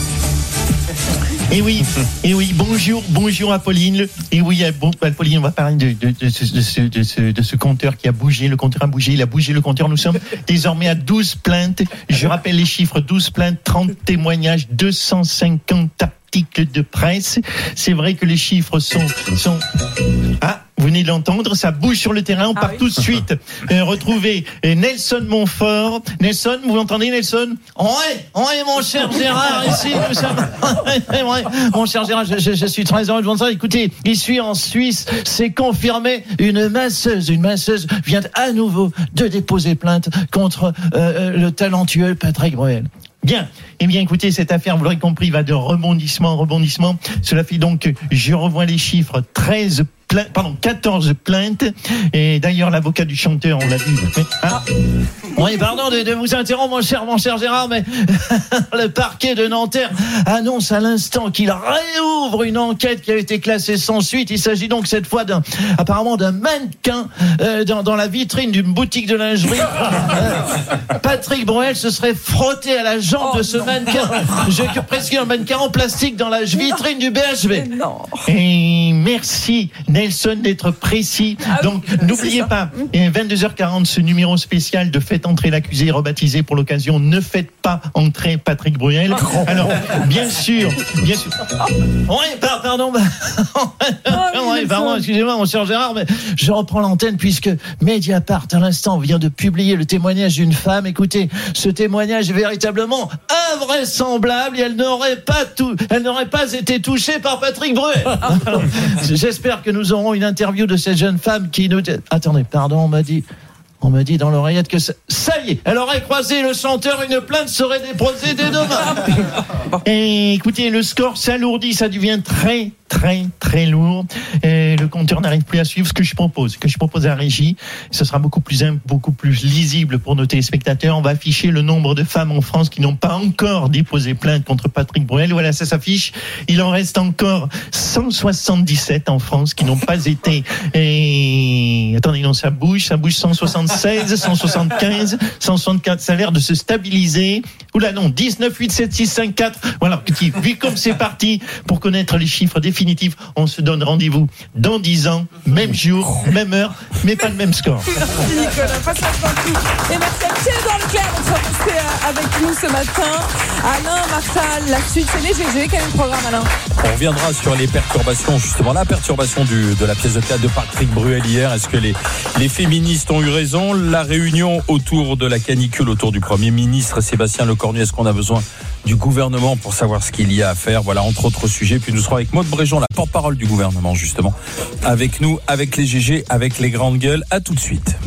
Et oui, bonjour Apolline. Et oui, Apolline, on va parler de ce compteur qui a bougé. Le compteur a bougé, il a bougé le compteur. Nous sommes désormais à 12 plaintes. Je rappelle les chiffres, 12 plaintes, 30 témoignages, 250 articles de presse. C'est vrai que les chiffres sont... Ah, vous venez de l'entendre, ça bouge sur le terrain. On part tout de suite retrouver Nelson Montfort. Nelson, vous m'entendez, Nelson? Oui, mon cher Gérard, ici, nous sommes... Mon cher Gérard, je suis très heureux de vous entendre. Écoutez, ici en Suisse, c'est confirmé, une masseuse vient à nouveau de déposer plainte contre le talentueux Patrick Bruel. Bien. Eh bien, écoutez, cette affaire, vous l'aurez compris, va de rebondissement en rebondissement. Cela fait donc, je revois les chiffres, 14 plaintes. Et d'ailleurs, l'avocat du chanteur, on l'a dit. Oui, pardon de vous interrompre, mon cher Gérard, mais le parquet de Nanterre annonce à l'instant qu'il réouvre une enquête qui a été classée sans suite. Il s'agit donc cette fois apparemment d'un mannequin dans la vitrine d'une boutique de lingerie. Patrick Bruel se serait frotté à la jambe de ce mannequin. Presque un mannequin en plastique dans la vitrine du BHV. Et merci Nelson, d'être précis. Donc, n'oubliez pas, 22h40, ce numéro spécial de Faites entrer l'accusé rebaptisé pour l'occasion. Ne faites pas entrer Patrick Bruel. Alors, bien sûr. Oui, pardon. Pardon, excusez-moi, mon cher Gérard, mais je reprends l'antenne puisque Mediapart, à l'instant, vient de publier le témoignage d'une femme. Écoutez, ce témoignage est véritablement invraisemblable et elle n'aurait pas été touchée par Patrick Bruel. Alors, j'espère que nous aurons une interview de cette jeune femme qui nous dit... Attendez, pardon, on m'a dit dans l'oreillette que ça y est, elle aurait croisé le chanteur, une plainte serait déposée dès demain. Et écoutez, le score s'alourdit, ça devient très lourd. Et le compteur n'arrive plus à suivre. Ce que je propose à la régie, ce sera beaucoup plus lisible pour nos téléspectateurs. On va afficher le nombre de femmes en France qui n'ont pas encore déposé plainte contre Patrick Bruel. Voilà, ça s'affiche. Il en reste encore 177 en France qui n'ont pas été. Et attendez, non, ça bouge 176, 175, 164. Ça a l'air de se stabiliser. Oula, non, 19, 8, 7, 6, 5, 4. Voilà, vu comme c'est parti, pour connaître les chiffres définitifs, on se donne rendez-vous dans 10 ans, même jour, même heure, mais pas le même score. Merci Nicolas, passe la fin tout. Et merci à Thierry Leclerc d'être resté avec nous ce matin. Alain Marchal, la suite c'est les GG. Quel est le programme, Alain? On reviendra sur les perturbations, justement, la perturbation de la pièce de théâtre de Patrick Bruel hier. Est-ce que les féministes ont eu raison? La réunion autour de la canicule, autour du Premier ministre Sébastien Lecornu, est-ce qu'on a besoin du gouvernement pour savoir ce qu'il y a à faire? Voilà, entre autres sujets. Puis nous serons avec Maude Bréjon, la porte-parole du gouvernement, justement, avec nous, avec les GG, avec les grandes gueules. À tout de suite.